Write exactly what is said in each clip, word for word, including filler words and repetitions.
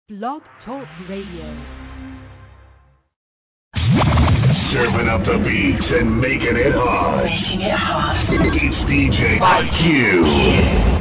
Blog Talk Radio. Serving up the beats and making it hot. Making it hot. It's D J I Q.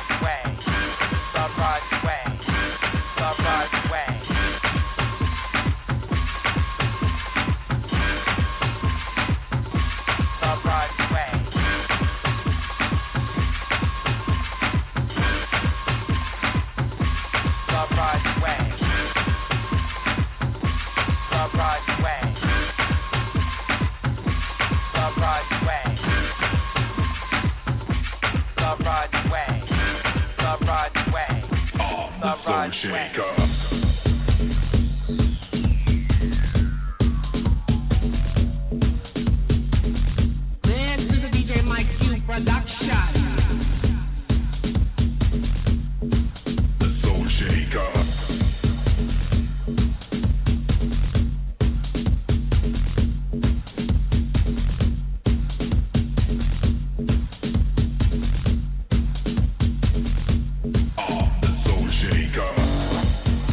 The Soul Shaker.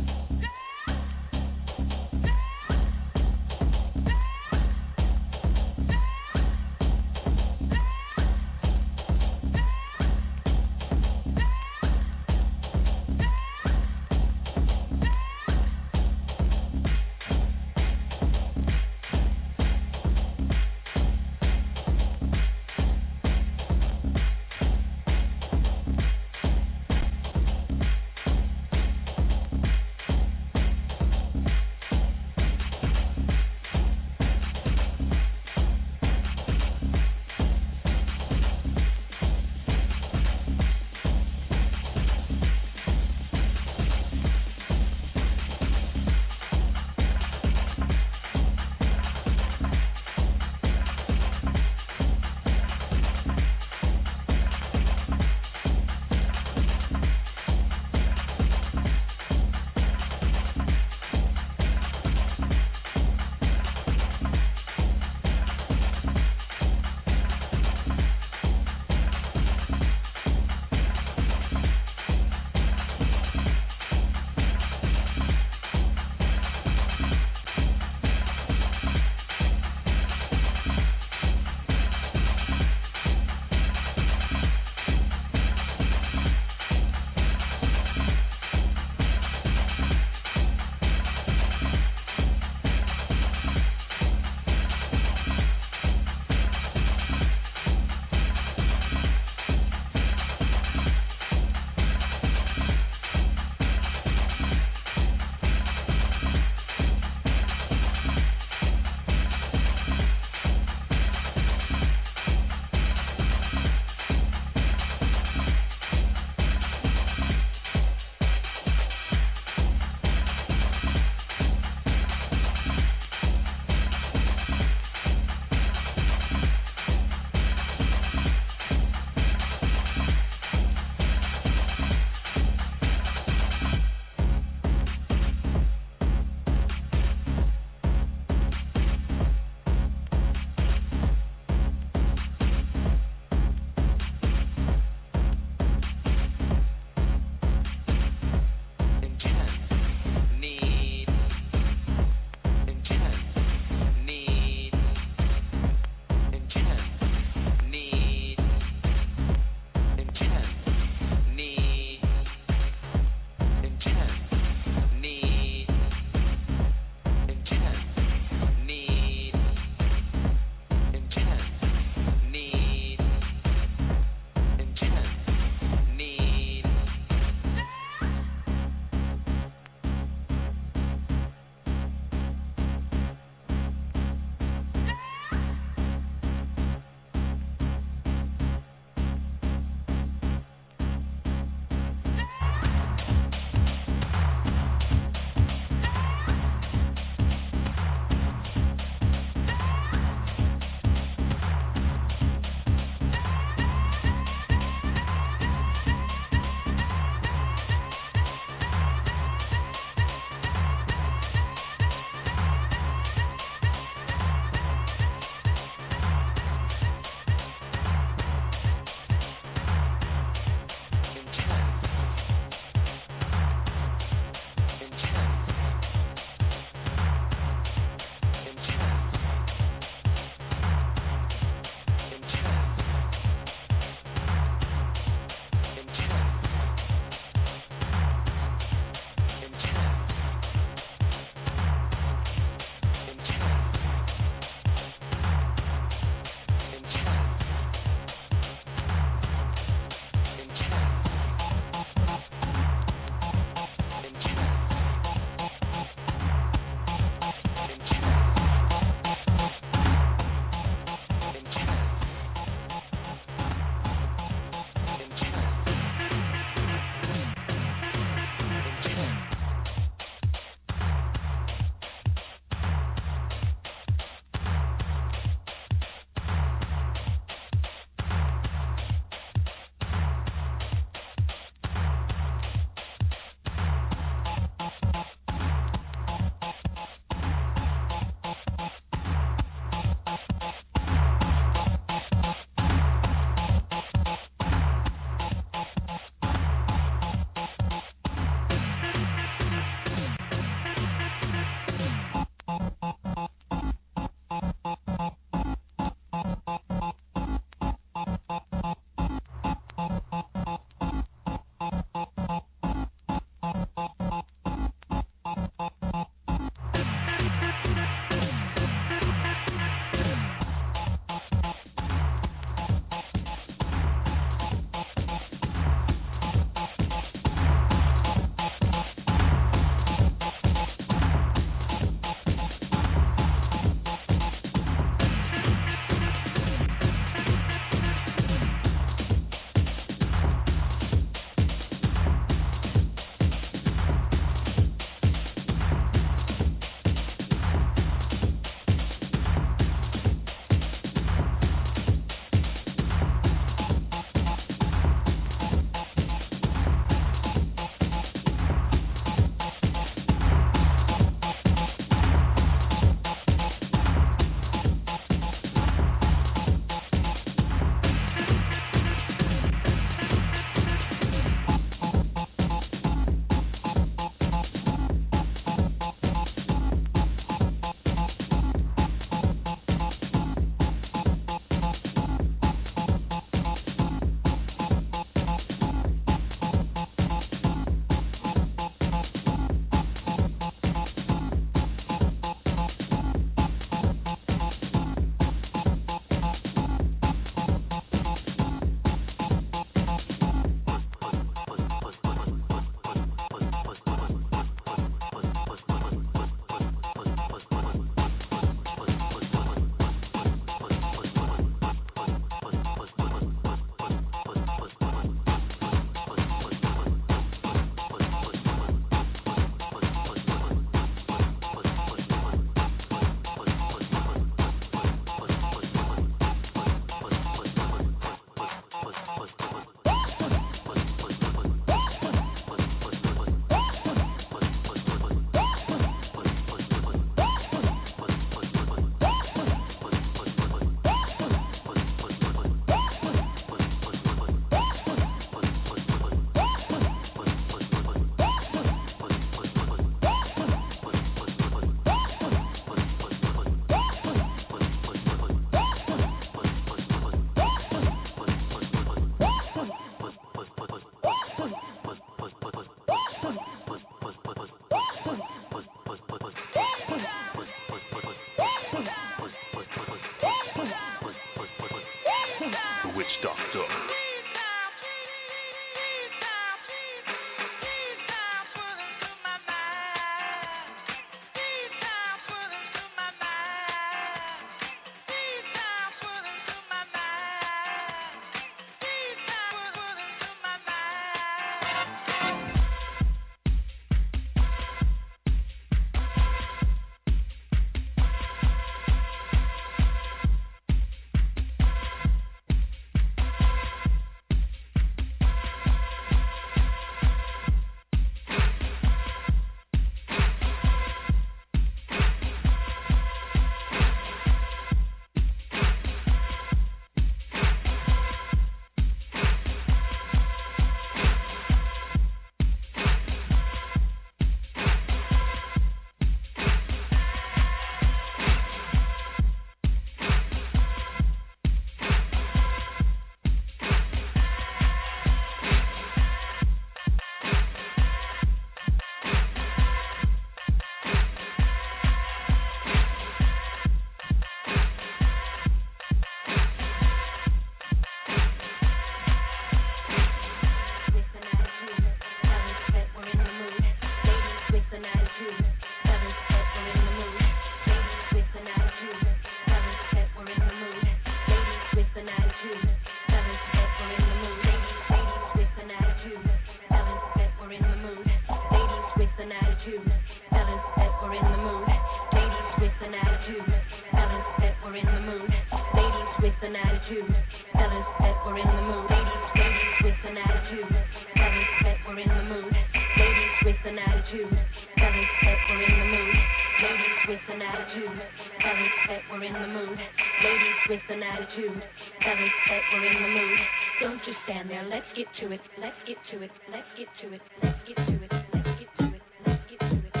with an attitude. Tell us that we're in the mood. Ladies, ladies with an attitude. Tell us that we're in the mood. Ladies with an attitude. Tell us that we're in the mood. Ladies with an attitude. Tell us that we're in the mood. Ladies with an attitude. Tell us that we're in the mood. Don't just stand there. Let's get to it. Let's get to it. Let's get to it. Let's get to it. Let's get to it. Let's get to it.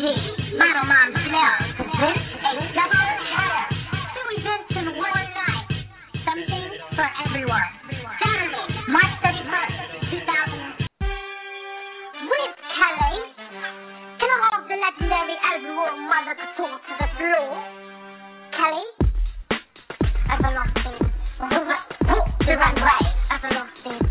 G, Model Mom Chanel, cause this ain't double cheddar. Two events in one night, something for everyone. Saturday, March thirty-first, two thousand. With Kelly, can I hold the legendary Elwood Mother Couture to the floor? Kelly, everlasting, the runway, everlasting.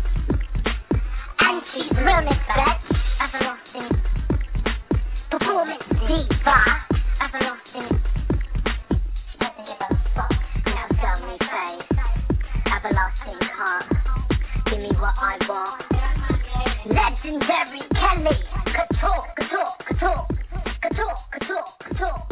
And she's real mixed up, everlasting. Performance diva, everlasting. Doesn't give a fuck, now tell me face. Everlasting heart, give me what I want. Legendary Kelly, couture, couture, couture, couture, couture, couture.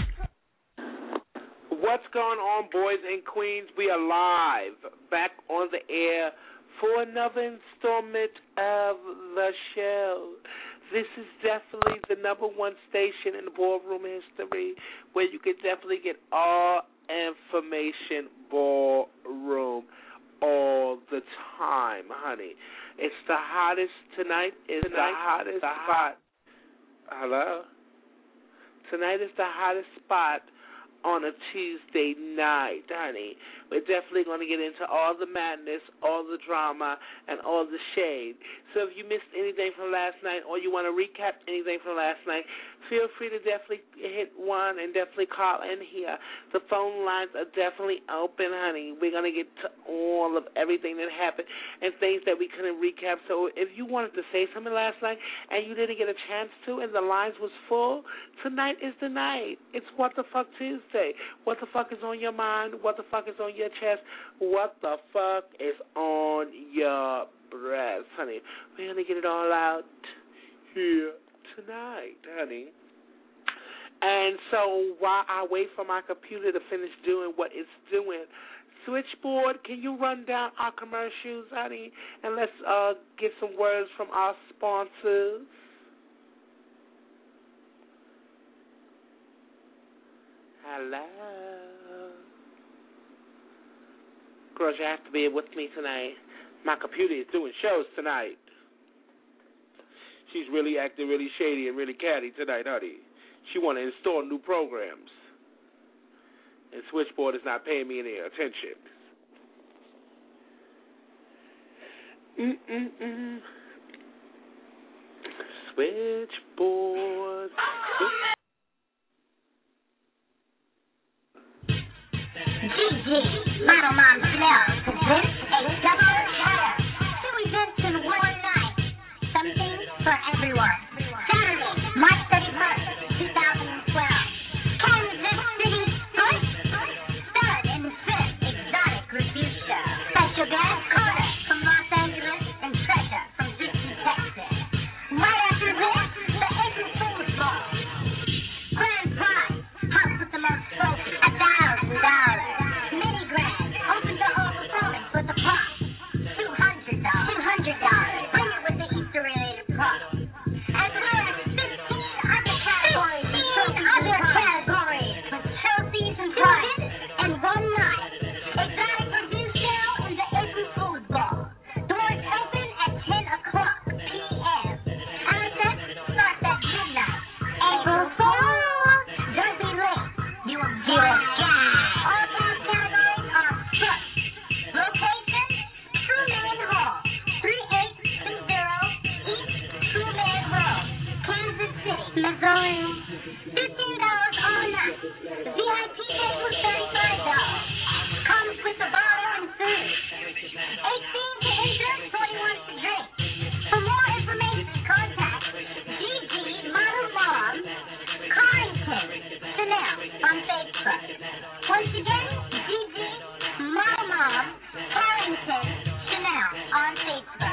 What's going on, boys and queens? We are live, back on the air for another installment of the show. This is definitely the number one station in the ballroom history where you can definitely get all information ballroom all the time, honey. It's the hottest tonight. Is the hottest spot. Hello? Tonight is the hottest spot on a Tuesday night, honey. We're definitely going to get into all the madness, all the drama, and all the shade. So if you missed anything from last night or you want to recap anything from last night, feel free to definitely hit one and definitely call in here. The phone lines are definitely open, honey. We're going to get to all of everything that happened and things that we couldn't recap. So if you wanted to say something last night and you didn't get a chance to and the lines was full, tonight is the night. It's What the Fuck Tuesday. What the fuck is on your mind? What the fuck is on your chest? What the fuck is on your breast, honey? We're going to get it all out here tonight, honey. And so while I wait for my computer to finish doing what it's doing, Switchboard, can you run down our commercials, honey? And let's uh, get some words from our sponsors. Hello. Girls, you have to be with me tonight. My computer is doing shows tonight. She's really acting really shady and really catty tonight, honey. She want to install new programs. And Switchboard is not paying me any attention. Mm-mm-mm. Switchboard. G G, Model Mom Chanel, cause this ain't double cheddar. Two events in one night, something for everyone. Saturday, March thirty-first, two thousand twelve. Kansas City Sports, third and fifth exotic review show. Special guest Carter from Los Angeles and Treasure from Houston, Texas. Right after this, the April Fool's Ball. Grand prize, house with the most folks, a thousand dollars. Mini grand, open to all performance with a prop, two hundred dollars. Two hundred dollars. Bring it with the Easter related prop. As well as fifteen other categories. fifteen other categories with trophies and prizes. And one night, exotic review show in the April Fool's Ball. Doors open at ten o'clock p.m. Access starts at midnight. April Fool, don't be late. You will do it. All five categories are booked. Location, Truman Hall, thirty-eight sixty East Truman Road, Kansas City, Missouri. fifteen dollars all night. The V I P table, thirty-five dollars. Comes with a bottle and food. eighteen to enter, twenty-one to drink. For more information, contact G G Model Mom Carrington Chanel on Facebook. Once again, G G Model Mom Carrington Chanel on Facebook.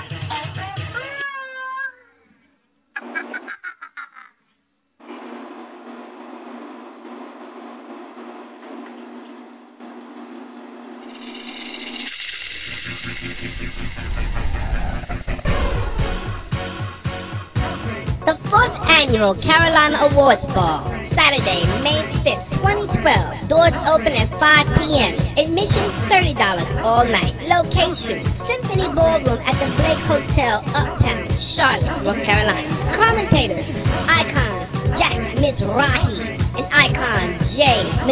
The fourth annual Carolina Awards Ball, Saturday, May fifth, twenty twelve. Doors open at five p.m. Admission thirty dollars all night. Location, Symphony Ballroom at the Blake Hotel, Uptown, Charlotte, North Carolina. Commentators, icons, Jack Mizrahi,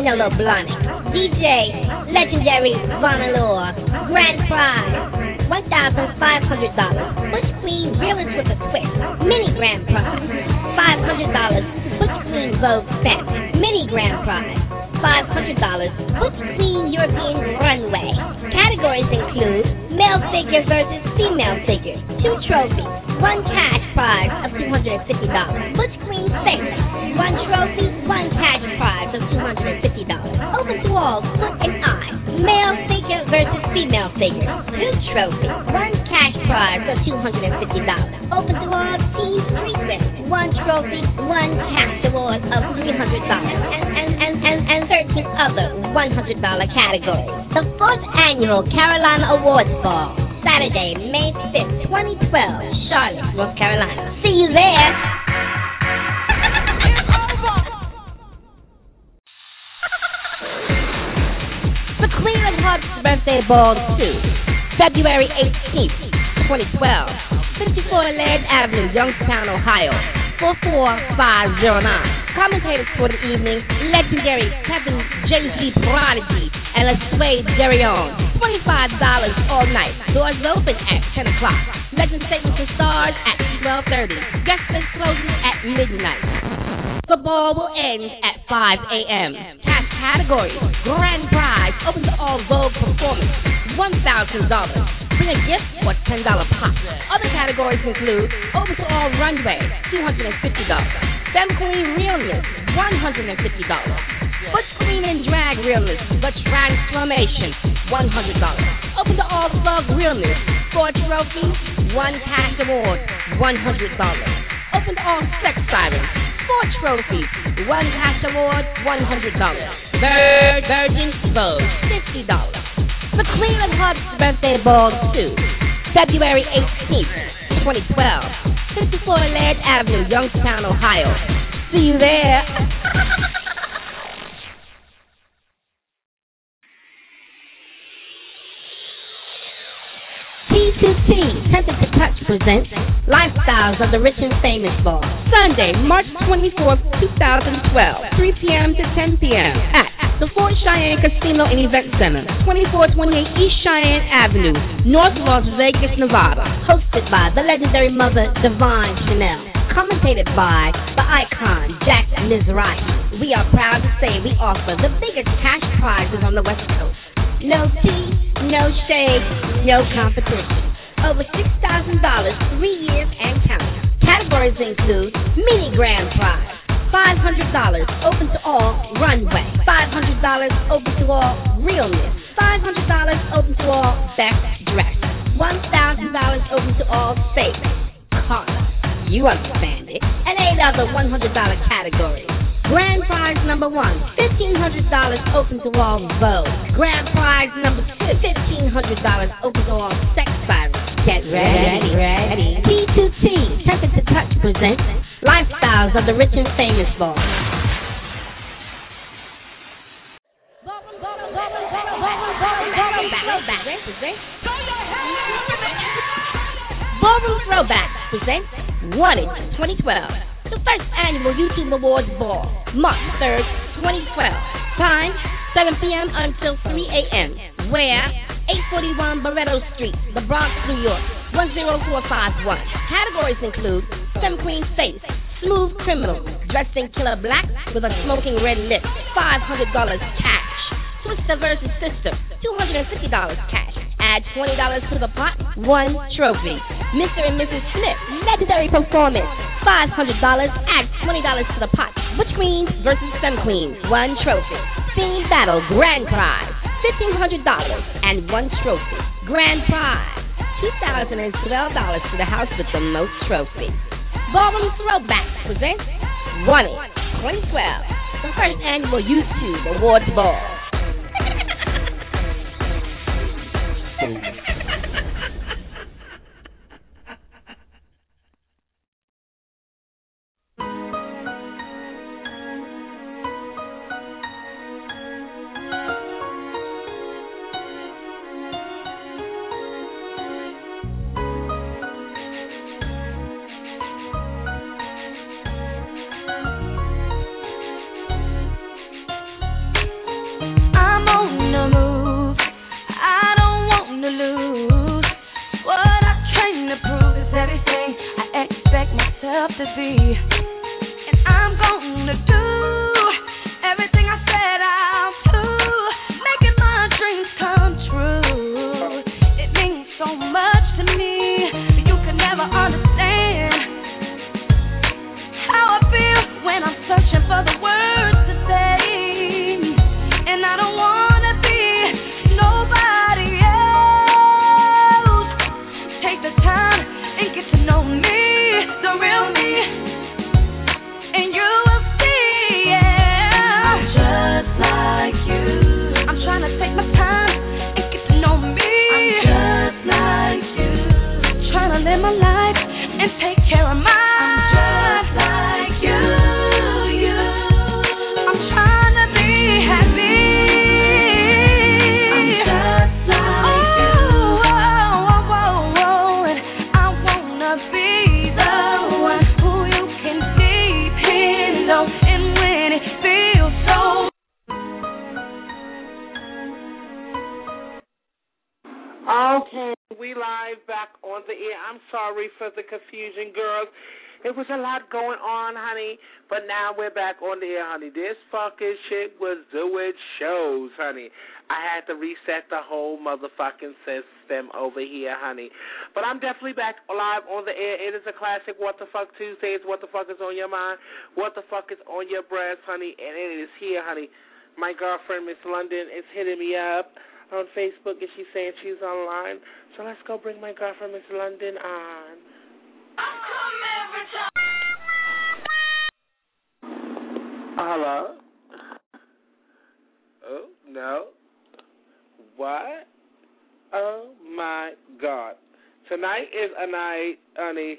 Manolo Blahnik, D J, legendary Vonalure, grand prize, one thousand five hundred dollars. Butch Queen realist with a twist, mini grand prize, five hundred dollars. Butch Queen Vogue set, mini grand prize, five hundred dollars. Butch Queen European runway. Categories include male figure versus female figure, two trophies, one cash prize of two hundred fifty dollars. Butch Queen face, one trophy, one cash prize of two hundred fifty dollars. Open to all, foot and eye. Male figure versus female figure, two trophies, one cash prize of two hundred fifty dollars. Open to all, team streetwear, one trophy, one cash award of three hundred dollars, and, and, and, and, and thirteen other one hundred dollars categories. The fourth annual Carolina Awards Ball, Saturday, May fifth, twenty twelve, Charlotte, North Carolina. See you there. The Queen of Hearts Birthday Ball two, February eighteenth, twenty twelve, fifty-four Laird Avenue, Youngstown, Ohio, four four five zero nine. Commentators for the evening, legendary Kevin J G Prodigy and LaSway Derion. twenty-five dollars all night. Doors open at ten o'clock. Legend Statements and Stars at twelve thirty. Guest list closes at midnight. The ball will end at five a.m. Cash categories, grand prize, open to all Vogue performance, one thousand dollars. Bring a gift for ten dollars pop. Other categories include open to all runway, two hundred fifty dollars. Femme Queen Realness, one hundred fifty dollars. Butch Queen and Drag Realness, The Transformation, one hundred dollars. Open to all Thug Realness, four trophies, one cash award, one hundred dollars. Open to all Sex Sirens, four trophies, one cash award, one hundred dollars. Vir- Virgin Vogue, fifty dollars. The Queen of Hearts Birthday Ball two, February eighteenth, twenty twelve, fifty-four Laird Avenue, Youngstown, Ohio. See you there. T two T, Tempted to Touch presents Lifestyles of the Rich and Famous Ball. Sunday, March twenty-fourth, twenty twelve, three p.m. to ten p.m. at the Fort Cheyenne Casino and Event Center, twenty-four twenty-eight East Cheyenne Avenue, North Las Vegas, Nevada. Hosted by the legendary mother, Divine Chanel. Commentated by the icon, Jack Mizrahi. We are proud to say we offer the biggest cash prizes on the West Coast. No tea, no shade, no competition. Over six thousand dollars, three years and counting. Categories include mini grand prize, five hundred dollars open to all runway, five hundred dollars open to all realness, five hundred dollars open to all best dress, one thousand dollars open to all safe, Carter, you understand it, and eight other one hundred dollars categories. Grand prize number one, fifteen hundred dollars open to all Vogue. Grand prize number two, fifteen hundred dollars open to all Sex Sirens. Get ready, ready. T two T, Tempted to Touch presents Lifestyles of the Rich and Famous Ball. Ballroom Throwback presents Wanted twenty twelve. The first annual YouTube Awards Ball, March third, twenty twelve. Time, seven p.m. until three a.m. Where? eight forty-one Barretto Street, The Bronx, New York, one zero four five one. Categories include Femme Queen Face, Smooth Criminal, dressed in killer black with a smoking red lip, five hundred dollars cash. Twister versus Sister, two hundred fifty dollars cash. Add twenty dollars to the pot, one trophy. Mister and Missus Smith, legendary performance, five hundred dollars. Add twenty dollars to the pot. Butch Queens versus Femme Queens, one trophy. Theme Battle, grand prize, fifteen hundred dollars and one trophy. Grand prize, two thousand twelve dollars to the house with the most trophies. Ballroom Throwback presents Wanted twenty twelve, the first annual YouTube Awards Ball. to be. And I'm gonna do everything I said I'll do, making my dreams come true. It means so much to me, but you can never understand how I feel when I'm searching for the words to say. And I don't wanna be nobody else. Take the time and get to know me, the real me, and you will see, yeah, I'm just like you. I'm trying to take my time and get to know me. I'm just like you. Trying to live my life and take care of mine. I'm just like you, you. I'm trying to be happy. I'm just like you. Oh, oh, oh, oh, and I wanna be the one who you can depend on, and when it feels so. Okay, we live back on the air. I'm sorry for the confusion, girls. It was a lot going on, honey, but now we're back on the air, honey. This fucking shit was doing shows, honey. I had to reset the whole motherfucking system over here, honey. But I'm definitely back live on the air. It is a classic What the Fuck Tuesdays. What the fuck is on your mind? What the fuck is on your breast, honey? And it is here, honey. My girlfriend, Miss London, is hitting me up on Facebook, and she's saying she's online. So let's go bring my girlfriend, Miss London, on. Hello? Oh, no. What? Oh, my God. Tonight is a night, honey.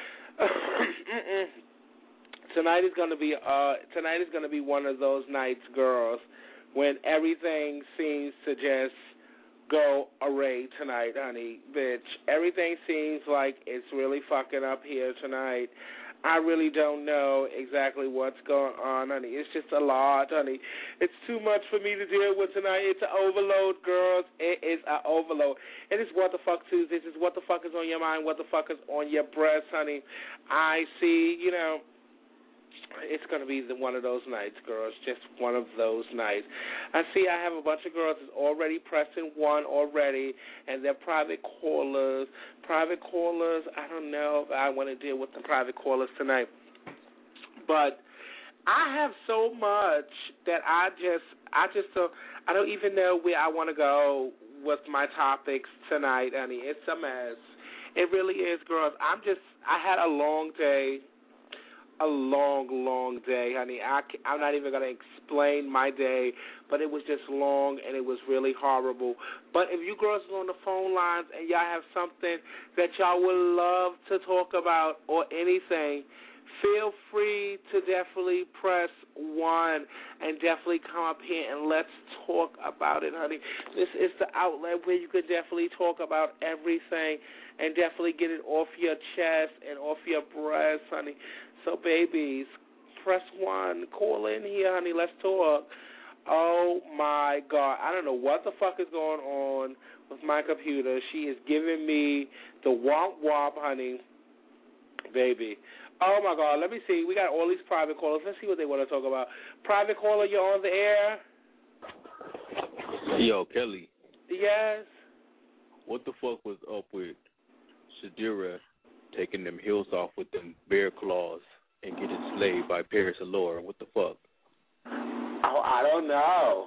Tonight is going to be uh tonight is going to be one of those nights, girls, when everything seems to just go array tonight, honey, bitch. Everything seems like it's really fucking up here tonight. I really don't know exactly what's going on, honey. It's just a lot, honey. It's too much for me to deal with tonight. It's an overload, girls. It is an overload. It is What the Fuck Tuesday. This is What the Fuck is on your mind, what the fuck is on your breast, honey. I see, you know, it's going to be the, one of those nights, girls, just one of those nights. I see I have a bunch of girls that's already pressing one already, and they're private callers. Private callers, I don't know if I want to deal with the private callers tonight. But I have so much that I just, I just don't, I don't even know where I want to go with my topics tonight, honey. It's a mess. It really is, girls. I'm just, I had a long day. A long, long day, honey. I, I'm not even going to explain my day, but it was just long and it was really horrible. But if you girls are on the phone lines and y'all have something that y'all would love to talk about or anything, feel free to definitely press one and definitely come up here and let's talk about it, honey. This is the outlet where you can definitely talk about everything and definitely get it off your chest and off your breast, honey. So, babies, press one. Call in here, honey. Let's talk. Oh, my God. I don't know what the fuck is going on with my computer. She is giving me the womp womp, honey. Baby. Oh, my God. Let me see. We got all these private callers. Let's see what they want to talk about. Private caller, you're on the air? Yo, Kelly. Yes? What the fuck was up with Shadira taking them heels off with them bear claws and getting slayed by Paris Allure? What the fuck? Oh, I don't know.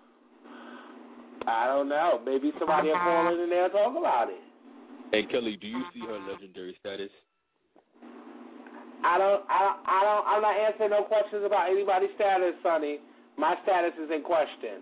I don't know. Maybe somebody will call in and they'll talk about it. Hey, Kelly, do you see her legendary status? I don't, I don't, I don't, I'm not answering no questions about anybody's status, Sonny. My status is in question.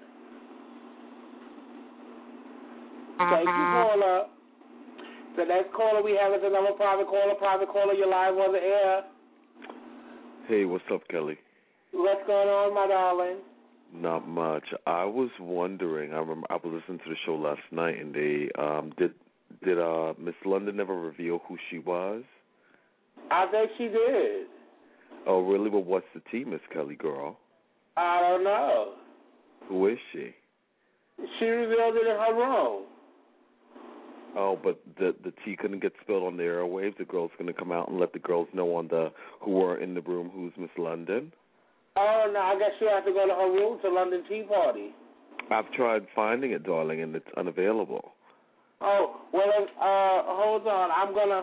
Thank you, caller. The next caller we have is another private caller. Private caller, you're live on the air. Hey, what's up, Kelly? What's going on, my darling? Not much. I was wondering. I remember I was listening to the show last night, and they um, did did uh, Miss London ever reveal who she was? I think she did. Oh, really? Well, what's the tea, Miss Kelly girl? I don't know. Who is she? She revealed it in her room. Oh, but the the tea couldn't get spilled on the airwaves. The girl's going to come out and let the girls know on the who were in the room who's Miss London. Oh, no, I guess you have to go to her room to London Tea Party. I've tried finding it, darling, and it's unavailable. Oh, well, uh, hold on. I'm gonna,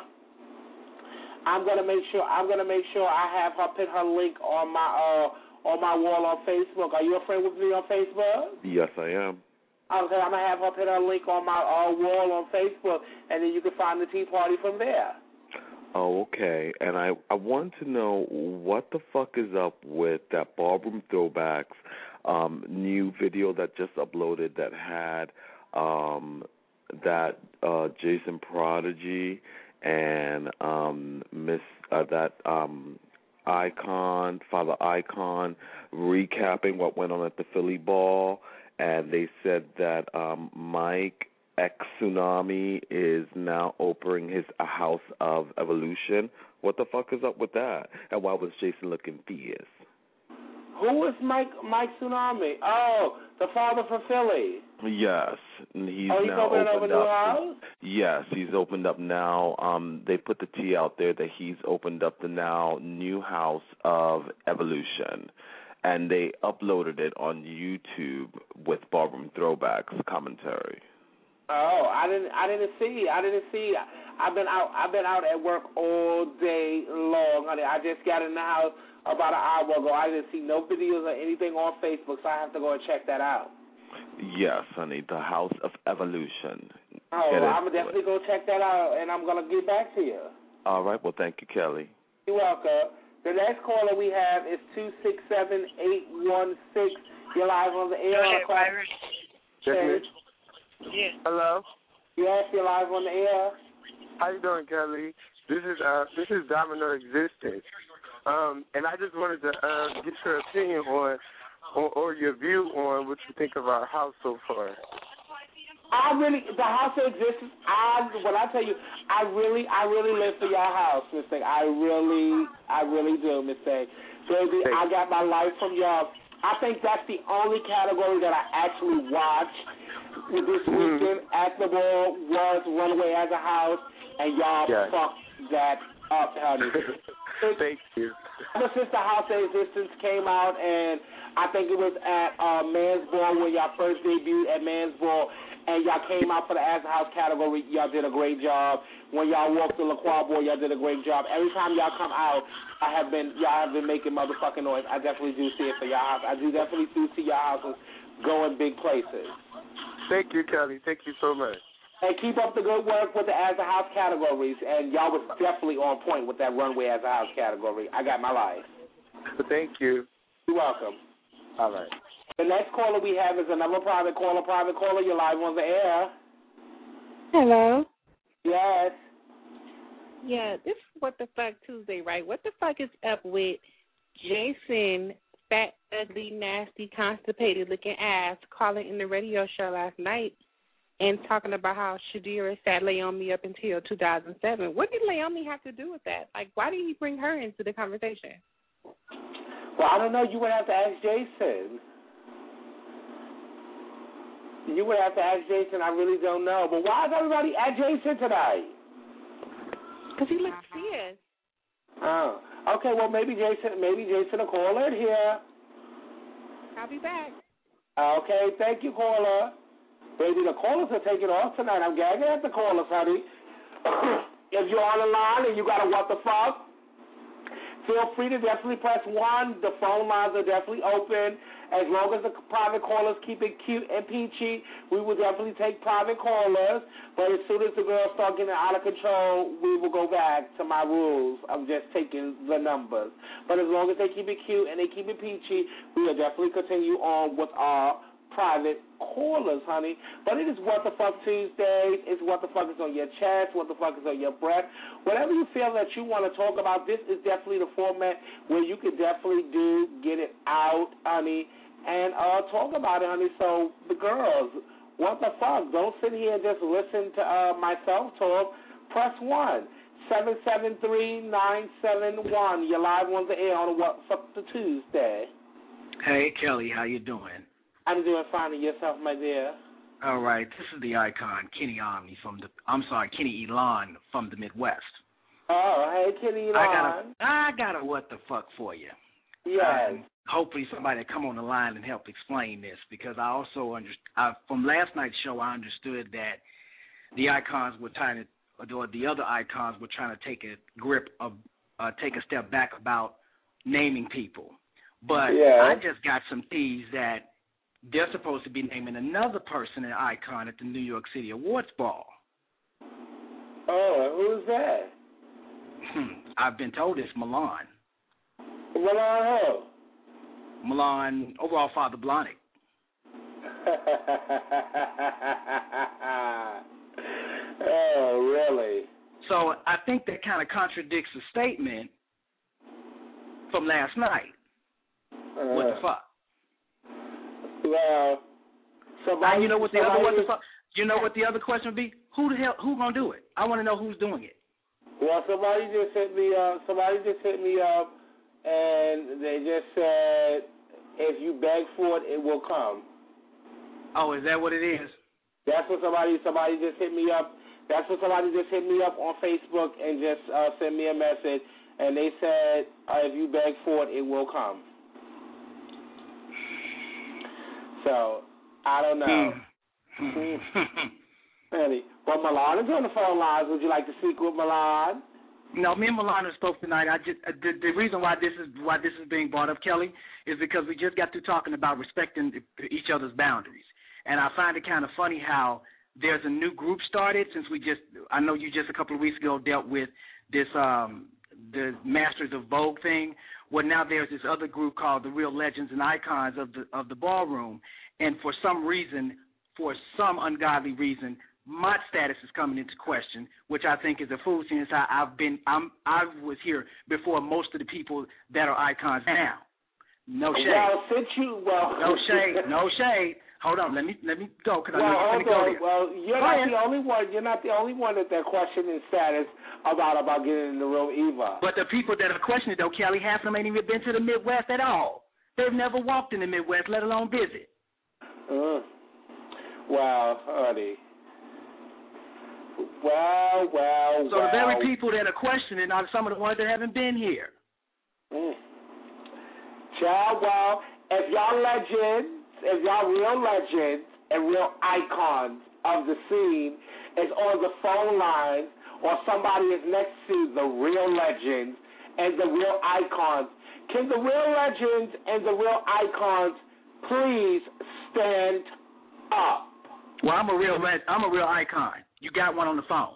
I'm gonna make sure. I'm gonna make sure I have her put her link on my, uh, on my wall on Facebook. Are you a friend with me on Facebook? Yes, I am. Okay, I'm gonna have her put her link on my uh, wall on Facebook, and then you can find the tea party from there. Oh, okay. And I I want to know what the fuck is up with that Ballroom Throwbacks um, new video that just uploaded that had um, that uh, Jason Prodigy and um, Miss uh, that um, Icon, Father Icon, recapping what went on at the Philly Ball, and they said that um, Mike X Tsunami is now opening his a House of Evolution. What the fuck is up with that? And why was Jason looking fierce? Who is Mike Mike Tsunami? Oh, the father from Philly. Yes, and he's oh, he's now opening up a opened new up. house? Yes, he's opened up now. Um, they put the tea out there that he's opened up the now new House of Evolution, and they uploaded it on YouTube with Ballroom Throwbacks commentary. Oh, I didn't. I didn't see. I didn't see. I've been out. I've been out at work all day long, honey. I just got in the house about an hour ago. I didn't see no videos or anything on Facebook, so I have to go and check that out. Yes, honey, the House of Evolution. Oh, I'm gonna definitely go check that out, and I'm gonna get back to you. All right. Well, thank you, Kelly. You're welcome. The next caller we have is two six seven eight one six. You're live on the air. Go ahead, Byron. Yes. Yeah. Hello. Yes, you're live on the air. How you doing, Kelly? This is uh this is Domino Existence. Um, and I just wanted to uh, get your opinion on, on or your view on what you think of our house so far. I really the House of Existence. I when I tell you, I really I really live for your house, Miss Thing. I really I really do, Miss Thing. Baby, I got my life from y'all. I think that's the only category that I actually watched this weekend at the ball was Runaway as a House, and y'all yes. fucked that up, honey. Thank you. Ever since the House of Existence came out, and I think it was at uh, Man's Ball when y'all first debuted at Man's Ball, and y'all came out for the As a House category, y'all did a great job. When y'all walked the LaCroix Ball, y'all did a great job. Every time y'all come out, I have been y'all have been making motherfucking noise. I definitely do see it for y'all house. I do definitely do see y'all houses going big places. Thank you, Kelly. Thank you so much. And keep up the good work with the As a House categories. And y'all was definitely on point with that Runway As a House category. I got my life. Thank you. You're welcome. All right. The next caller we have is another private caller. Private caller, you're live on the air. Hello. Yes. Yeah, this is What the Fuck Tuesday, right? What the fuck is up with Jason, fat, ugly, nasty, constipated looking ass, calling in the radio show last night and talking about how Shadira sat Laomi up until two thousand seven. What did Laomi have to do with that? Like, why did he bring her into the conversation? Well, I don't know. You would have to ask Jason. You would have to ask Jason. I really don't know. But why is everybody at Jason tonight? Because he looks fierce. Oh, okay. Well, maybe Jason. Maybe Jason will call in here. I'll be back. Okay. Thank you, caller. Baby, the callers are taking off tonight. I'm gagging at the callers, honey. If you're on the line and you got a what the fuck, feel free to definitely press one. The phone lines are definitely open. As long as the private callers keep it cute and peachy, we will definitely take private callers. But as soon as the girls start getting out of control, we will go back to my rules of just taking the numbers. But as long as they keep it cute and they keep it peachy, we will definitely continue on with our private callers, honey. But it is What the Fuck Tuesdays. It's what the fuck is on your chest, what the fuck is on your breath. Whatever you feel that you want to talk about, this is definitely the format where you can definitely do, get it out, honey, and uh, talk about it, honey. So, the girls, what the fuck? Don't sit here and just listen to uh, myself talk. Press one. seven seven three, nine seven one. You're live on the air on What the Fuck the Tuesday. Hey, Kelly, how you doing? I'm doing fine, and yourself, my dear? All right, this is the icon, Kenny Omni from the, I'm sorry, Kenny Elon from the Midwest. Oh, hey, Kenny Elon. I got a, I got a what the fuck for you. Yes. Um, hopefully somebody come on the line and help explain this, because I also, under, I, from last night's show, I understood that the icons were trying to, or the other icons were trying to take a grip of, uh, take a step back about naming people. But yeah. I just got some teas that they're supposed to be naming another person an icon at the New York City Awards Ball. Oh, who's that? I've been told it's Milan. Milan who? Milan, overall Father Blahnik. Oh, really? So I think that kind of contradicts the statement from last night. Uh, what the fuck? Well, somebody, and you know what the somebody, other what the fuck? You know what the other question would be? Who the hell? Who gonna do it? I want to know who's doing it. Well, somebody just hit me up. Somebody just hit me up, and they just said, "If you beg for it, it will come." Oh, is that what it is? That's what somebody. Somebody just hit me up. That's what somebody just hit me up on Facebook and just uh, sent me a message, and they said, uh, "If you beg for it, it will come." So I don't know. Hmm. Really? Well, Milan is on the phone lines. Would you like to speak with Milan? No, me and Milan spoke tonight. I just uh, the, the reason why this is why this is being brought up, Kelly, is because we just got through talking about respecting each other's boundaries, and I find it kind of funny how there's a new group started since we just. I know you just a couple of weeks ago dealt with this um, the Masters of Vogue thing. Well, now there's this other group called the Real Legends and Icons of the of the Ballroom, and for some reason, for some ungodly reason, my status is coming into question, which I think is a fool since I, I've been I'm I was here before most of the people that are icons now. No shade. Well, since you well, no shade, no shade. Hold on, let me let me go because well, I know you're going to go there. Well, you're go not ahead. the only one. You're not the only one that they're questioning status about about getting in the room either. But the people that are questioning though, Kelly, half of them ain't even been to the Midwest at all. They've never walked in the Midwest, let alone visit. Uh, well, honey. Well, well, so well. the very people that are questioning are some of the ones that haven't been here. Mm. Child, well, if y'all legends, if y'all real legends and real icons of the scene is on the phone line, or somebody is next to the real legends and the real icons, can the real legends and the real icons please stand up? Well, I'm a real I'm a real icon. You got one on the phone.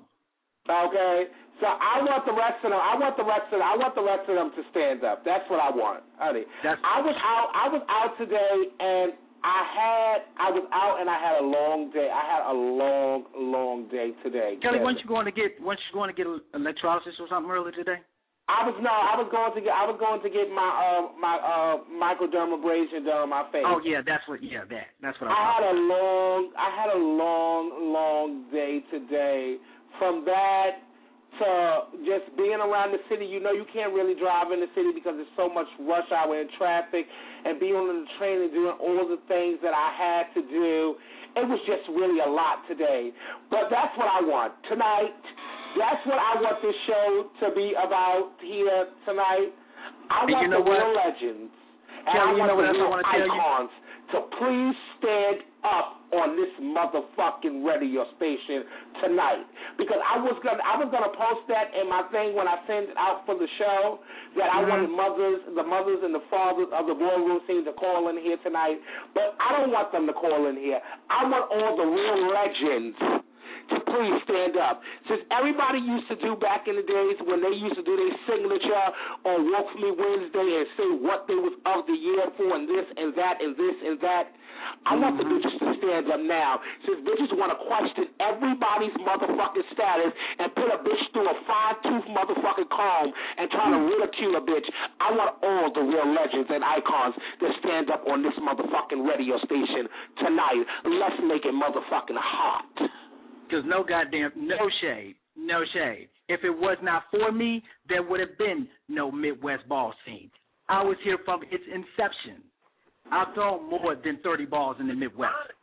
Okay, so I want the rest of them. I want the rest of them. I want the rest of them to stand up. That's what I want, honey. That's I was out. I was out today, and I had. I was out, and I had a long day. I had a long, long day today. Kelly, weren't you going to get? weren't you going to get electrolysis or something earlier today? I was no. I was going to get. I was going to get my uh my uh microdermabrasion done on my face. Oh yeah, that's what. Yeah, that. That's what I. I had about. a long. I had a long, long day today. From that to just being around the city, you know, you can't really drive in the city because there's so much rush hour and traffic, and being on the train and doing all the things that I had to do. It was just really a lot today. But that's what I want tonight. That's what I want this show to be about here tonight. I want you know the what? real legends. And Kelly, I want you know the what else I real want to tell you? icons to please stand up on this motherfucking radio station tonight. Because I was gonna I was gonna post that in my thing when I send it out for the show that I mm-hmm. wanted mothers the mothers and the fathers of the ballroom scene to call in here tonight. But I don't want them to call in here. I want all the real legends to please stand up. Since everybody used to do back in the days when they used to do their signature on Walk For Me Wednesday and say what they was of the year for and this and that and this and that, I want the bitches to stand up now. Since bitches want to question everybody's motherfucking status and put a bitch through a fine-tooth motherfucking comb and try to ridicule a bitch, I want all the real legends and icons to stand up on this motherfucking radio station tonight. Let's make it motherfucking hot. Because no goddamn, no shade, no shade. If it was not for me, there would have been no Midwest ball scene. I was here from its inception. I've thrown more than thirty balls in the Midwest.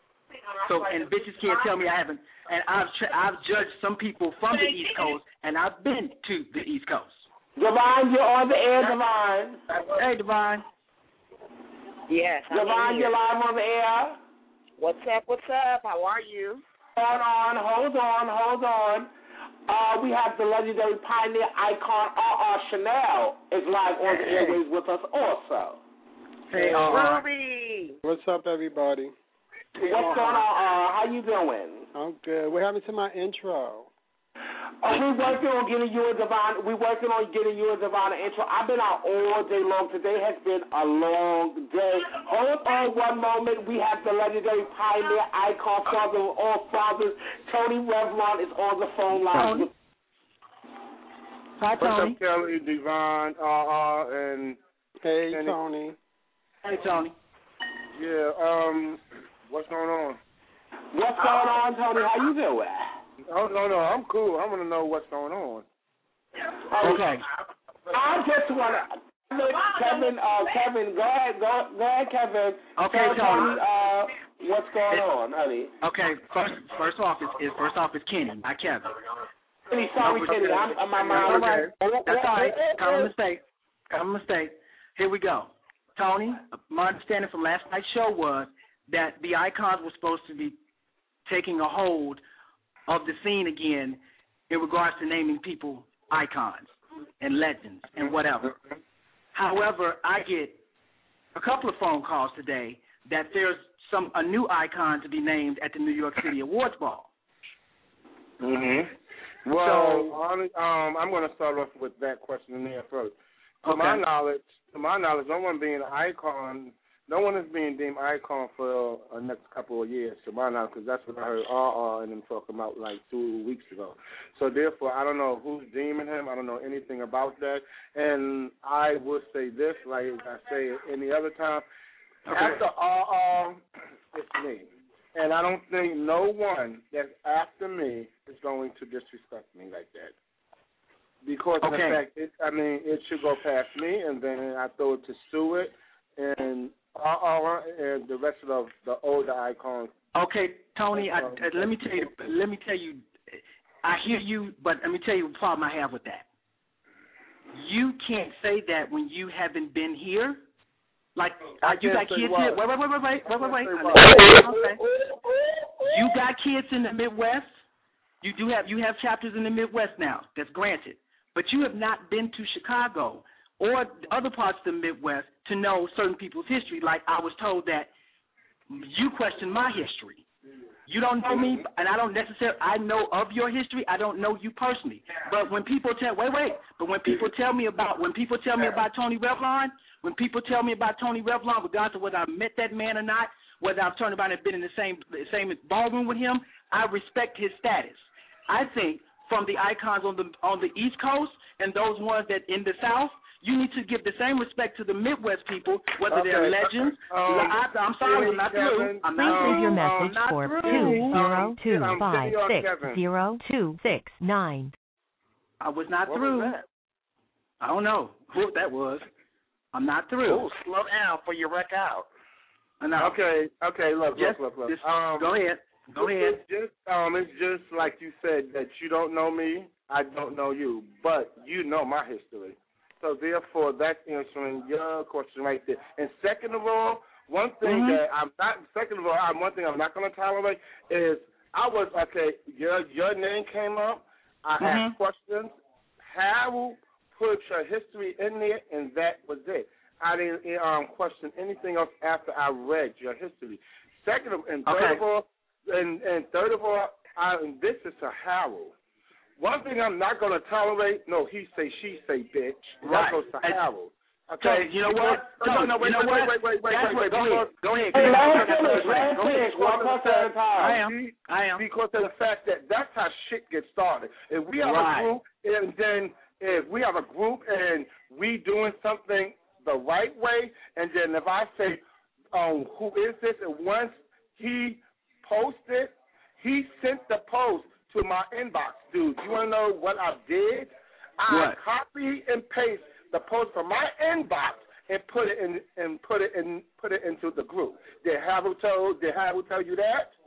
So and bitches can't tell me I haven't. And I've tra- I've judged some people from the East Coast, and I've been to the East Coast. Divine, you're on the air, Divine. Hey, Divine. Yes. I'm Divine, here. you're live on the air. What's up? What's up? How are you? Hold on, hold on, hold on. Uh, we have the legendary pioneer icon R R Chanel is live on the airways with us also. Hey, uh, Ruby. What's up, everybody? What's going on? Uh, how you doing? I'm good. What happened to my intro? Oh, we're working on getting you a divine. We're working on getting you a divine intro. I've been out all day long. Today has been a long day. Hold on one moment. We have the legendary pioneer icon, father of all fathers, Tony Revlon is on the phone line. Hi, Tony. What's up, Kelly, Divine, R R, and hey, and Tony. Hey, Tony. Yeah. Um, what's going on? What's going on, Tony? How you doing? Oh no, no, I'm cool. I want to know what's going on. Okay. I just want to, Kevin. Uh, Kevin, go ahead, go, go ahead, Kevin. Okay, Tell Tony. Uh, what's going on, honey? Okay. First, first off, is, is first off is Kenny, not Kevin. Kenny, sorry, No, Kenny. I'm, I'm, I'm, I'm, That's all right. That's all right. Common mistake. Common mistake. Here we go. Tony, my understanding from last night's show was that the icons were supposed to be taking a hold of the scene again in regards to naming people icons and legends and whatever. However, I get a couple of phone calls today that there's some a new icon to be named at the New York City Awards Ball. Mhm. Well, on, um, I'm going to start off with that question in there first. To Okay. my knowledge, to my knowledge, no one being an icon, no one is being deemed icon for the next couple of years. To my knowledge, because that's what I heard R R and them talk about like two weeks ago. So therefore, I don't know who's deeming him. I don't know anything about that. And I would say this, like I say any other time, Okay. after R R, it's me. And I don't think no one that's after me is going to disrespect me like that. Because of Okay. the fact, it, I mean, it should go past me, and then I throw it to Stewart and R R and the rest of the older icons. Okay, Tony. I, uh, let me tell you. Let me tell you. I hear you, but let me tell you the problem I have with that. You can't say that when you haven't been here. Like uh, you got kids here. Wait, wait, wait, wait, wait, wait, wait, wait. Okay. You got kids in the Midwest. You do have you have chapters in the Midwest now. That's granted, but you have not been to Chicago or other parts of the Midwest to know certain people's history. Like I was told that you question my history. You don't know me, and I don't necessarily. I know of your history. I don't know you personally. But when people tell, wait, wait. But when people tell me about, when people tell me about Tony Revlon, when people tell me about Tony Revlon, regardless of whether I met that man or not, whether I've turned around and been in the same the same ballroom with him, I respect his status. I think from the icons on the on the East Coast and those ones that in the South, you need to give the same respect to the Midwest people, whether Okay. they're legends. Um, I, I'm sorry, I'm not through. I'm Please not leave through. your I'm message not for through. two zero two Um, five Kevin, six Kevin. zero two six nine. I was not What through. was that? I don't know who that was. I'm not through. Oh, slow down for you wreck out. No. Okay, okay, look, Just- look, look, look. just Um, go ahead. Go ahead. It's just, um, it's just like you said that you don't know me, I don't know you, but you know my history. So therefore, that's answering your question right there. And second of all, one thing Mhm. that I'm not. Second of all, I'm, one thing I'm not going to tolerate is I was okay. Your your name came up. I Mhm. asked questions. Harold put your history in there, and that was it. I didn't um, question anything else after I read your history. Second of, and third Okay. of all, and, and third of all, I, and this is a Harold. One thing I'm not going to tolerate, no, he say, she say, bitch. Right. That goes to And- Harold. So, Okay, you know what? No, no, You wait, know wait, what? wait, wait, wait, That's wait, what, wait, go ahead. because- Go ahead. Hey, Go let ahead. him finish. Let him Go ahead. finish. One person at a time. I am. I am. Because of the fact that that's how shit gets started. If we have Right. a group, and then if we have a group and we doing something the right way, and then if I say, um, who is this? And once he posted, he sent the post to my inbox. Dude, you want to know what I did? I What? copy and paste the post from my inbox and put it in and put it in put it into the group. Did Harold tell did Harold tell you that?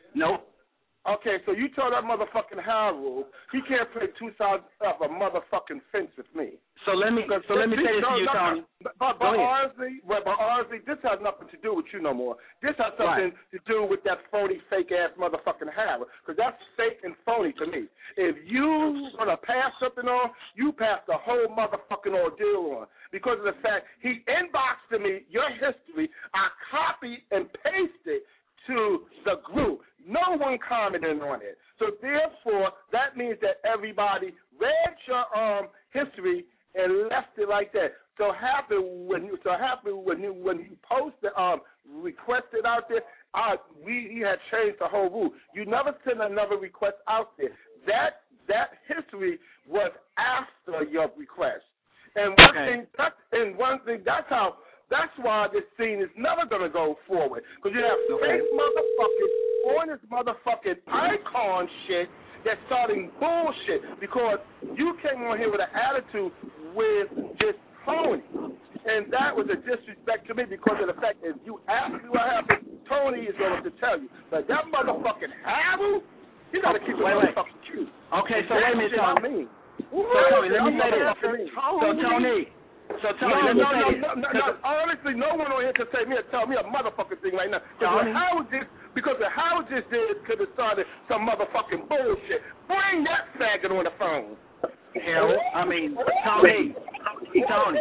Nope. Okay, so you told that motherfucking Harold he can't play two sides of a motherfucking fence with me. So let me so let me say this to you, Tony. But, but, but honestly, well, but honestly, this has nothing to do with you no more. This has something right. to do with that phony, fake ass motherfucking Harold, because that's fake and phony to me. If you gonna pass something on, you pass the whole motherfucking ordeal on, because of the fact he inboxed to me your history. I copied and pasted to the group. No one commented on it. So therefore, that means that everybody read your um history and left it like that. So happy when you so happy when you when you posted um requested out there, uh we he had changed the whole rule. You never send another request out there. That that history was after your request. And one okay. thing that and one thing that's how that's why this scene is never gonna go forward. Because you have fake motherfuckers on this motherfucking icon shit that's starting bullshit, because you came on here with an attitude with just Tony. And that was a disrespect to me because of the fact that if you ask me what happened, Tony is going to tell you. But that motherfucking Harold, you got to keep it motherfucking cute. Okay, so wait a minute, Tony. So, Tony, let me say this. So, Tony. So, Tony, no, let me no, say no, this. No, no, no, honestly, no one on here can say me or tell me a motherfucking thing right now. Because Howard just, because the Howard just did could have started some motherfucking bullshit. Bring that faggot on the phone. Hell, I mean, Tony. Tony.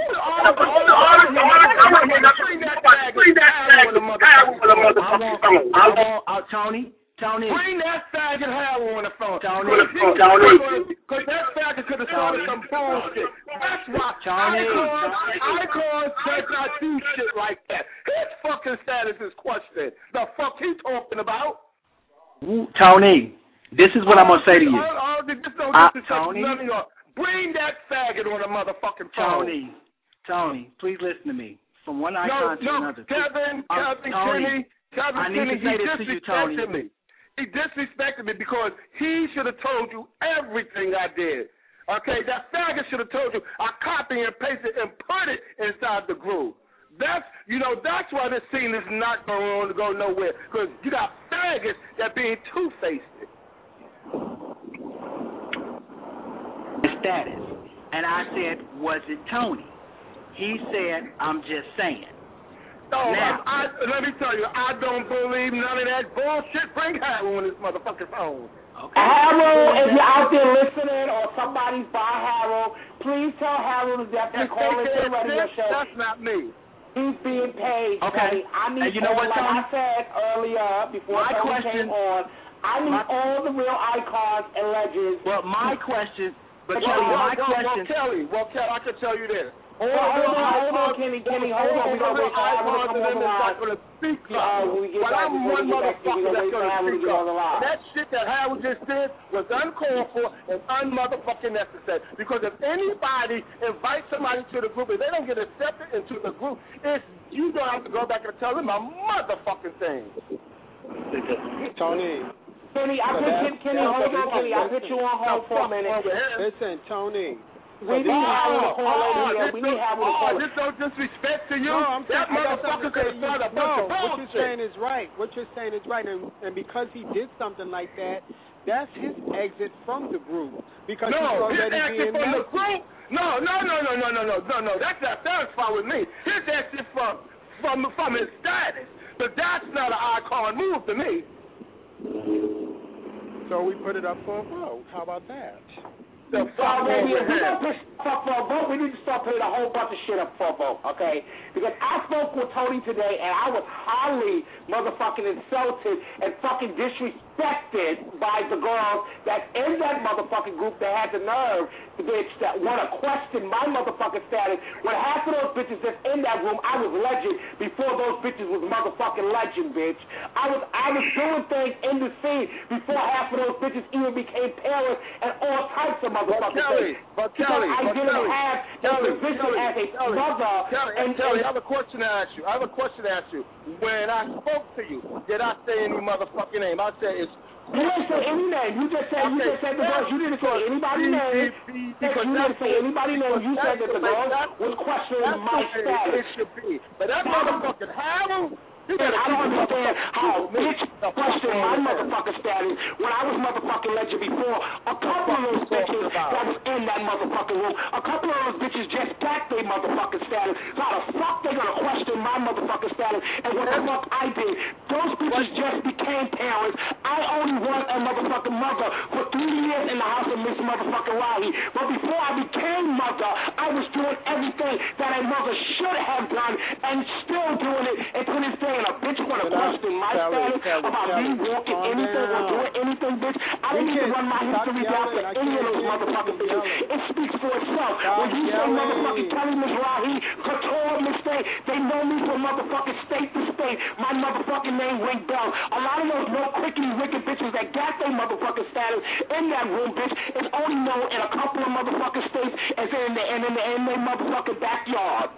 Bring that faggot on the motherfucking phone. I want, uh, Tony. Tony. Bring that faggot Howard on the phone. Tony. Tony. Because that faggot could have started some bullshit. That's why Tony. Icons, Icons does not do shit like that. His fucking status is questioned. The fuck he talking about? Tony, this is what I'm going to say to you. Oh, oh, just don't uh, Tony. Bring that faggot on the motherfucking phone. Tony. Tony, please listen to me. From one icon no, to no, another. Kevin, uh, Kevin, Tony, Kenny, Kevin, I need Kenny, to say he this to you, Tony. disrespected me. He disrespected me because he should have told you everything I did. Okay, that faggot should have told you. I copied and pasted and put it inside the groove. That's, you know, that's why this scene is not going to go nowhere, because you got faggots that being two-faced. Status. And I said, was it Tony? He said, I'm just saying. No, now, I, I, let me tell you, I don't believe none of that bullshit. Bring Harold on this motherfucking phone. Okay. Harold, if you're out there listening or somebody's by Harold, please tell Harold to definitely call into the radio show. That's not me. He's being paid. Okay. Buddy. I need, and you know what, like Tony? I said earlier before my Tony question, came on, I need my, all the real icons and legends. Well, my question, but well, Kelly, well, my well, question. Well, Kelly, well, Kelly, I can tell you this. Hold on, hold on, hold on, Kenny, Kenny, hold on. We're going to wait for Harold to come on the line. Going to speak uh, when we get but back, I'm one motherfucker that's going to speak on the line. That shit that Harold just did was uncalled for and unmotherfucking necessary. Because if anybody invites somebody to the group and they don't get accepted into the group, it's you don't have to go back and tell them a motherfucking thing. Tony. Kenny, I put Kenny, hold on, Kenny. I put you on hold for a minute. Listen, Tony. We need Harold to call over here. We need Harold to call. This no disrespect to you. No, I'm that saying, motherfucker could have started a bunch no, of what bullshit. you're saying is right. What you're saying is right, and, and because he did something like that, that's his exit from the group. Because no, he's already his exit being from messy. the group. No, no, no, no, no, no, no, no, no. That's not that's fine with me. His exit from from from his status, but that's not an icon move to me. So we put it up for a vote. How about that? The fuck maybe if we don't push stuff for a vote, we need to start putting a whole bunch of shit up for a vote, okay? Because I spoke with Tony today, and I was highly motherfucking insulted and fucking disrespected by the girls that's in that motherfucking group that had the nerve, the bitch, that want to question my motherfucking status. When half of those bitches that's in that room, I was legend before those bitches was motherfucking legend, bitch. I was I was doing things in the scene before half of those bitches even became parents and all types of motherfucking Kelly, things. but Kelly, I but didn't Kelly, have Kelly, a position Kelly, as a Kelly, mother. Kelly, and, Kelly, and, I have a question to ask you. I have a question to ask you. When I spoke to you, did I say any motherfucking name? I said it's. You didn't say any name. You just said okay. you just said the girls. You didn't say anybody's name. Because you didn't say anybody's name. You said that the girls was questioning my status. It should be. But that motherfucking Harold, And I don't understand how a bitch questioned my motherfucking status when I was motherfucking legend before. A couple of those bitches that was in that motherfucking room, a couple of those bitches just got their motherfucking status. So how the fuck they gonna question my motherfucking status and what the fuck I did? Those bitches just became parents. I only was a motherfucking mother for three years in the house of Miss motherfucking Rahi. But before I became mother, I was doing everything that a mother should have done and still doing it. And to this day, and a bitch want to question my status about me walking anything or doing anything, bitch. I don't need to run my history down for any of those motherfucking bitches. It speaks for itself. When you say motherfucking Kelly, Miss Rahi, Couture, Miss State, they know me from motherfucking state to state. My motherfucking name ring bells. A lot of those no crickety wicked bitches that got their motherfucking status in that room, bitch, is only known in a couple of motherfucking states as in the and in the in their motherfucking backyard.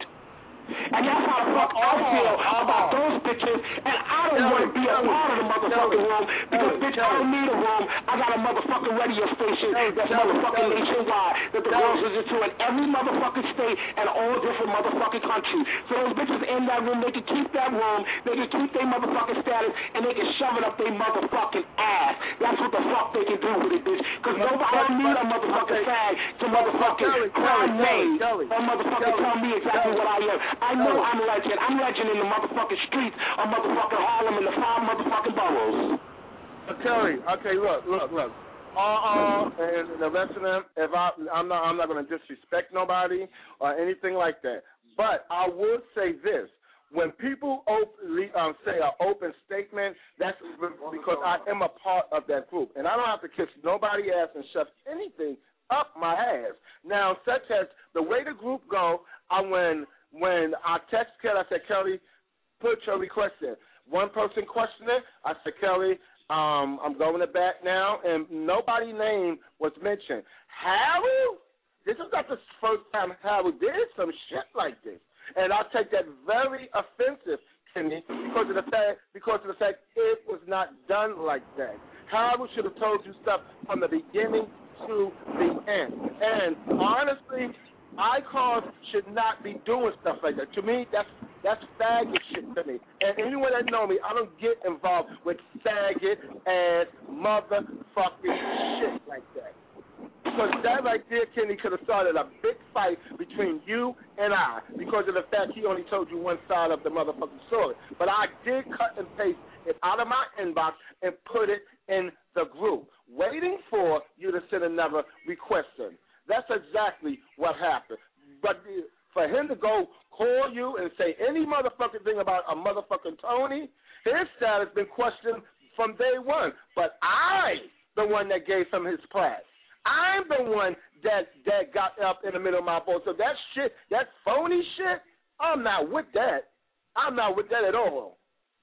And that's how the fuck I feel about those bitches, and I don't want to be a part of the motherfucking room because, bitch, I don't need a room. I got a motherfucking radio station that's motherfucking nationwide that the girls listen to in every motherfucking state and all different motherfucking countries. So those bitches in that room, they can keep that room, they can keep their motherfucking status, and they can shove it up their motherfucking ass. That's what the fuck they can do with it, bitch. Because nobody don't need a motherfucking fag to motherfucking cry name or motherfucking tell me exactly what I am. I know I'm legend. I'm legend in the motherfucking streets of motherfucking Harlem in the five motherfucking boroughs. Kelly, okay, look, look, look. Uh, uh, and the rest of them, if I, I'm not, I'm not going to disrespect nobody or anything like that. But I would say this: when people openly um, say an open statement, that's because I am a part of that group, and I don't have to kiss nobody's ass and shove anything up my ass. Now, such as the way the group go, I when when I text Kelly, I said, Kelly, put your request in. One person questioned it. I said, Kelly, um, I'm going to bat now, and nobody's name was mentioned. Harold? This is not the first time Harold did some shit like this, and I take that very offensive to me because of the fact because of the fact it was not done like that. Harold should have told you stuff from the beginning to the end. And honestly, icons should not be doing stuff like that. To me, that's that's faggot shit to me. And anyone that know me, I don't get involved with faggot ass motherfucking shit like that. Because that right there, Kenny, could have started a big fight between you and I because of the fact he only told you one side of the motherfucking story. But I did cut and paste it out of my inbox and put it in the group, waiting for you to send another request in. That's exactly what happened. But for him to go call you and say any motherfucking thing about a motherfucking Tony, his status been questioned from day one. But I, the one that gave him his plaque. I'm the one that, that got up in the middle of my vote. So that shit, that phony shit, I'm not with that. I'm not with that at all.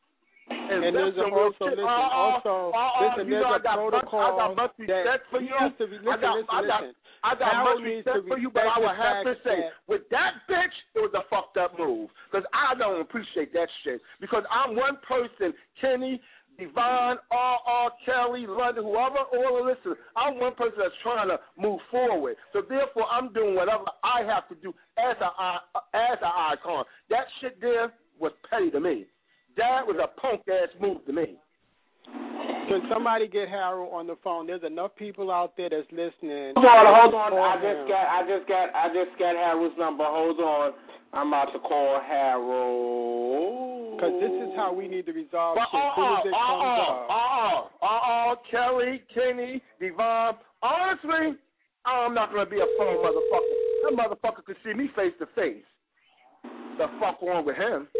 And, and there's also, listen, uh, also, uh, listen, there's a protocol I got much respect for you. To be, listen, I got, listen, I got, listen. I got much respect for you, but I would have to say, that, with that bitch, it was a fucked up move. Because I don't appreciate that shit. Because I'm one person, Kenny, Devon, R R, Kelly, London, whoever, all the listeners. I'm one person that's trying to move forward. So therefore, I'm doing whatever I have to do as a as an icon. That shit there was petty to me. That was a punk-ass move to me. Can somebody get Harold on the phone? There's enough people out there that's listening. Hold on, hold on. I just got, I just got, I just got Harold's number. Hold on. I'm about to call Harold. Because this is how we need to resolve but shit. Uh, as soon as it uh, comes uh, up. Uh, uh, uh, Kelly, Kenny, Devon. Honestly, I'm not going to be a phone motherfucker. That motherfucker could see me face to face. The fuck wrong with him?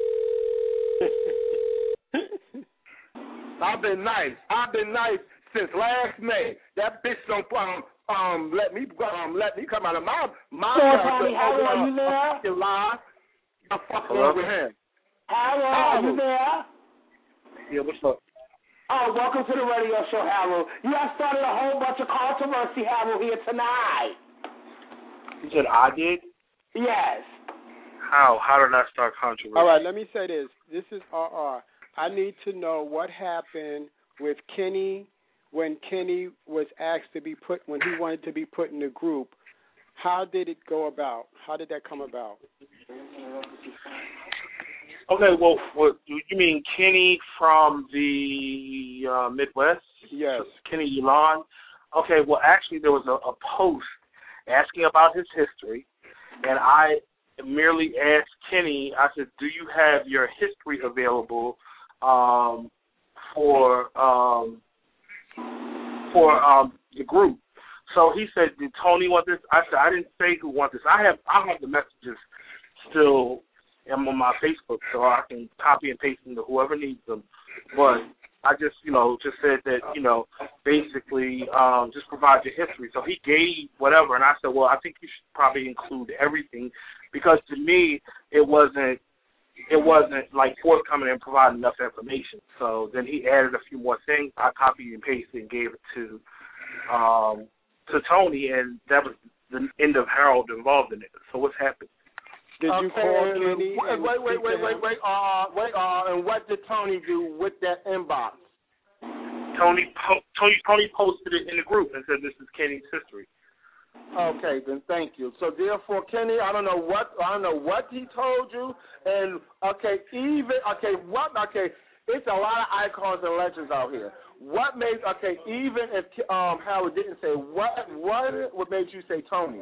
I've been nice. I've been nice since last May. That bitch don't um um let me um let me come out of my my Tony, Harold, are you there? Lie. The fuck Hello? wrong with him? Harold, are you there? Yeah, what's up? Oh, welcome to the radio show, Harold. You have started a whole bunch of controversy, Harold, here tonight. You said I did? Yes. How? How did I start controversy? All right, let me say this. This is R R. I need to know what happened with Kenny when Kenny was asked to be put, when he wanted to be put in the group. How did it go about? How did that come about? Okay, well, what you mean Kenny from the uh, Midwest? Yes. Kenny Elon? Okay, well, actually, there was a, a post asking about his history, and I merely asked Kenny, I said, do you have your history available um, for um, for um, the group? So he said, did Tony want this? I said, I didn't say who wants this. I have I have the messages still on my Facebook, so I can copy and paste them to whoever needs them. But I just, you know, just said that, you know, basically um, just provide your history. So he gave whatever, and I said, well, I think you should probably include everything, because to me it wasn't it wasn't like forthcoming and providing enough information. So then he added a few more things. I copied and pasted and gave it to um, to Tony, and that was the end of Harold involved in it. So what's happened? Did you okay, call Kenny? Wait, wait, wait, wait, wait, wait, uh, wait, uh, and what did Tony do with that inbox? Tony, po- Tony, Tony posted it in the group and said, "This is Kenny's history." Okay, then thank you. So therefore, Kenny, I don't know what I don't know what he told you, and okay, even okay, what okay, it's a lot of icons and legends out here. What made okay, even if um Howard didn't say what what what made you say Tony?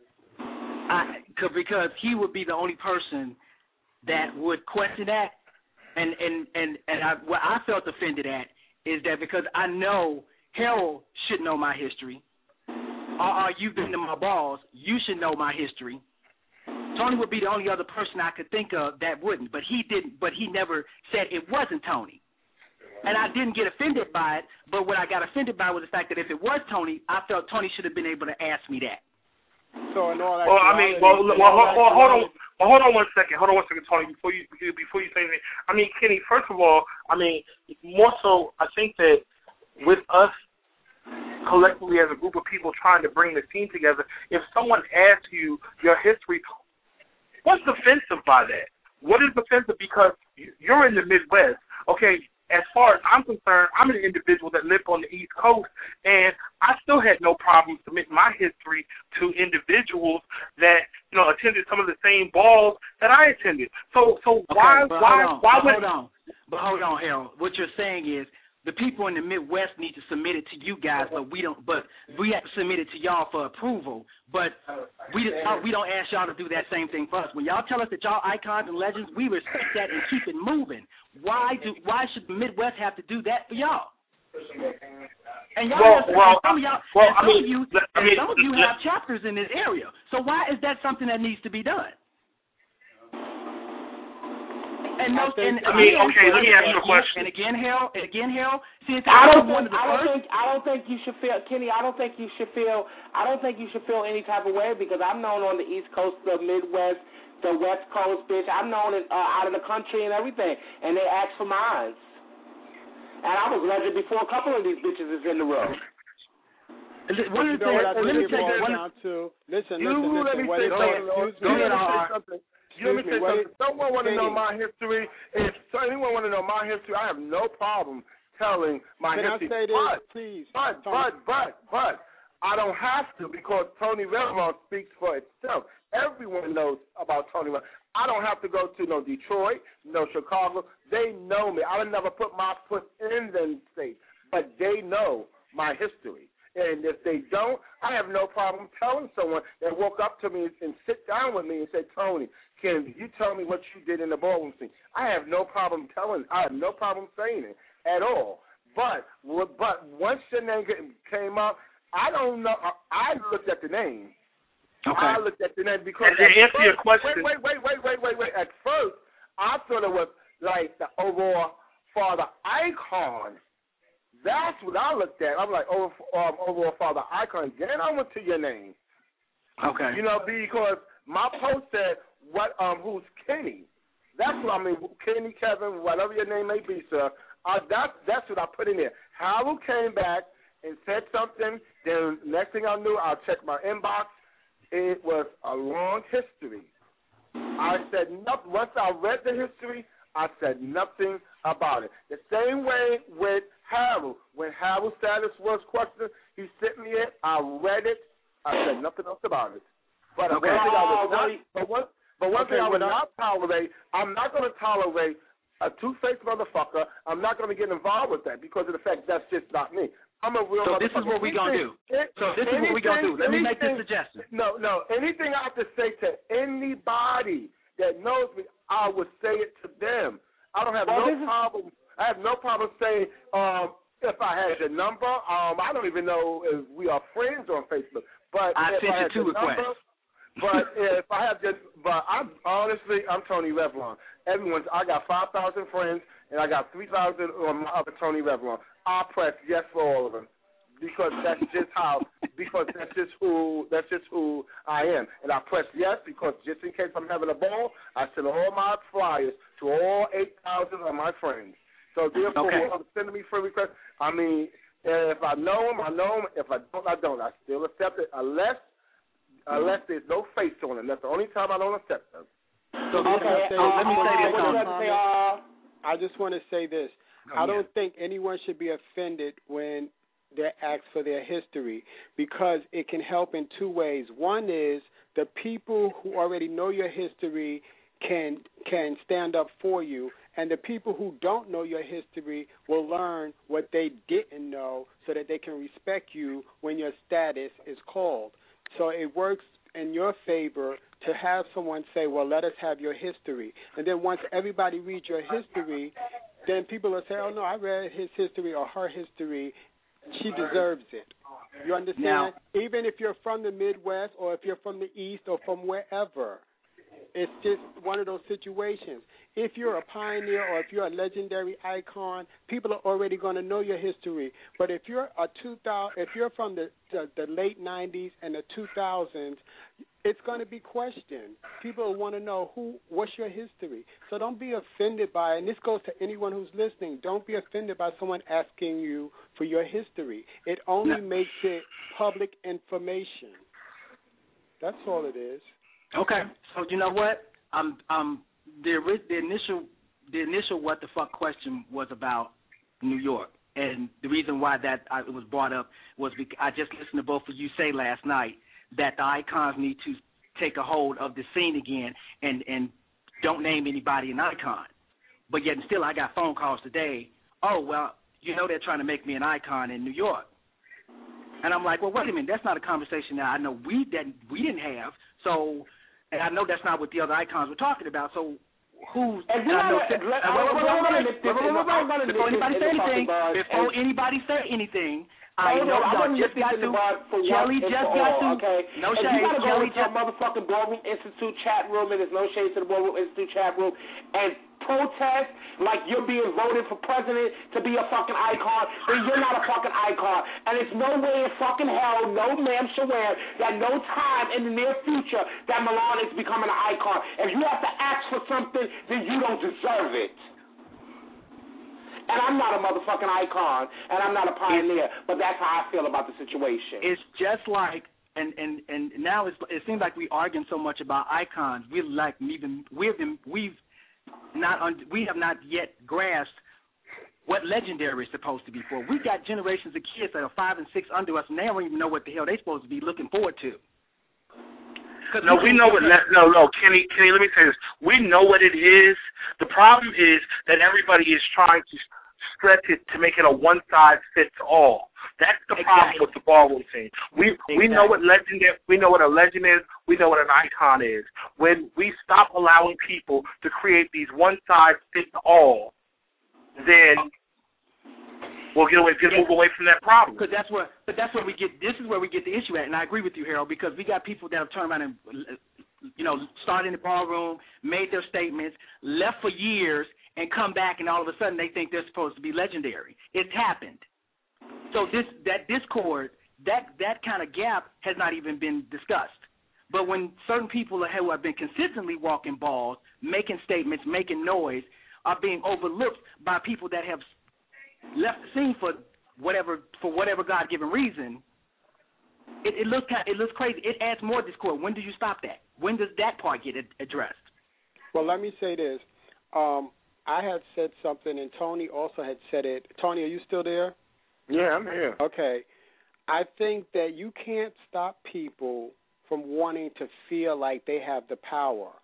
I, because he would be the only person that would question that, and and and and I, what I felt offended at is that because I know Harold should know my history, or, or you've been to my balls, you should know my history. Tony would be the only other person I could think of that wouldn't, but he didn't. But he never said it wasn't Tony, and I didn't get offended by it. But what I got offended by was the fact that if it was Tony, I felt Tony should have been able to ask me that. So in all well, I mean, well, well, well, well, hold on, well, hold on one second, hold on one second, Tony, before you before you say anything. I mean, Kenny, first of all, I mean, more so, I think that with us collectively as a group of people trying to bring the team together, if someone asks you your history, what's offensive by that? What is offensive? Because you're in the Midwest, okay? As far as I'm concerned, I'm an individual that lived on the East Coast, and I still had no problem submitting my history to individuals that, you know, attended some of the same balls that I attended. So, so okay, why, why, on, why but would? Hold on, but hold on, Harold. What you're saying is the people in the Midwest need to submit it to you guys, but we don't. But we have to submit it to y'all for approval. But we we don't ask y'all to do that same thing for us. When y'all tell us that y'all icons and legends, we respect that and keep it moving. Why do why should the Midwest have to do that for y'all? And y'all well, have, well, some of y'all, well, and I some mean, of you, I mean, some of you have chapters in this area. So why is that something that needs to be done? And no, and I mean, again, okay, let me ask you a question. And again, Harold, and again, Harold, since I don't one think of the I don't first, think I don't think you should feel Kenny. I don't think you should feel I don't think you should feel any type of way, because I'm known on the East Coast, the Midwest, the West Coast, bitch. I'm known in, uh, out in the country and everything, and they ask for mine. And I was legend before a couple of these bitches is in the room. One of the things let me take it down to listen, you listen, let listen. me What say it something. is, Go ahead, something. You let me say something. It, Someone want to know Kenny. my history. If anyone want to know my history, I have no problem telling my Can history. I say this, but, please? But, but, but, but, I don't have to, because Tony Relevant speaks for itself. Everyone knows about Tony Relevant. I don't have to go to no Detroit, no Chicago. They know me. I would never put my foot in them states, but they know my history. And if they don't, I have no problem telling someone that woke up to me and sit down with me and said, Tony, can you tell me what you did in the ballroom scene? I have no problem telling. I have no problem saying it at all. But but once your name came up, I don't know. I looked at the name. Okay. I looked at the name because And to answer your question, wait, wait, wait, wait, wait, wait. At first, I thought it was like the overall father icon. That's what I looked at. I'm like, over, um, overall father icon. Then I went to your name. Okay. You know, because my post said, "What? Um, who's Kenny?" That's what I mean. Kenny, Kevin, whatever your name may be, sir. Uh, that's that's what I put in there. Harold came back and said something. Then next thing I knew, I checked my inbox. It was a long history. I said nothing. Once I read the history, I said nothing about it. The same way with Harold. When Harold's status was questioned, he sent me it. I read it. I said nothing else about it. But Okay. one thing I was not, but one, But one Okay, thing I would what I- not tolerate, I'm not going to tolerate a two-faced motherfucker. I'm not going to get involved with that because of the fact that's just not me. I'm a real So motherfucker. this is what we're going to do. So this is what we're going to do. Let me make this suggestion. No, no. Anything I have to say to anybody that knows me, I would say it to them. I don't have Well, no this is- problem. I have no problem saying um, if I had your number. Um, I don't even know if we are friends on Facebook. But I if sent I you had two your number, requests. but if I have just, but I'm honestly, I'm Tony Revlon. Everyone's, I got five thousand friends, and I got three thousand on my other Tony Revlon. I press yes for all of them because that's just how, because that's just who, that's just who I am. And I press yes because just in case I'm having a ball, I send all my flyers to all eight thousand of my friends. So therefore, Okay. whoever sending me friend requests, I mean, if I know them, I know them. If I don't, I don't. I still accept it unless. Unless there's no face on it. That's the only time I don't accept them. So, Okay, okay, so uh, let me what say I this, wanna Tony. say, uh, I just want to say this. Oh, I don't yeah. think anyone should be offended when they're asked for their history because it can help in two ways. One is the people who already know your history can can stand up for you, and the people who don't know your history will learn what they didn't know so that they can respect you when your status is called. So it works in your favor to have someone say, well, let us have your history. And then once everybody reads your history, then people will say, oh, no, I read his history or her history. She deserves it. You understand? Now, even if you're from the Midwest or if you're from the East or from wherever, it's just one of those situations. If you're a pioneer or if you're a legendary icon, people are already going to know your history. But if you're a two thousand, if you're from the, the the late nineties and the two thousands, it's going to be questioned. People want to know who, what's your history. So don't be offended by it. And this goes to anyone who's listening. Don't be offended by someone asking you for your history. It only No. makes it public information. That's all it is. Okay, so you know what? Um, um, the the initial the initial what the fuck question was about New York, and the reason why that I, it was brought up was because I just listened to both of you say last night that the icons need to take a hold of the scene again and and don't name anybody an icon. But yet and still, I got phone calls today. Oh well, you know they're trying to make me an icon in New York, and I'm like, well, wait a minute, that's not a conversation that I know we didn't we didn't have. So. And I know that's not what the other icons were talking about. So who's? And and I know, let- let- uh, wait, wait, wait, wait, wait, wait, wait, wait, wait, let- before anybody let- say let- anything, let- before and- anybody say anything, No, I no, know I y'all wasn't just got listening to. to Bud for Kelly once and just for got all, to. okay? No if shade. you gotta go Kelly into just. a motherfucking Ballroom Institute chat room, and there's no shade to the Ballroom Institute chat room, and protest like you're being voted for president to be a fucking icon, then you're not a fucking icon. And it's no way in fucking hell, no ma'am swear, that no time in the near future that Milan is becoming an icon. If you have to ask for something, then you don't deserve it. And I'm not a motherfucking icon, and I'm not a pioneer, but that's how I feel about the situation. It's just like, and and and now it's, it seems like we arguing so much about icons. We like even we've been, we've not un, we have not yet grasped what legendary is supposed to be for. We got generations of kids that are five and six under us, and they don't even know what the hell they're supposed to be looking forward to. No, we know what. Le- no, no, Kenny, Kenny. Let me say this. We know what it is. The problem is that everybody is trying to stretch it to make it a one size fits all. That's the Exactly. problem with the ballroom scene. We Exactly. we know what legend is. We know what a legend is. We know what an icon is. When we stop allowing people to create these one size fits all, then we'll get away, get Yeah. move away from that problem. Because that's where, but that's where we get. This is where we get the issue at, and I agree with you, Harold. Because we got people that have turned around and, you know, started in the ballroom, made their statements, left for years, and come back, and all of a sudden they think they're supposed to be legendary. It's happened. So this that discord, that that kind of gap has not even been discussed. But when certain people who have been consistently walking balls, making statements, making noise, are being overlooked by people that have left the scene for whatever for whatever God-given reason, it, it looks it looks crazy. It adds more discord. When do you stop that? When does that part get addressed? Well, let me say this. Um, I had said something, and Tony also had said it. Tony, are you still there? Yeah, I'm here. Okay. I think that you can't stop people from wanting to feel like they have the power.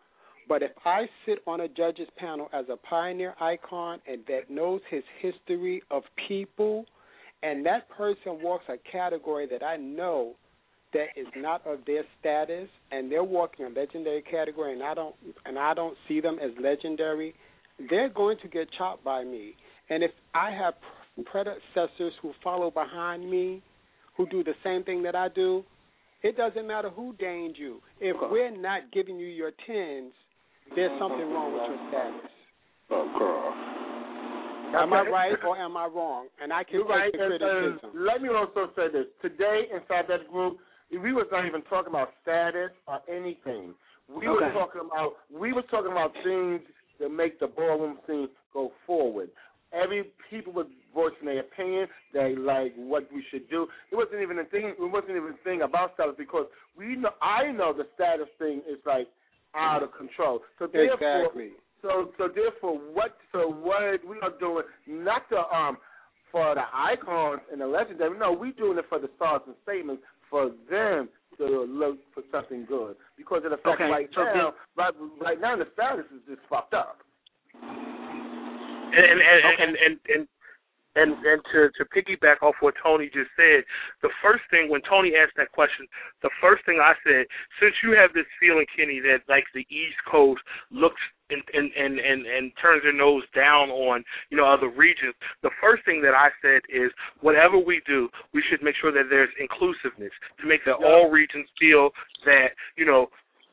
But if I sit on a judge's panel as a pioneer icon and that knows his history of people, and that person walks a category that I know that is not of their status, and they're walking a legendary category, and I don't and I don't see them as legendary, they're going to get chopped by me. And if I have predecessors who follow behind me, who do the same thing that I do, it doesn't matter who deigned you. If we're not giving you your tens, there's something wrong with your status. Oh, girl. Am I right or am I wrong? And I can You're take right. the And, criticism. and let me also say this. Today inside that group, we was not even talking about status or anything. We Okay. were talking about we were talking about things that make the ballroom scene go forward. Every people was voicing their opinion. They like what we should do. It wasn't even a thing. It wasn't even a thing about status because we know. I know the status thing is like out of control. So therefore, Exactly. so so therefore, what so what we are doing? Not the um for the icons and the legendary. No, we doing it for the stars and statements for them to look for something good because of the fact Okay, right so now, right, right now the status is just fucked up. And and and, Okay. and, and, and And and to, to piggyback off what Tony just said, the first thing when Tony asked that question, the first thing I said, since you have this feeling, Kenny, that like the East Coast looks and and, and, and, and turns their nose down on, you know, other regions, the first thing that I said is whatever we do, we should make sure that there's inclusiveness to make that all regions feel that, you know,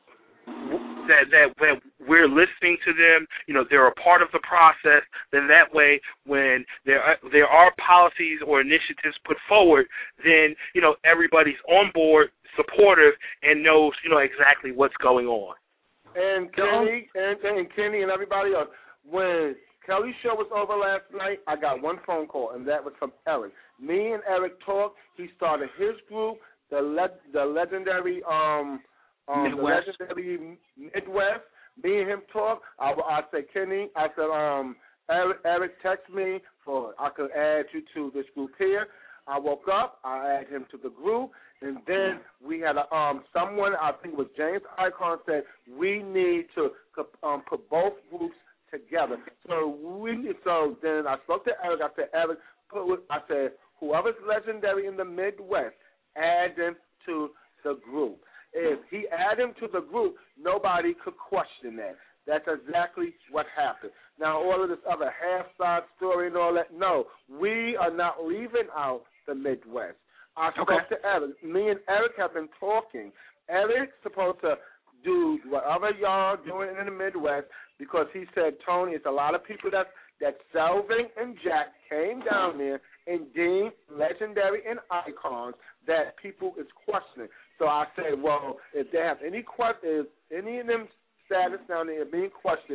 that that when we're listening to them, you know, they're a part of the process. Then that way, when there are, there are policies or initiatives put forward, then you know everybody's on board, supportive, and knows you know exactly what's going on. And Kenny and, and Kenny and everybody else, when Kelly's show was over last night, I got one phone call, and that was from Eric. Me and Eric talked. He started his group, the le- the legendary um. Um, Midwest. The legendary Midwest. Me and him talk. I, I said, Kenny, I said, um, Eric, Eric text me for I could add you to this group here. I woke up, I added him to the group, and then we had a, um someone, I think it was James Icon, said we need to um, put both groups together. So we so then I spoke to Eric. I said, Eric, put, I said, whoever's legendary in the Midwest, add them to the group. If he added him to the group, nobody could question that. That's exactly what happened. Now, all of this other half-side story and all that, no, we are not leaving out the Midwest. I spoke Okay. to Eric. Me and Eric have been talking. Eric's supposed to do whatever y'all doing in the Midwest because he said, Tony, it's a lot of people that that Selvin and Jack came down there and deemed legendary and icons that people is questioning. So I said, well, if they have any que- if any of them status down there being questioned,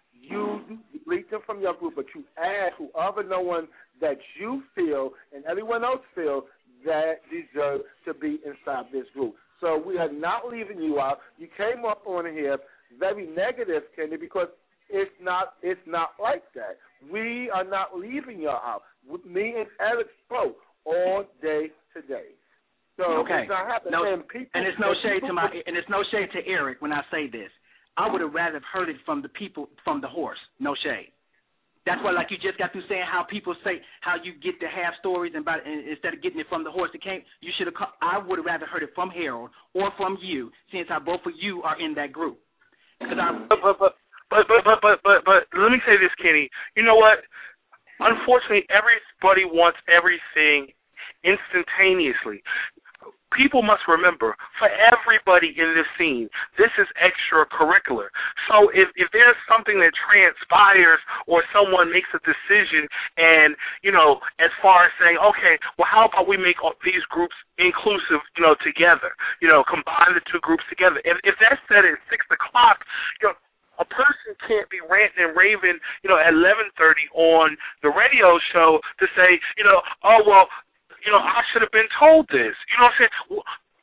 you delete them from your group, but you add whoever, no one that you feel and everyone else feel that deserve to be inside this group. So we are not leaving you out. You came up on here very negative, Kenny, because it's not it's not like that. We are not leaving you out. Me and Eric spoke all day today. So okay. it's not happening. No, and, people, and it's no and shade people, to my and it's no shade to Eric when I say this. I would have rather heard it from the people from the horse. No shade. That's why, like you just got through saying how people say how you get the half stories and, about, and instead of getting it from the horse that came, you should have. I would have rather heard it from Harold or from you, since how both of you are in that group. Because I. But but but but but but but but but let me say this, Kenny. You know what? Unfortunately, everybody wants everything instantaneously. People must remember, for everybody in this scene, this is extracurricular. So if, if there's something that transpires or someone makes a decision and, you know, as far as saying, okay, well, how about we make all these groups inclusive, you know, together, you know, combine the two groups together. If, if that's said at six o'clock, you know, a person can't be ranting and raving, you know, at eleven thirty on the radio show to say, you know, oh, well, you know, I should have been told this. You know what I'm saying?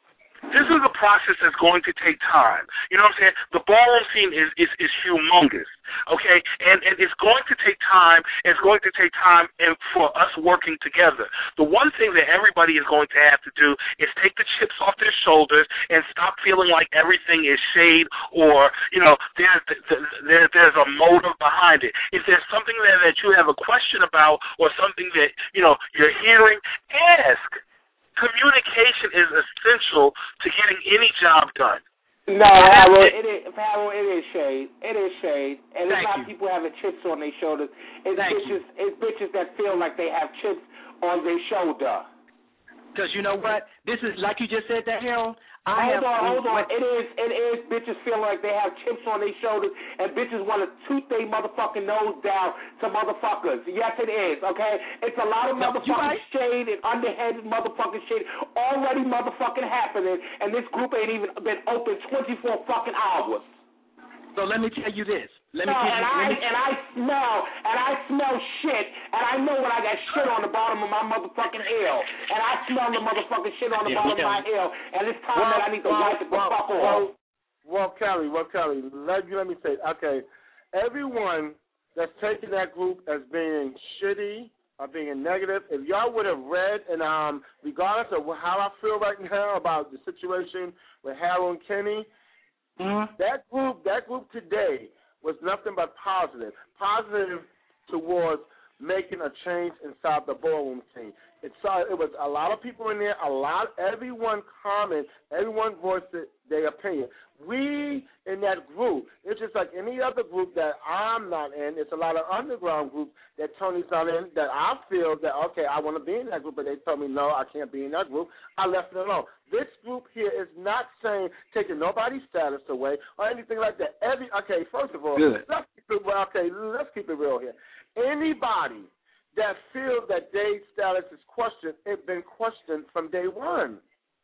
This is a process that's going to take time. You know what I'm saying? The ballroom scene is, is, is humongous, okay? And and it's going to take time, and it's going to take time and for us working together. The one thing that everybody is going to have to do is take the chips off their shoulders and stop feeling like everything is shade or, you know, there's, there, there's a motive behind it. If there's something there that you have a question about or something that, you know, you're hearing, ask. Communication is essential to getting any job done. No, Harold, it is, Harold, it is shade. It is shade. And Thank it's not you. people having chips on their shoulders. It's Thank bitches, it's bitches that feel like they have chips on their shoulder. Because you know what? This is, like you just said that, Harold. I hold have, on, hold on. It is, it is bitches feel like they have chips on their shoulders, and bitches want to toot their motherfucking nose down to motherfuckers. Yes, it is, okay? It's a lot of No, motherfucking right. shade and underhanded motherfucking shade already motherfucking happening, and this group ain't even been open twenty-four fucking hours. So let me tell you this. Let me no, tell you, and I let me, and I smell and I smell shit, and I know when I got shit on the bottom of my motherfucking hill, and I smell the motherfucking shit on the Yeah, bottom yeah. of my hill, and it's time Well, that I need to well, wipe it the well, fuck off. well, well, Kelly, well, Kelly, let you let me say, okay, everyone that's taking that group as being shitty or being negative, if y'all would have read, and um, regardless of how I feel right now about the situation with Harold and Kenny, mm-hmm. that group, that group today was nothing but positive, positive towards making a change inside the ballroom scene. It saw it was a lot of people in there, a lot, everyone comment, everyone voiced their opinion. We in that group, it's just like any other group that I'm not in. It's a lot of underground groups that Tony's not in that I feel that, okay, I want to be in that group, but they told me, no, I can't be in that group. I left it alone. This group here is not saying, taking nobody's status away or anything like that. Every Okay, first of all, Good. let's keep it, well, okay, let's keep it real here. Anybody that feels that their status is questioned, it's been questioned from day one.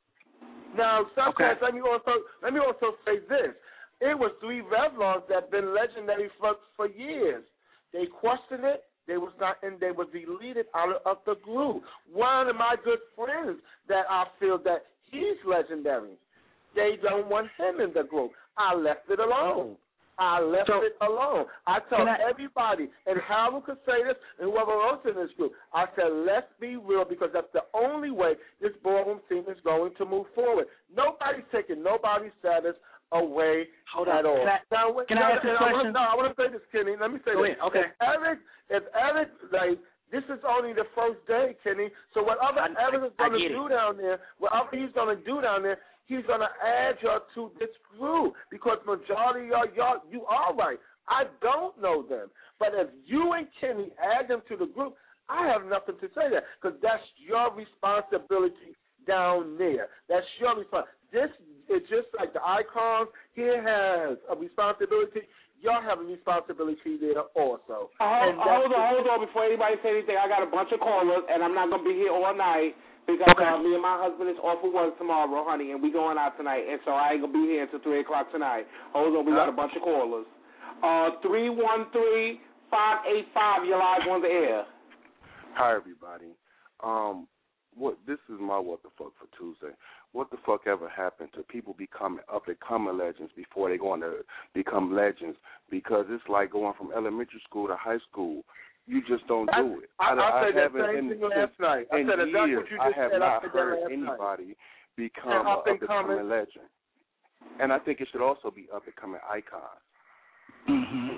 Now, sometimes Okay. let me also let me also say this: it was three Revlons that been legendary for for years. They questioned it. They was not, and they was deleted out of the group. One of my good friends that I feel that he's legendary. They don't want him in the group. I left it alone. I left So, it alone. I told I, everybody, and Harold could say this, and whoever else in this group, I said, let's be real, because that's the only way this ballroom team is going to move forward. Nobody's taking nobody's status away Hold at on. all. Can I, now, can no, I ask you a I wanna, question? no, I want to say this, Kenny. Let me say Go this. ahead. Okay. If Eric, if Eric, like, this is only the first day, Kenny, so whatever I- Eric is I- I going to get it. do down there, whatever he's going to do down there, he's going to add y'all to this group, because majority of y'all, y'all, you are right. I don't know them. But if you and Kenny add them to the group, I have nothing to say there, because that's your responsibility down there. That's your responsibility. This is just like the icons. He has a responsibility. Y'all have a responsibility there also. Uh, hold, And that's hold on, the- hold on. Before anybody say anything, I got a bunch of callers, and I'm not going to be here all night because Okay. uh, me and my husband is off for work tomorrow, honey, and we going out tonight, and so I ain't going to be here until three o'clock tonight. Hold on, we got a bunch of callers. Uh, three one three, five eight five, you're live on the air. Hi, everybody. Um, what this is my what the fuck for Tuesday. What the fuck ever happened to people becoming up and coming legends before they going to become legends? Because it's like going from elementary school to high school. You just don't do it. I, I, I said that haven't same in, thing last night. I in said exactly years, what you I just have said. I not said that heard last anybody night. become And an up up and and coming coming. legend. And I think it should also be up and coming icons. Mm-hmm.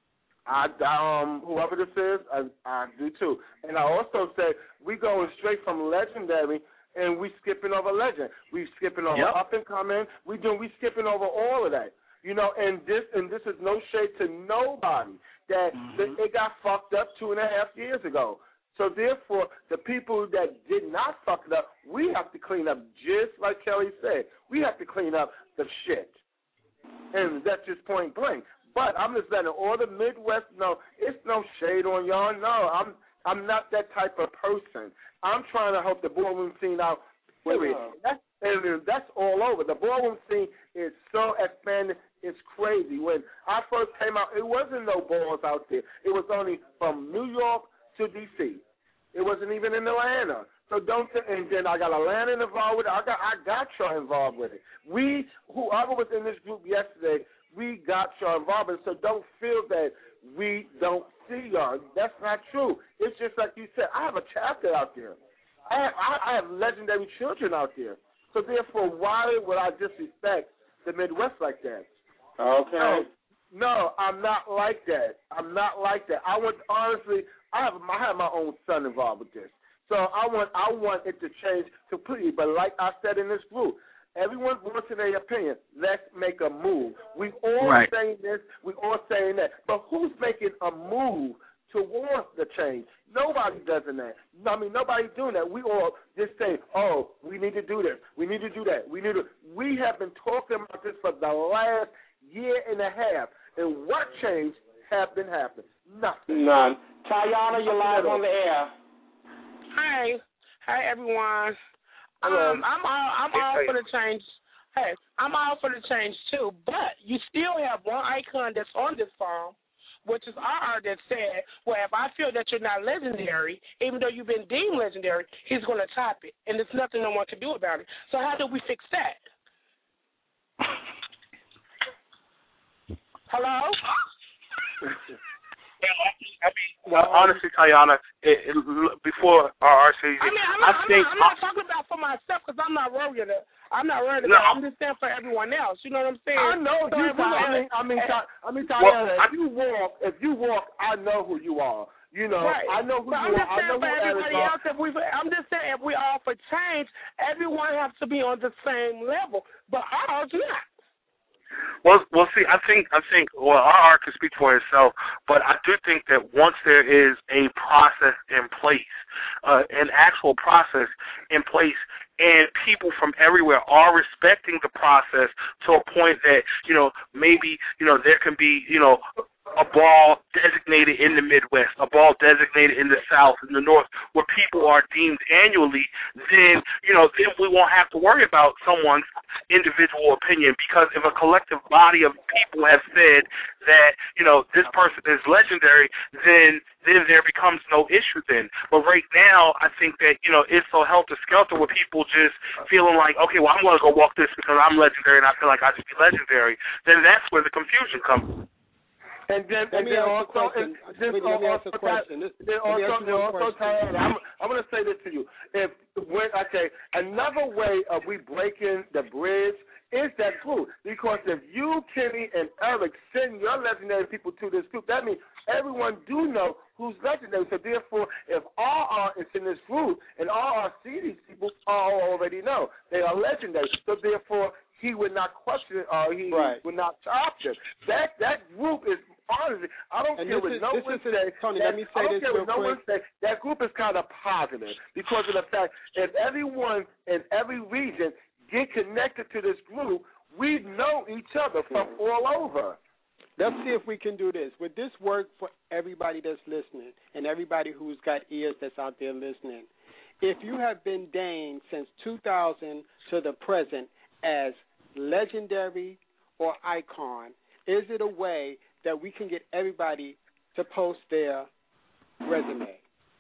I um whoever this is, I I do too. And I also say we going straight from legendary and we skipping over legend. We skipping over Yep. up and coming. We doing we skipping over all of that. You know, and this and this is no shade to nobody. That Mm-hmm. that it got fucked up two and a half years ago. So therefore, the people that did not fuck it up, we have to clean up. Just like Kelly said, we have to clean up the shit. And that's just point blank. But I'm just letting all the Midwest know it's no shade on y'all. No, I'm I'm not that type of person. I'm trying to help the ballroom scene out. Period. That's and that's all over. The ballroom scene is so expanded. It's crazy. When I first came out, it wasn't no balls out there. It was only from New York to D C. It wasn't even in Atlanta. So don't, th- and then I got Atlanta involved with it. I got, I got y'all involved with it. We, whoever was in this group yesterday, we got y'all involved with it. So don't feel that we don't see y'all. That's not true. It's just like you said. I have a chapter out there. I have, I, I have legendary children out there. So therefore, why would I disrespect the Midwest like that? Okay. No, no, I'm not like that. I'm not like that. I want, honestly, I have, I have my own son involved with this. So I want I want it to change completely. But like I said in this group, everyone wants their opinion. Let's make a move. We all right. saying this, we all saying that. But who's making a move towards the change? Nobody does that. I mean, nobody's doing that. We all just say, oh, we need to do this. We need to do that. We need to. We have been talking about this for the last year and a half. And what change have been happening? Nothing. None. Tayana, you're live on the air. Hi, hi everyone. Hello. Um, I'm all I'm all for the change. Hey, I'm all for the change too. But you still have one icon that's on this phone, which is R R, that said, "Well, if I feel that you're not legendary, even though you've been deemed legendary, he's going to top it, and there's nothing no one can do about it." So how do we fix that? Hello. I mean, well, honestly, Tayana, it, it, before R R says, I mean, I'm I not, I'm think not, I'm not talking about for myself because I'm not worried. I'm not worried about. No. it. I'm just saying for everyone else. You know what I'm saying? I know So you. everyone- I mean, I mean, eh, I mean, Well, Tayana, I- if you walk, if you walk, I know who you are. You know, right. I know who but you I'm are. just I saying know for who everybody Eric else, if we, I'm just saying if we all for change, everyone has to be on the same level. But ours not. Well, well, see, I think, I think, well, R R can speak for itself, but I do think that once there is a process in place, uh, an actual process in place, and people from everywhere are respecting the process to a point that, you know, maybe, you know, there can be, you know, a ball designated in the Midwest, a ball designated in the South, in the North, where people are deemed annually, then, you know, then we won't have to worry about someone's individual opinion, because if a collective body of people have said that, you know, this person is legendary, then then there becomes no issue then. But right now, I think that, you know, it's so helter-skelter with people just feeling like, okay, well, I'm going to go walk this because I'm legendary and I feel like I should be legendary. Then that's where the confusion comes. And then, Let and me then ask a also, question. and then Wait, let me ask also, a question. This- then let me also, ask you then one also, question. Tayana, I'm, I'm going to say this to you. If when okay, another way of we breaking the bridge is that group, because if you, Kenny, and Eric send your legendary people to this group, that means everyone do know who's legendary. So therefore, if R R is in this group and R R see these people, R R already know they are legendary. So therefore, he would not question it, or he Right. would not stop them. That that group is honestly, I don't And care this what is- no this one is- say. Tony, that, let me say I don't this care real what no quick. one say. That group is kind of positive because of the fact if everyone in every region get connected to this group, we know each other from all over. Let's see if we can do this. Would this work for everybody that's listening and everybody who's got ears that's out there listening? If you have been deigned since two thousand to the present as legendary or icon, is it a way that we can get everybody to post their resume?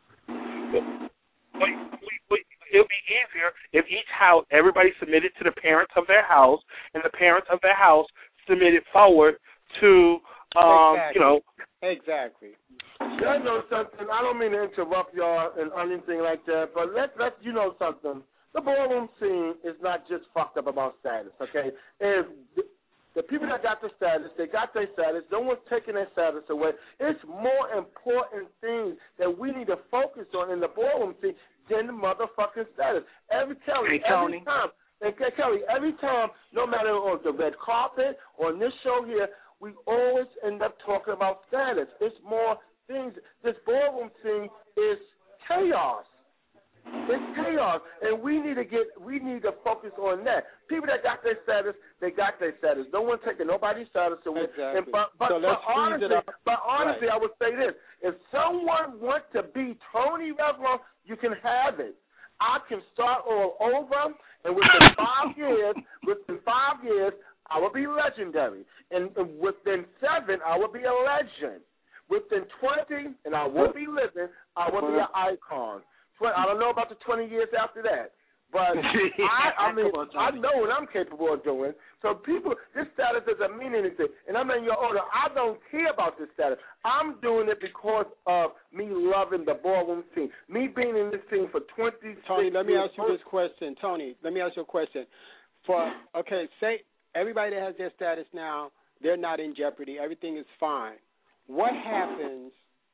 Wait, wait, wait. It'll be easier if each house, everybody submitted to the parents of their house, and the parents of their house submitted forward to, um, exactly. you know. Exactly. I know something. I don't mean to interrupt y'all and anything like that, but let let you know something. The ballroom scene is not just fucked up about status, okay? If the, the people that got the status, they got their status. No one's taking their status away. It's more important things that we need to focus on in the ballroom scene than the motherfucking status. Every Kelly, Hey, Tony. every time, and Kelly, every time, no matter on the red carpet or on this show here, we always end up talking about status. It's more things. This ballroom scene is chaos. It's chaos, and we need to get. We need to focus on that. People that got their status, they got their status. No one's taking nobody's status away. Exactly. And, but but, So let's but honestly, freeze it up. but honestly, Right. I would say this: if someone wants to be Tony Revlon, you can have it. I can start all over, and within five years, within five years, I will be legendary, and, and within seven, I will be a legend. Within twenty, and I will be living, I will be an icon. I don't know about the twenty years after that. But I, I mean, I know what I'm capable of doing. So people, this status doesn't mean anything. And I'm in your order. I don't care about this status. I'm doing it because of me loving the ballroom scene. Me being in this scene for twenty. Tony, let me ask you this question. Tony, let me ask you a question. For okay, say everybody that has their status now, they're not in jeopardy. Everything is fine. What happens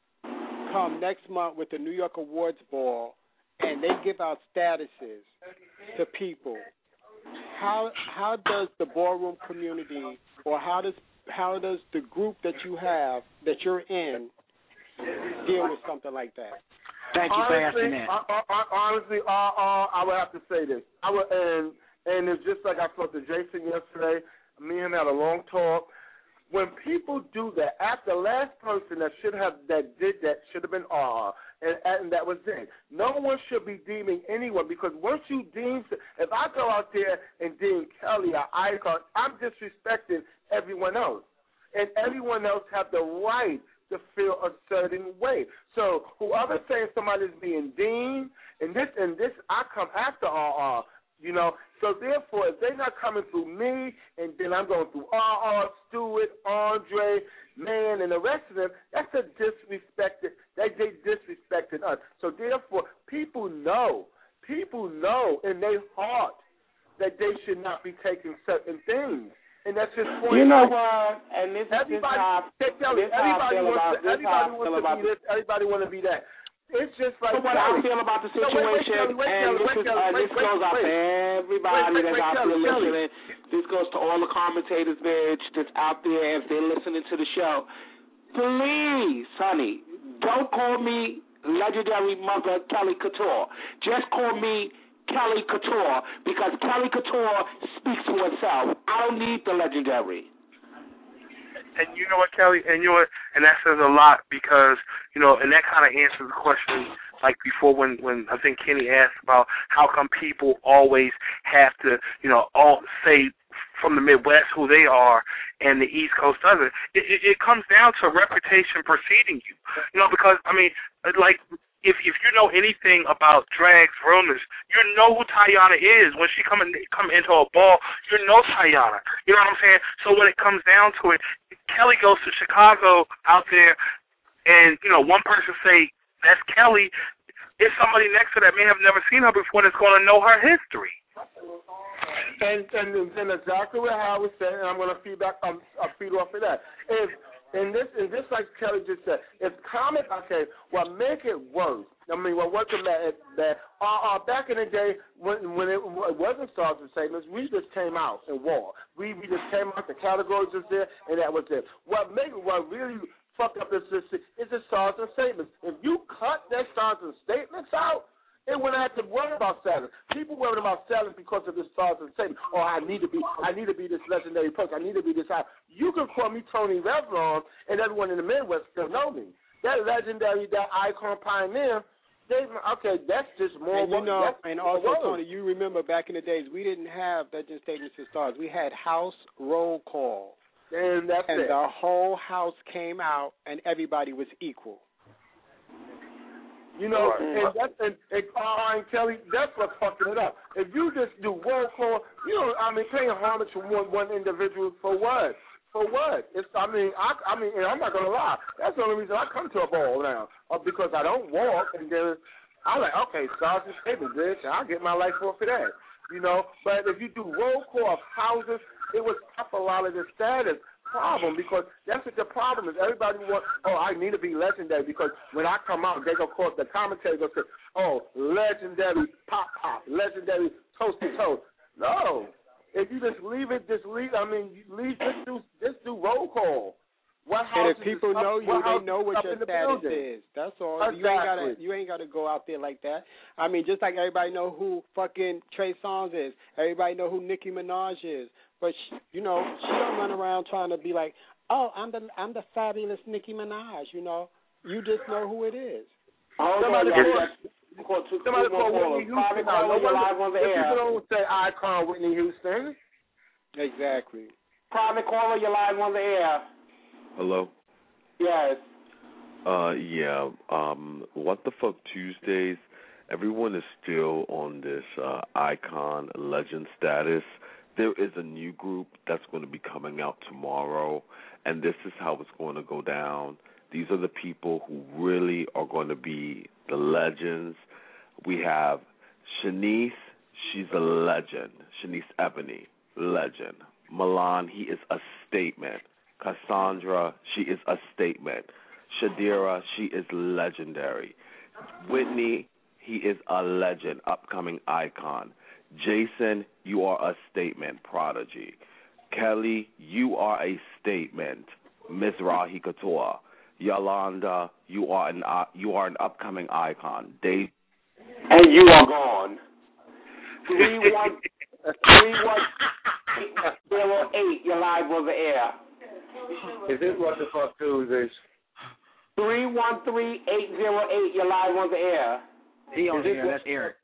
come next month with the New York Awards Ball? And they give out statuses to people. How how does the ballroom community, or how does how does the group that you have that you're in deal with something like that? Thank you for asking that. I, I, honestly, uh, uh, I would have to say this. I would, and and it's just like I spoke to Jason yesterday. Me and him had a long talk. When people do that, after the last person that should have that did that should have been R, and, and that was it. No one should be deeming anyone, because once you deem, if I go out there and deem Kelly an icon, I'm disrespecting everyone else, and everyone else have the right to feel a certain way. So whoever's saying somebody's being deemed, and this and this, I come after R R. You know, so therefore, if they're not coming through me, and then I'm going through R R, Stewart, Andre, Man, and the rest of them, that's a disrespected, they, they disrespected us. So therefore, people know, people know in their heart that they should not be taking certain things. And that's just point. You know what? And this everybody, this how, everybody, this everybody how wants, about, to, everybody wants to about be this, everybody want to be that. It's just like so what I feel about the situation, no, wait, wait, and wait, this, is, uh, this wait, goes out to everybody wait, wait, that's out there listening. This goes to all the commentators, bitch, that's out there if they're listening to the show. Please, honey, don't call me legendary mother Kelly Couture. Just call me Kelly Couture, because Kelly Couture speaks for herself. I don't need the legendary. And you know what, Kelly? And you know what? And that says a lot, because, you know, and that kind of answers the question, like before when, when I think Kenny asked about how come people always have to, you know, all say from the Midwest who they are and the East Coast doesn't. It, it, it comes down to reputation preceding you. You know, because, I mean, like, If if you know anything about drag's realness, you know who Tayana is. When she come in, come into a ball, you know Tayana. You know what I'm saying? So when it comes down to it, Kelly goes to Chicago out there, and you know one person say that's Kelly. It's somebody next to that may have never seen her before that's going to know her history. And and, and exactly what Howard said, and I'm going to feed back, um, uh, feed off of that. If And this, and just like Kelly just said, if comic, okay, well, make it worse. I mean, well, what's the matter? That uh, uh, back in the day when when it, it wasn't Stars and Statements, we just came out and war. We we just came out, the categories was there, and that was it. What make what really fucked up is this is the Stars and Statements. If you cut that Stars and Statements out, it wouldn't have to worry about selling. People worried about selling because of this Stars and Statements. Oh, I need to be, I need to be this legendary person. I need to be this high. You can call me Tony Revlon, and everyone in the Midwest still know me. That legendary, that icon pioneer. They, okay, that's just more. And you know, and also world. Tony, you remember back in the days we didn't have Legend Statements and Stars. We had House Roll Call, and that's and it. the whole house came out, and everybody was equal. You know, and that's and, and uh, and Kelly, that's what's fucking it up. If you just do roll call, you know, I mean, paying homage to one one individual for what? For what? It's I mean, I I mean, and I'm not gonna lie. That's the only reason I come to a ball now, uh, because I don't walk, and then I'm like, okay, Stars and Statements, bitch, and I'll get my life off of that. You know, but if you do roll call of houses, it would stop a lot of the status problem, because that's what the problem is. Everybody wants, oh, I need to be legendary, because when I come out, they go call the commentator go say, oh, legendary pop pop, legendary toast to toast. No, if you just leave it, just leave. I mean, leave just do just do roll call. What and if people up, know you, they know what your status is. That's all. Exactly. You ain't gotta you ain't gotta go out there like that. I mean, just like everybody know who fucking Trey Songz is. Everybody know who Nicki Minaj is. But she, you know, she don't run around trying to be like, oh, I'm the I'm the fabulous Nicki Minaj. You know, you just know who it is. Oh, somebody yeah. call, somebody call Whitney Houston. No, live on the air. People don't say icon Whitney Houston. Exactly. Private caller, you're live on the air. Hello? Yes. Uh, yeah. Um, What the Fuck Tuesdays everyone is still on this uh, icon legend status. There is a new group that's going to be coming out tomorrow, and this is how it's going to go down. These are the people who really are going to be the legends. We have Shanice, she's a legend. Shanice Ebony, legend. Milan, he is a statement. Cassandra, she is a statement. Shadira, she is legendary. Whitney, he is a legend, upcoming icon. Jason, you are a statement, prodigy. Kelly, you are a statement, Miss Rahi Couture. Yolanda, you are an uh, you are an upcoming icon. Dave, and you are gone. Three one three one zero eight. You're live on the air. Is this what the fuck Tuesdays? Three one three eight zero eight. You're live on the air. He on the air. That's Eric.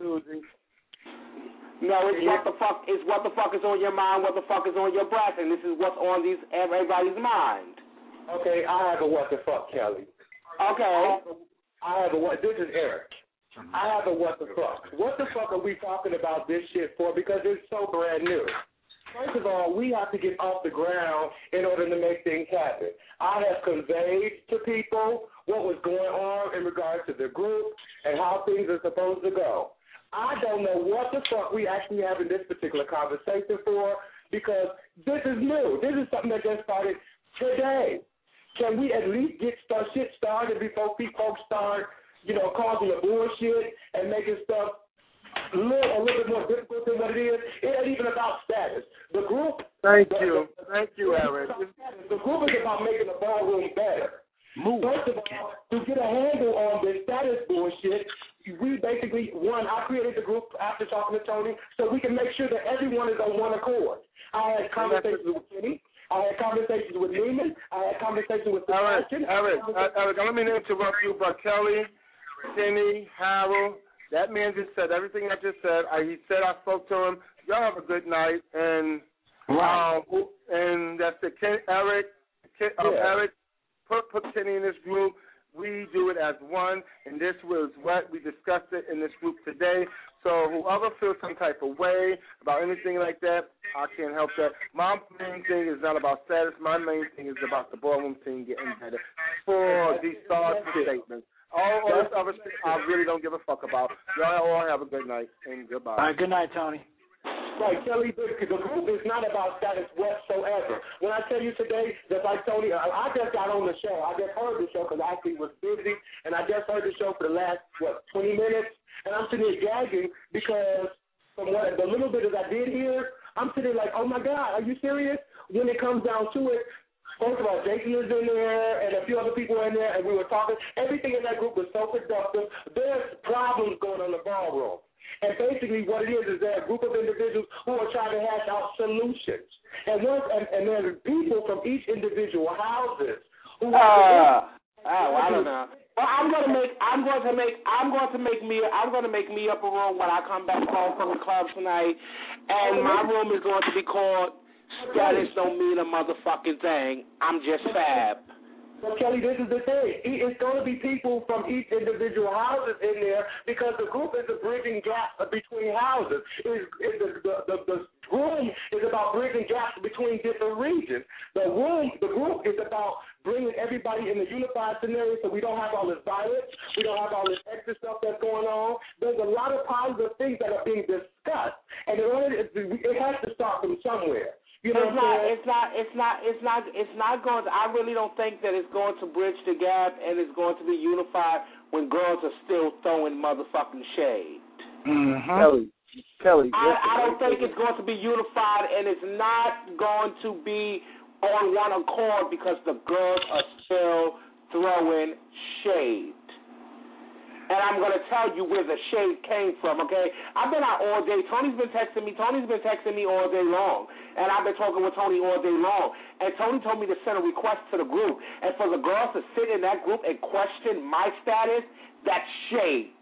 No, it's what the fuck is what the fuck is on your mind. What the fuck is on your breath, and this is what's on these everybody's mind. Okay, I have a what the fuck, Kelly. Okay. I have a, I have a what. This is Eric. I have a what the fuck. What the fuck are we talking about this shit for? Because it's so brand new. First of all, we have to get off the ground in order to make things happen. I have conveyed to people what was going on in regards to the group and how things are supposed to go. I don't know what the fuck we actually have in this particular conversation for, because this is new. This is something that just started today. Can we at least get start, shit started before folks start, you know, causing the bullshit and making stuff look a little bit more difficult than what it is? It ain't even about status. The group. Thank the, you. The, Thank you, Eric. The group is about making the ballroom better. Move. First of all, to get a handle on the status bullshit, we basically, one, I created the group after talking to Tony so we can make sure that everyone is on one accord. I had conversations with Kenny. I had conversations with Neiman. I had conversations with Eric, Sebastian. Eric, Eric, Eric, let me interrupt you, but Kelly, Kenny, Harold, that man just said everything I just said. I, he said I spoke to him. Y'all have a good night. And right. um, and that's the Ken, Eric, Ken, um, yeah. Eric, put, put Kenny in this group. We do it as one, and this was what we discussed it in this group today. So whoever feels some type of way about anything like that, I can't help that. My main thing is not about status. My main thing is about the ballroom team getting better for these stars statements. All, all this other shit, I really don't give a fuck about. Y'all all have a good night, and goodbye. All right, good night, Tony. Right, Kelly, the, the group is not about status whatsoever. When I tell you today, just like Tony, I, I just got on the show. I just heard the show because I actually was busy, and I just heard the show for the last, what, twenty minutes, and I'm sitting here gagging because from what the little bit that I did hear, I'm sitting like, oh, my God, are you serious? When it comes down to it, first of all, Jason is in there, and a few other people in there, and we were talking. Everything in that group was so productive. There's problems going on in the ballroom. And basically what it is is there are a group of individuals who are trying to hash out solutions. And once and, and there's people from each individual houses who uh, have oh, I don't know. Well, I'm gonna make I'm going to make I'm going to make me I'm going to make me up a room when I come back home from the club tonight, and my room is going to be called Status Don't Mean a Motherfucking Thing. I'm just Fab. So, Kelly, this is the thing. It's going to be people from each individual houses in there because the group is a bridging gap between houses. It's, it's the, the, the, the room is about bridging gaps between different regions. The room, the group is about bringing everybody in a unified scenario so we don't have all this violence, we don't have all this extra stuff that's going on. There's a lot of positive things that are being discussed, and it, it has to start from somewhere. You know it's not. It's not. It's not. It's not. It's not going to. I really don't think that it's going to bridge the gap and it's going to be unified when girls are still throwing motherfucking shade. Mm-hmm. Kelly, Kelly. I, I don't think it's going to be unified, and it's not going to be on one accord because the girls are still throwing shade. And I'm going to tell you where the shade came from, okay? I've been out all day. Tony's been texting me. Tony's been texting me all day long. And I've been talking with Tony all day long. And Tony told me to send a request to the group. And for the girls to sit in that group and question my status, that's shade.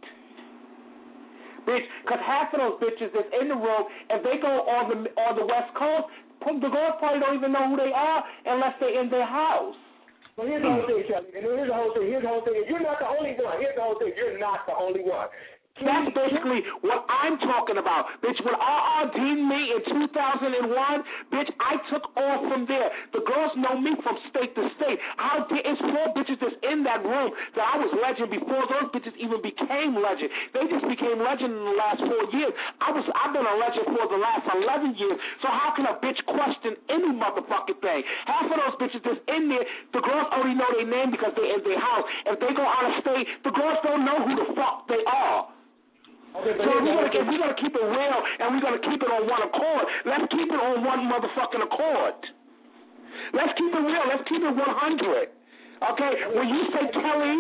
Bitch, because half of those bitches that's in the room, if they go on the, on the West Coast, the girls probably don't even know who they are unless they're in their house. Well, here's the whole thing, Kelly. And here's the whole thing. Here's the whole thing. You're not the only one. Here's the whole thing. You're not the only one. That's basically what I'm talking about. Bitch, when R R D'd me in two thousand one, bitch, I took off from there. The girls know me from state to state. How dare, it's four bitches that's in that room that I was legend before those bitches even became legend. They just became legend in the last four years. I was, I've been a legend for the last eleven years. So how can a bitch question any motherfucking thing? Half of those bitches that's in there, the girls already know their name because they're in their house. If they go out of state, the girls don't know who the fuck they are. Okay, so we're gonna, if we're gonna keep it real and we're gonna keep it on one accord, let's keep it on one motherfucking accord. Let's keep it real. Let's keep it one hundred. Okay, when you say Kelly,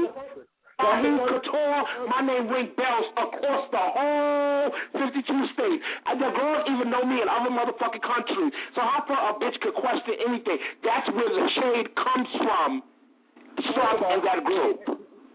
Raheem Couture, my name rings bells across the whole fifty-two states. And the girls even know me in other motherfucking countries. So how far a bitch could question anything? That's where the shade comes from. From in that group.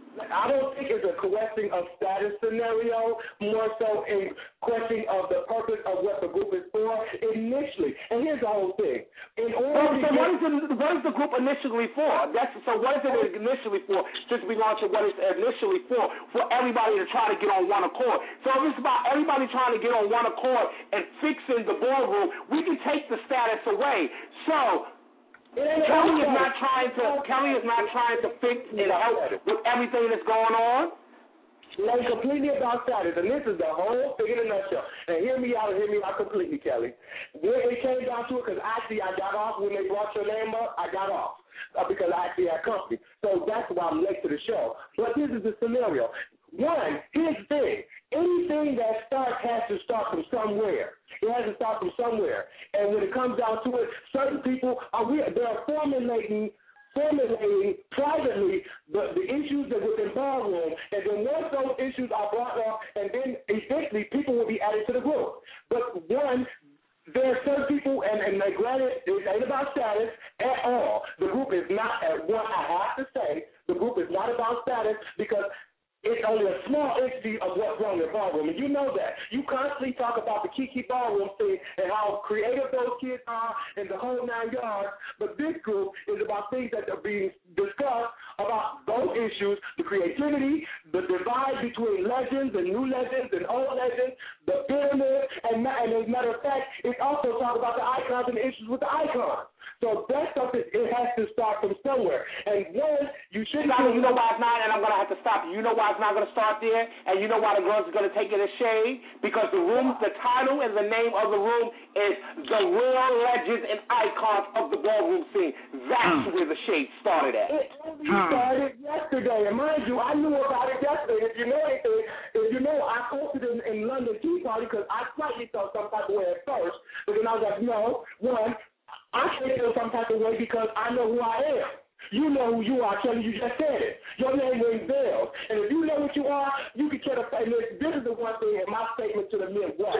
I don't think it's a questioning of status scenario, more so a questioning of the purpose of what the group is for initially. And here's the whole thing. In order well, so to what, is the, what is the group initially for? That's so what is it initially for, since we launched it, what it's initially for? For everybody to try to get on one accord. So if it's about everybody trying to get on one accord and fixing the ballroom, we can take the status away. So Kelly is not trying to. Kelly is not trying to fix and help with everything that's going on. Like completely about status, and this is the whole thing in a nutshell. And hear me out, and hear me out completely, Kelly. When it came down to it, because actually I got off when they brought your name up. I got off uh, because I actually had company. So that's why I'm late to the show. But this is the scenario. One, here's the thing. Anything that starts has to start from somewhere. It has to start from somewhere. And when it comes down to it, certain people are they're formulating formulating privately the, the issues that within ballroom, and then once those issues are brought up, and then eventually people will be added to the group. But one, there are certain people, and, and like, granted, it ain't about status at all. The group is not, at one, I have to say, the group is not about status because it's only a small entity of what's wrong in ballroom, and you know that. You constantly talk about the Kiki ballroom thing and how creative those kids are and the whole nine yards, but this group is about things that are being discussed about those issues, the creativity, the divide between legends and new legends and old legends, the pyramid, and, and as a matter of fact, it's also talk about the icons and the issues with the icons. So that's something, it has to start from somewhere. And one, you should not. You know why it's not, and I'm going to have to stop you. You know why it's not going to start there, and you know why the girls are going to take it a shade? Because the room, the title and the name of the room is The Real Legends and Icons of the Ballroom Scene. That's mm. where the shade started at. It only mm. started yesterday, and mind you, I knew about it yesterday. If you know anything, if you know, I posted in, in London Tea Party because I slightly felt some type of way at first, but then I was like, no, one, I can't feel some type of way because I know who I am. You know who you are, Kelly. You just said it. Your name rings bells. And if you know what you are, you can tell the fact. This is the one thing in my statement to the Midwest.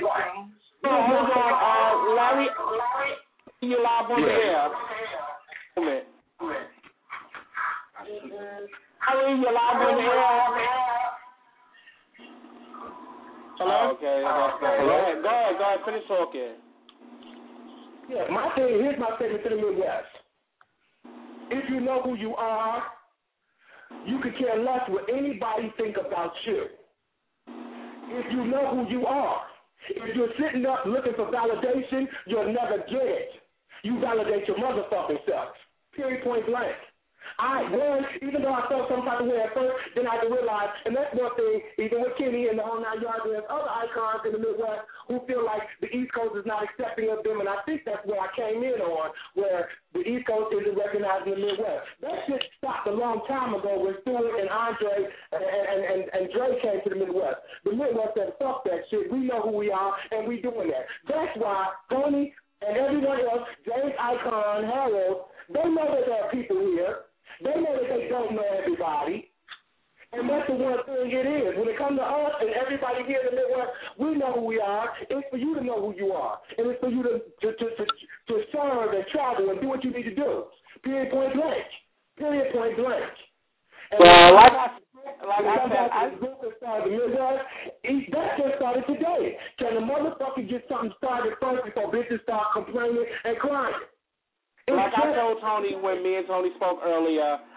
So, hold on. Uh, Larry, you live on the air. Wait a minute. Larry, you live on the air. Hello? Okay. okay. Go ahead. Go ahead. Go ahead. Finish talking. Yeah, my thing, here's my statement to the Midwest. If you know who you are, you could care less what anybody think about you. If you know who you are, if you're sitting up looking for validation, you'll never get it. You validate your motherfucking self. Period, point blank. I, one, even though I felt some type of way at first, then I had to realize, and that's one thing, even with Kenny and the whole nine yards, there's other icons in the Midwest who feel like the East Coast is not accepting of them, and I think that's where I came in on, where the East Coast isn't recognizing the Midwest. That shit stopped a long time ago when Stewart and Andre and, and, and, and Dre came to the Midwest. The Midwest said, fuck that shit, we know who we are, and we doing that. That's why Tony and everyone else, James Icon, Harold, they know that there are people here. They know that they don't know everybody. And that's the one thing it is. When it comes to us and everybody here in the Midwest, we know who we are. It's for you to know who you are. And it's for you to to, to, to, to serve and travel and do what you need to do. Period, point blank. Period, point blank. And well, like I, like I said, I... The Midwest, that just started today. Can the motherfucker get something started first before bitches start complaining and crying? Like I told Tony when me and Tony spoke earlier,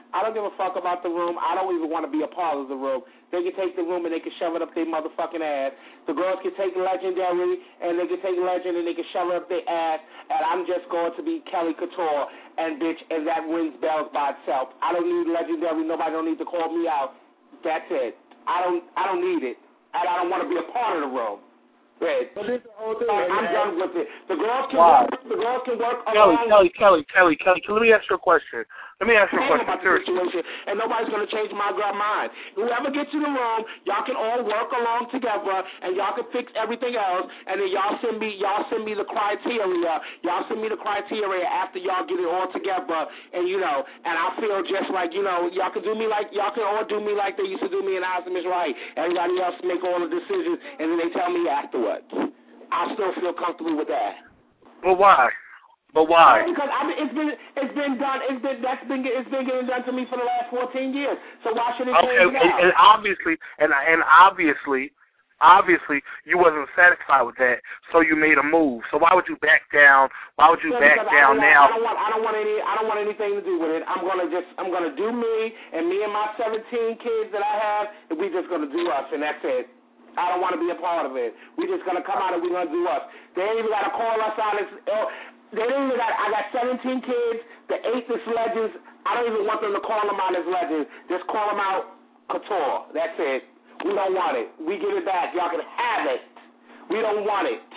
I don't give a fuck about the room. I don't even want to be a part of the room. They can take the room and they can shove it up their motherfucking ass. The girls can take Legendary and they can take Legend and they can shove it up their ass. And I'm just going to be Kelly Couture and bitch, and that rings bells by itself. I don't need Legendary. Nobody don't need to call me out. That's it. I don't. I don't need it, and I don't want to be a part of the room. Right. But this is the whole thing, I'm man. done with it. The girls can Wow. work. The girls can work Kelly, along. Kelly, Kelly, Kelly, Kelly. Let me ask you a question. Let me ask you a About question. the Seriously. situation, and nobody's going to change my girl mind. Whoever gets in the room, y'all can all work along together, and y'all can fix everything else. And then y'all send me, y'all send me the criteria. Y'all send me the criteria after y'all get it all together. And you know, and I feel just like you know, y'all can do me like y'all can all do me like they used to do me in Osmond is Right. Everybody else make all the decisions, and then they tell me afterwards. I still feel comfortable with that. But why? But why? Because I mean, it's been it's been done. It's been that's been it's been getting done to me for the last fourteen years. So why should it Okay, change now? and, and obviously, and and obviously, obviously, you wasn't satisfied with that, so you made a move. So why would you back down? Why would you Yeah, back because down I don't now? Want, I don't want. I don't want any. I don't want anything to do with it. I'm gonna just. I'm gonna do me and me and my seventeen kids that I have. And we just gonna do us, and that's it. I don't want to be a part of it. We just gonna come out and we gonna do us. They ain't even gotta call us out as. Oh, They don't even got, I got seventeen kids. The eighth is Legends. I don't even want them to call them out as Legends. Just call them out Couture. That's it. We don't want it. We give it back. Y'all can have it. We don't want it.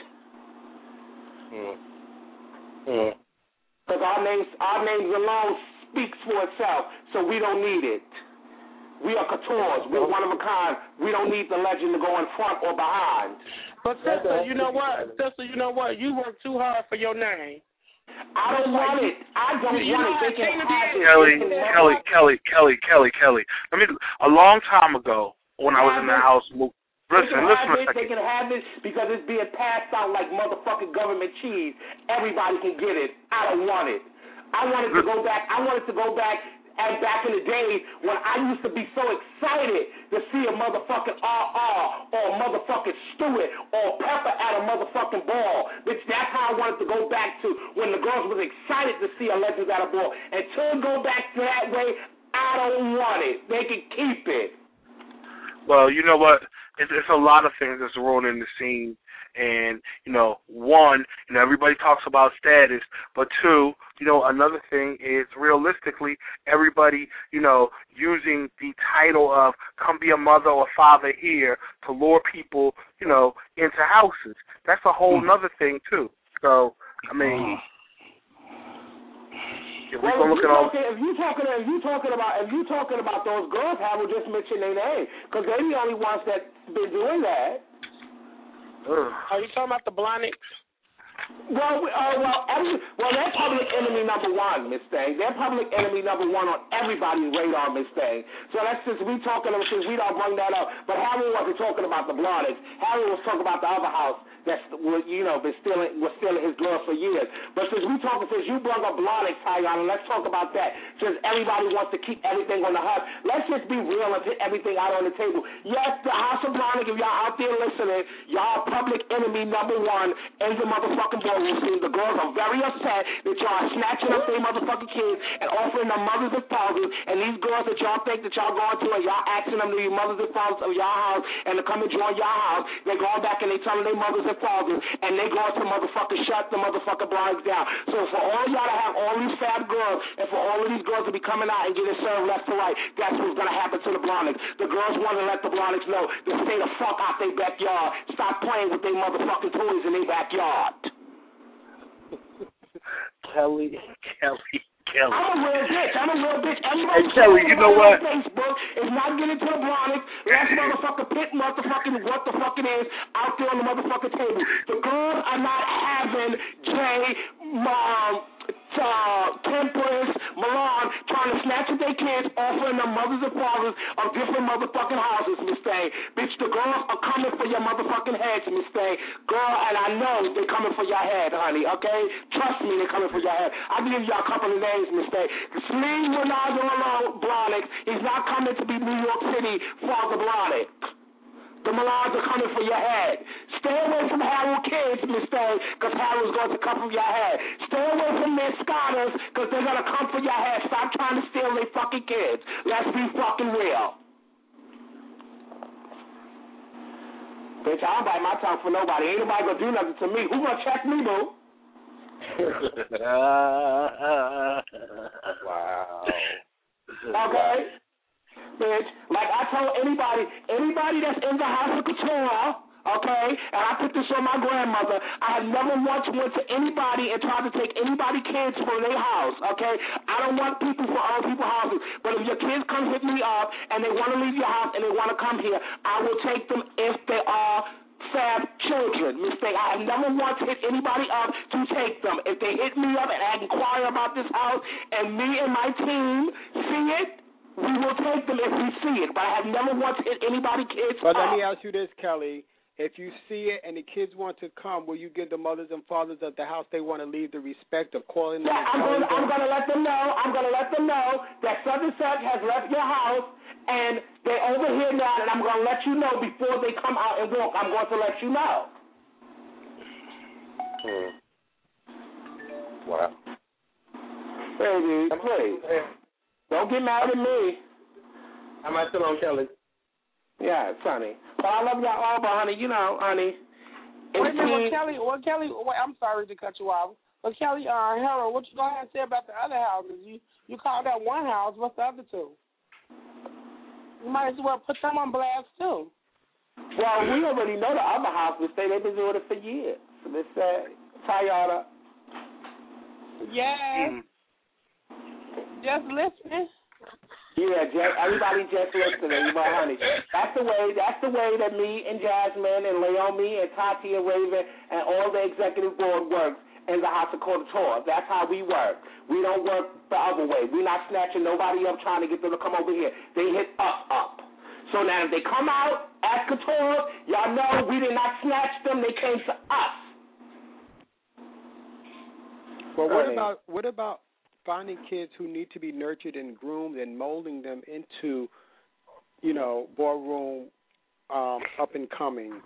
Mm. Mm. Because our names, our names alone speaks for itself, so we don't need it. We are Coutures. We're one of a kind. We don't need the Legend to go in front or behind. But sister, you know what? Sister, you know what? You work too hard for your name. I don't want it. I don't You want know it. They can have it. Kelly, They can Kelly, have it. Kelly, Kelly, Kelly, Kelly. Let me. A long time ago, when I was in the house, listen, They can listen have a it, second. they can have it because it's being passed out like motherfucking government cheese. Everybody can get it. I don't want it. I want it to go back. I want it to go back and back in the days when I used to be so excited to see a motherfucking R R or a motherfucking Stewart or Pepper at a motherfucking ball. Bitch, that's how I wanted to go back to when the girls was excited to see a Legends at a ball. Until go back to that way, I don't want it. They can keep it. Well, you know what? It's, it's a lot of things that's ruining the scene. And, you know, one, you know, everybody talks about status, but two, you know, another thing is realistically everybody, you know, using the title of come be a mother or father here to lure people, you know, into houses. That's a whole nother thing, too. So, I mean, if we Well, go if look you at all... talking, if you talking, if you talking about, if you talking about those girls, I would just mention their name because they're the only ones that been doing that. Ugh. Are you talking about the Blonics? Well, uh, well, every, well, they're public enemy number one, Miss Thing. They're public enemy number one on everybody's radar, Miss Thing. So that's since we talking about, since we don't bring that up. But Harry wasn't talking about the Blonics. Harry was talking about the other house that's, you know, been stealing, was stealing his girl for years. But since we talking, since you brought up Blonics, Tayana, let's talk about that. Since everybody wants to keep everything on the hush, let's just be real and put everything out on the table. Yes, the House of Blonic, if y'all out there listening, y'all public enemy number one in the motherfucking ballroom scene. The girls are very upset that y'all are snatching up their motherfucking kids and offering them mothers and fathers. And these girls that y'all think that y'all going to and y'all asking them to be mothers and fathers of y'all house and to come and join y'all house, they going back and they telling their mothers and fathers and they going to motherfucking shut the motherfucking blinds down. So for all y'all to have all these fat girls and for all of these girls to be coming out and getting served left to right, that's what's going to happen to the Blonics. The girls want to let the Blonics know to stay the fuck out their backyard. Stop playing with their motherfucking toys in their backyard. Kelly, Kelly, Kelly. I'm a real bitch. I'm a real bitch. Everybody Hey, Kelly, you know what? on Facebook is not getting to the Blonics. Let's motherfucker pit motherfucking what the fuck it is out there on the motherfucking table. The girls are not having Jay, um, uh, Temperance, Milan trying to snatch at their kids, offering them mothers and fathers of different motherfucking houses, Miss Thing. Bitch, the girls are coming for your motherfucking heads, Miss Thing. Girl, and I know they're coming for your head, honey, okay? Trust me, they're coming for your head. I'll give y'all a couple of names, Miss Thing. Sling Ronaldo Blonics, he's not coming to be New York City Father Blonic. The Malons are coming for your head. Stay away from Harold kids, Miss Day, because Harold's going to come for your head. Stay away from their Scotters, because they're going to come for your head. Stop trying to steal their fucking kids. Let's be fucking real. Bitch, I don't bite my tongue for nobody. Ain't nobody gonna do nothing to me. Who gonna check me, boo? Wow. Okay? Bitch, like I told anybody, anybody that's in the house of Couture, okay, and I put this on my grandmother, I have never once went to anybody and tried to take anybody kids from their house, okay? I don't want people for other people's houses, but if your kids come hit me up and they want to leave your house and they want to come here, I will take them if they are fab children. Mistake. I have never once hit anybody up to take them. If they hit me up and I inquire about this house and me and my team see it, we will take them if we see it. But I have never once hit anybody kids But up. let me ask you this, Kelly. If you see it and the kids want to come, will you give the mothers and fathers of the house they want to leave the respect of calling them? Yeah, I'm going I'm going to let them know. I'm going to let them know that such and such has left your house and they're over here now, and I'm going to let you know before they come out and walk. I'm going to let you know. Hmm. Wow. Baby, please. Don't get mad at me. Am I still on Kelly? Yeah, it's honey. But I love y'all all, but honey, you know, honey. Wait a minute, well, Kelly, well, Kelly, wait, I'm sorry to cut you off. But Kelly, uh, Harold, what you going to say about the other houses? You you called that one house. What's the other two? You might as well put them on blast too. Well, we already know the other houses. They they've been doing it for years. Miss uh, Toyota. Yeah. Mm. Just listening. Yeah, just, everybody just listening, but honey, that's the way. That's the way that me and Jasmine and Leomi and Tati and Raven and all the executive board works in the House of Couture. That's how we work. We don't work the other way. We're not snatching nobody up trying to get them to come over here. They hit us up. So now if they come out as Couture, y'all know we did not snatch them. They came to us. Well, what about what about finding kids who need to be nurtured and groomed and molding them into, you know, ballroom um, up and comings?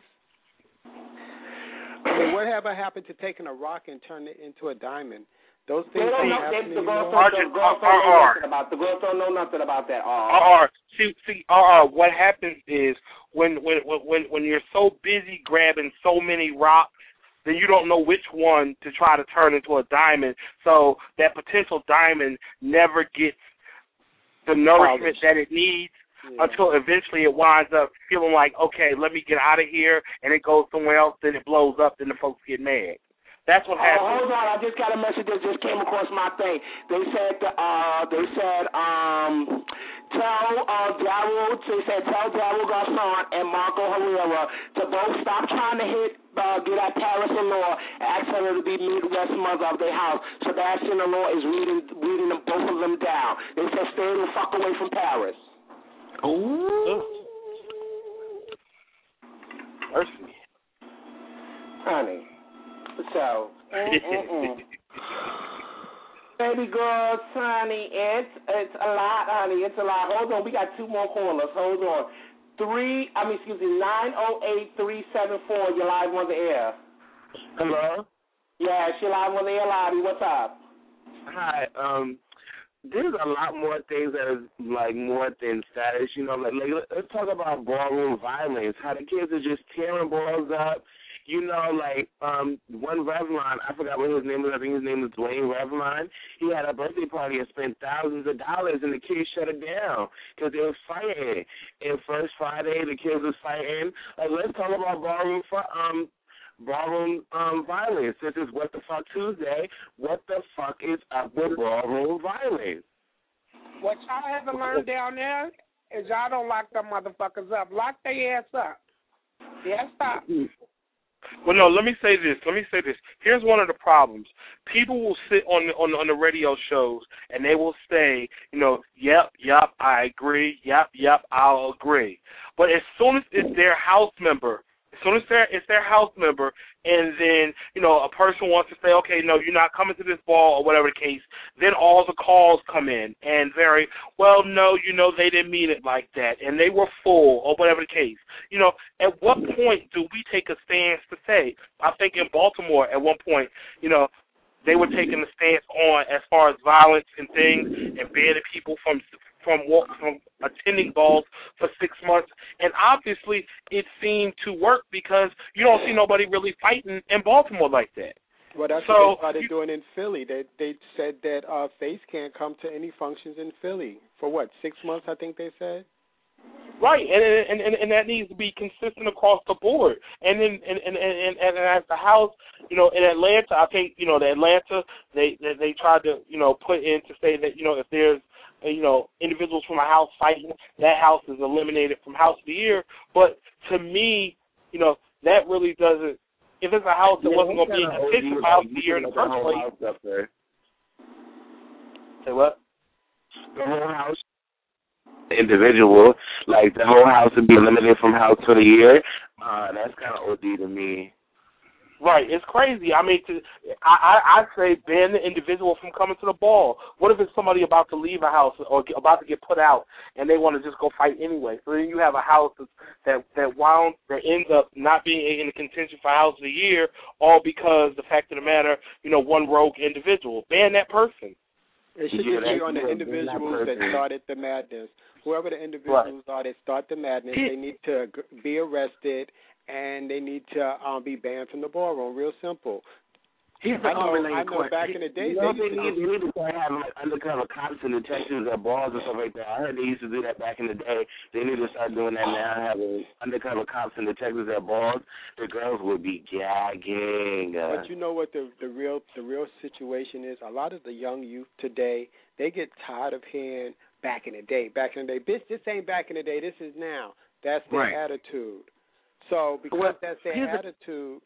I mean, what ever happened to taking a rock and turning it into a diamond? Those things don't happen the girls anymore. don't, the girls don't know nothing about the girls don't know nothing about that. R R. See, see, R R. What happens is when when when when you're so busy grabbing so many rocks, then you don't know which one to try to turn into a diamond. So that potential diamond never gets the nourishment that it needs yeah. until eventually it winds up feeling like, okay, let me get out of here, and it goes somewhere else, then it blows up, then the folks get mad. That's what happens. Oh, hold on, I just got a message that just came across my thing. They said, uh, they said, um, tell uh, Daryl, they said, tell Daryl Garcon and Marco Herrera to both stop trying to hit, uh, get at Paris and Law and ask her to be Midwest mother of their house. Sebastian and Law is reading, reading them, both of them down. They said, stay the fuck away from Paris. Ooh. Mercy. Honey. So, mm, mm, mm. Baby girl, honey, it's it's a lot, honey. It's a lot. Hold on, we got two more callers. Hold on. Three, I mean, excuse me, nine oh eight three seven four. You're live on the air. Hello. Yeah, you're live on the air, Lobby. What's up? Hi. Um, there's a lot more things that is like more than status. You know, like, like let's talk about ballroom violence. How the kids are just tearing balls up. You know, like, um, one Revlon, I forgot what his name was. I think his name was Dwayne Revlon. He had a birthday party and spent thousands of dollars, and the kids shut it down because they were fighting. And first Friday, the kids was fighting. Like, let's talk about ballroom um, ballroom um, violence. This is What the Fuck Tuesday. What the fuck is up with ballroom violence? What y'all haven't learned down there is y'all don't lock them motherfuckers up. Lock their ass up. Yeah, stop. Well, no, let me say this. Let me say this. Here's one of the problems. People will sit on the, on, the, on the radio shows, and they will say, you know, yep, yep, I agree, yep, yep, I'll agree. But as soon as it's their house member As soon as they're, it's their house member, and then, you know, a person wants to say, okay, no, you're not coming to this ball or whatever the case, then all the calls come in and very, well, no, you know, they didn't mean it like that, and they were full or whatever the case. You know, at what point do we take a stance to say, I think in Baltimore at one point, you know, they were taking a stance on as far as violence and things and banning people from from from attending balls for six months. And obviously it seemed to work because you don't see nobody really fighting in Baltimore like that. Well, that's so, what they started doing in Philly. They they said that uh, Face can't come to any functions in Philly for what, six months? I think they said. Right, and and and that needs to be consistent across the board. And then and and and, and at the house, you know, in Atlanta, I think you know the Atlanta they they, they tried to you know put in to say that you know if there's you know individuals from a house fighting, that house is eliminated from house of the year. But to me, you know, that really doesn't. If it's a house that yeah, wasn't going to be in contention for house of the year in the first place. Say what? The whole house. Individual, like the whole house would be eliminated from house for the year. Uh, that's kind of O D to me. Right, it's crazy. I mean, to, I, I I say ban the individual from coming to the ball. What if it's somebody about to leave a house or get, about to get put out, and they want to just go fight anyway? So then you have a house that that wound that ends up not being in the contention for house of the year, all because the fact of the matter, you know, one rogue individual. Ban that person. It should yeah, just be on the individuals that started the madness. Whoever the individuals right. are that start the madness, they need to be arrested and they need to um, be banned from the ballroom. Real simple. Here's I know, I know back in the day, you know, they, they, need, they need to start having like undercover cops and detectives at balls and stuff like that. I heard they used to do that back in the day. They need to start doing that now, having undercover cops and detectives at balls. The girls would be gagging. Uh, but you know what the the real the real situation is? A lot of the young youth today, they get tired of hearing back in the day, back in the day. Bitch, this ain't back in the day. This is now. That's their right. attitude. So because well, that's their attitude.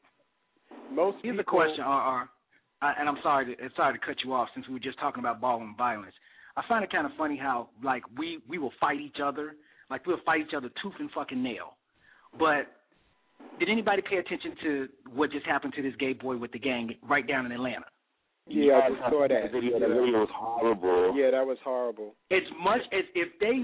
Most Here's people, a question, R R, and I'm sorry to sorry to cut you off since we were just talking about ballroom violence. I find it kind of funny how like we, we will fight each other, like we'll fight each other tooth and fucking nail. But did anybody pay attention to what just happened to this gay boy with the gang right down in Atlanta? Yeah, I just saw that. Video, yeah. That video was horrible. Yeah, that was horrible. As much as if they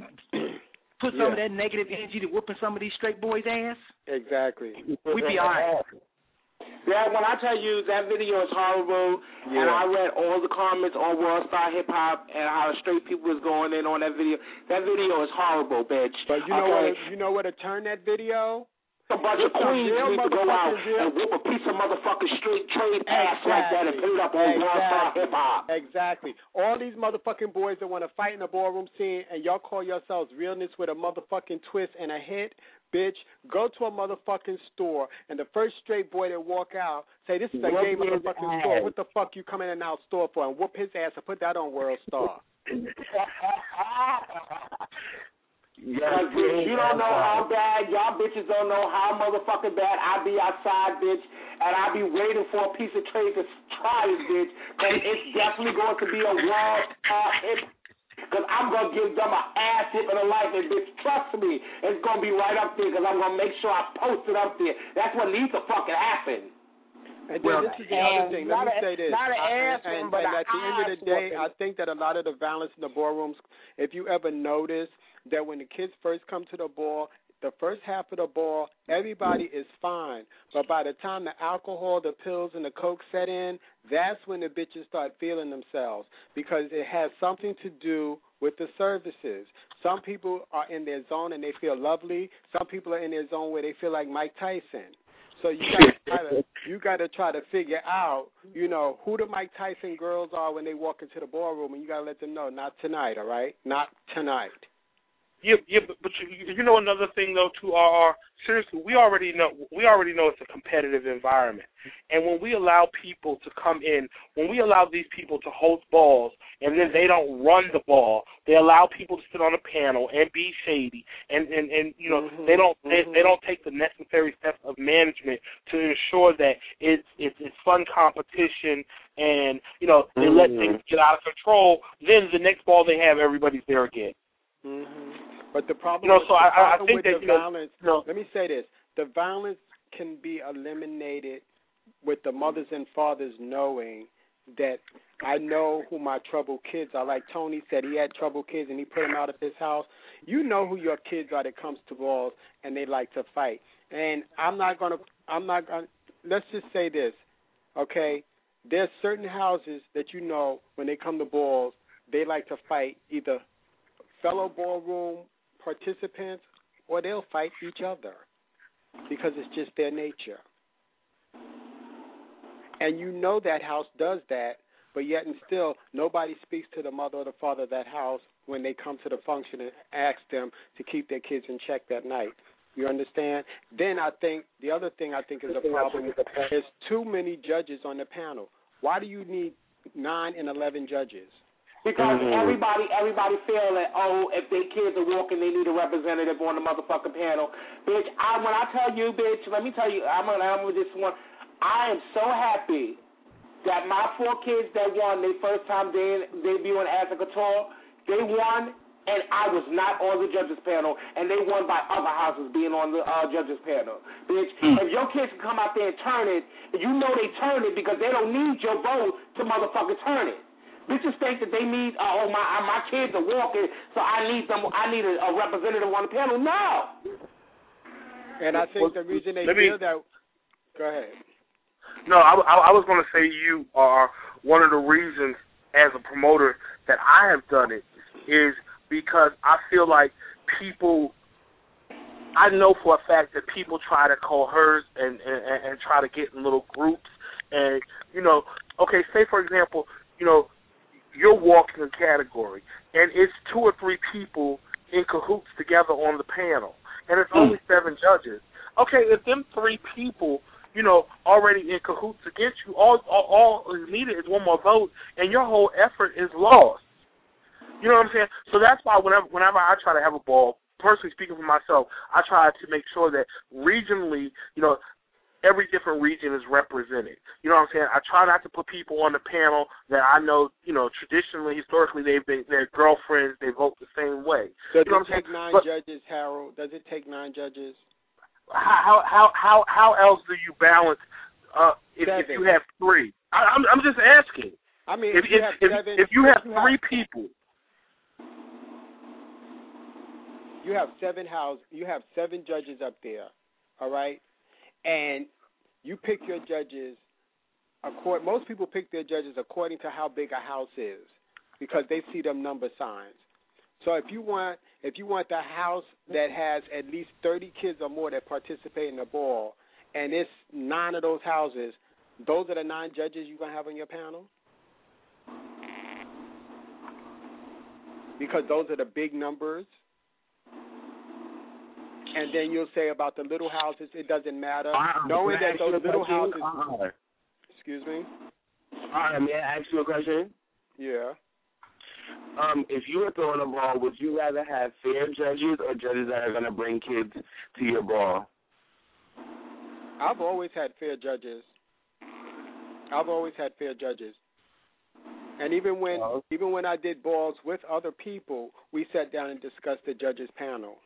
put some yeah. of that negative energy to whooping some of these straight boys' ass, exactly, we'd be all right. Yeah, when I tell you that video is horrible, yeah. and I read all the comments on World Star Hip Hop and how straight people was going in on that video. That video is horrible, bitch. But you know okay. what? You know what to turn that video? A bunch of queens need to go out and whoop a piece of motherfucking straight trade ass exactly. like that and put it up on exactly. World Star Hip Hop. Exactly. All these motherfucking boys that want to fight in the ballroom scene and y'all call yourselves realness with a motherfucking twist and a hit. Bitch, go to a motherfucking store, and the first straight boy that walk out say, this is a gay motherfucking store. What the fuck you coming in our store for? And whoop his ass and put that on World Star. Because you don't know how bad, y'all bitches don't know how motherfucking bad I be outside, bitch, and I be waiting for a piece of trade to try it, bitch, because it's definitely going to be a World Star hit. Because I'm going to give them an ass hit in a life, and bitch, trust me, it's going to be right up there because I'm going to make sure I post it up there. That's what needs to fucking happen. And then well, this is the other thing. Let me a, say this. Not an ass and, one, but and at the end of the day, one. I think that a lot of the violence in the ballrooms, if you ever notice that when the kids first come to the ball, the first half of the ball, everybody is fine. But by the time the alcohol, the pills, and the coke set in, that's when the bitches start feeling themselves because it has something to do with the services. Some people are in their zone and they feel lovely. Some people are in their zone where they feel like Mike Tyson. So you got to you got to try to figure out, you know, who the Mike Tyson girls are when they walk into the ballroom, and you got to let them know, not tonight, all right? Not tonight. Yeah, yeah, but, but you, you know another thing though too, R R. Seriously, we already know we already know it's a competitive environment, and when we allow people to come in, when we allow these people to host balls, and then they don't run the ball, they allow people to sit on a panel and be shady, and and, and you know mm-hmm. they don't they, they don't take the necessary steps of management to ensure that it's it's, it's fun competition, and you know they mm-hmm. let things get out of control. Then the next ball they have, everybody's there again. Mm-hmm. But the problem, you know, with, so the I, problem I think with that, the you know, violence, you know, let me say this, the violence can be eliminated with the mothers and fathers knowing that I know who my troubled kids are. Like Tony said, he had troubled kids and he put them out of his house. You know who your kids are that comes to balls and they like to fight. And I'm not gonna. I'm not gonna. Let's just say this, okay? There's certain houses that you know when they come to balls, they like to fight either fellow ballroom participants or they'll fight each other because it's just their nature. And you know that house does that, but yet and still nobody speaks to the mother or the father of that house when they come to the function and ask them to keep their kids in check that night. You understand? Then I think the other thing I think is a problem is too many judges on the panel. Why do you need nine and eleven judges? Because mm-hmm. everybody, everybody feel that, oh, if their kids are walking, they need a representative on the motherfucking panel. Bitch, I, when I tell you, bitch, let me tell you, I'm gonna, I'm gonna just one. I am so happy that my four kids that won their first time de- debuting as a couture, they won, and I was not on the judges panel, and they won by other houses being on the uh, judges panel. Bitch, mm. if your kids can come out there and turn it, you know they turn it because they don't need your vote to motherfucking turn it. Bitches think that they need, uh, oh, my my kids are walking, so I need them. I need a, a representative on the panel. No. And I think well, the reason they feel me, that. Go ahead. No, I, I, I was going to say you are one of the reasons as a promoter that I have done it is because I feel like people, I know for a fact that people try to coerce and, and, and try to get in little groups. And, you know, okay, say, for example, you know, you're walking a category, and it's two or three people in cahoots together on the panel, and it's only seven judges. Okay, if them three people, you know, already in cahoots against you, all, all, all is needed is one more vote, and your whole effort is lost. You know what I'm saying? So that's why whenever whenever I try to have a ball, personally speaking for myself, I try to make sure that regionally, you know, every different region is represented. You know what I'm saying? I try not to put people on the panel that I know, you know, traditionally, historically, they've been their girlfriends, they vote the same way. Does you know it take nine but, judges, Harold? Does it take nine judges? How how how how else do you balance uh, if, if you have three? I, I'm I'm just asking. I mean, if if you if, have if, seven, if you have you three have, people, you have seven house, you have seven judges up there, all right, and you pick your judges. Accord, most people pick their judges according to how big a house is, because they see them number signs. So if you want, if you want the house that has at least thirty kids or more that participate in the ball, and it's nine of those houses, those are the nine judges you're gonna have on your panel, because those are the big numbers. And then you'll say about the little houses, it doesn't matter, uh, knowing that those little houses. Uh-uh. Excuse me. Uh, may I ask you a question? Yeah. Um, if you were throwing a ball, would you rather have fair judges or judges that are going to bring kids to your ball? I've always had fair judges. I've always had fair judges. And even when oh. even when I did balls with other people, we sat down and discussed the judges panel.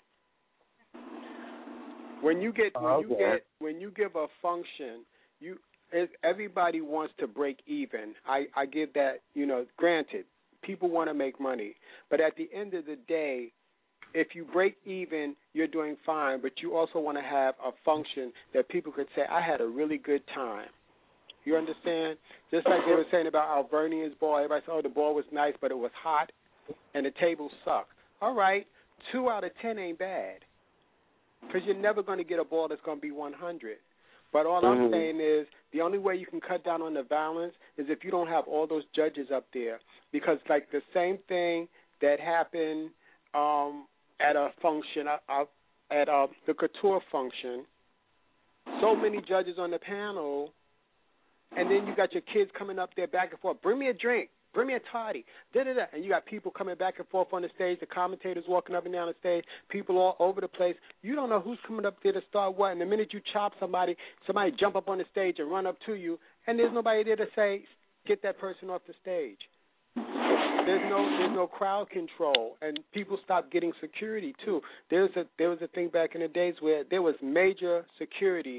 When you get when oh, you okay. get when you give a function, you everybody wants to break even. I, I give that, you know, granted, people want to make money. But at the end of the day, if you break even, you're doing fine, but you also want to have a function that people could say, I had a really good time. You understand? Just like they were saying about Alvernian's ball. Everybody said, oh, the ball was nice, but it was hot, and the table sucked. All right, two out of ten ain't bad, because you're never going to get a ball that's going to be one hundred. But all mm-hmm. I'm saying is the only way you can cut down on the violence is if you don't have all those judges up there, because, like, the same thing that happened um, at a function, uh, at uh, the couture function, so many judges on the panel, and then you got your kids coming up there back and forth, bring me a drink, bring me a toddy, da-da-da, and you got people coming back and forth on the stage, the commentators walking up and down the stage, people all over the place. You don't know who's coming up there to start what, and the minute you chop somebody, somebody jump up on the stage and run up to you, and there's nobody there to say, get that person off the stage. There's no there's no crowd control, and people stop getting security too. There's a there was a thing back in the days where there was major security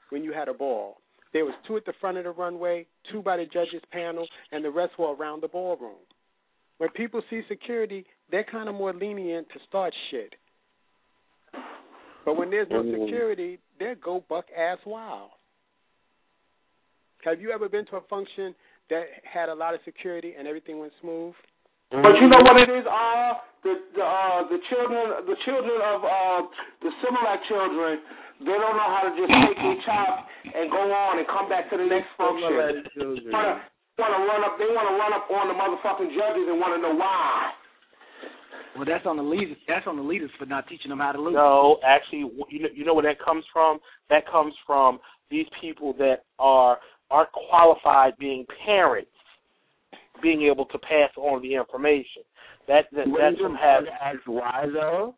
when you had a ball. There was two at the front of the runway, two by the judges panel, and the rest were around the ballroom. When people see security, they're kind of more lenient to start shit. But when there's no security, they'll go buck ass wild. Have you ever been to a function that had a lot of security and everything went smooth? But you know what it is? Uh, the the uh, the children the children of uh, the Similac children, they don't know how to just take their chop and go on and come back to the next function. They want to run up. They want to run up on the motherfucking judges and want to know why. Well, that's on the leaders. That's on the leaders for not teaching them how to lose. No, actually, you know, you know where that comes from? That comes from these people that are aren't qualified being parents, being able to pass on the information. That, that that's from having. Ask why though?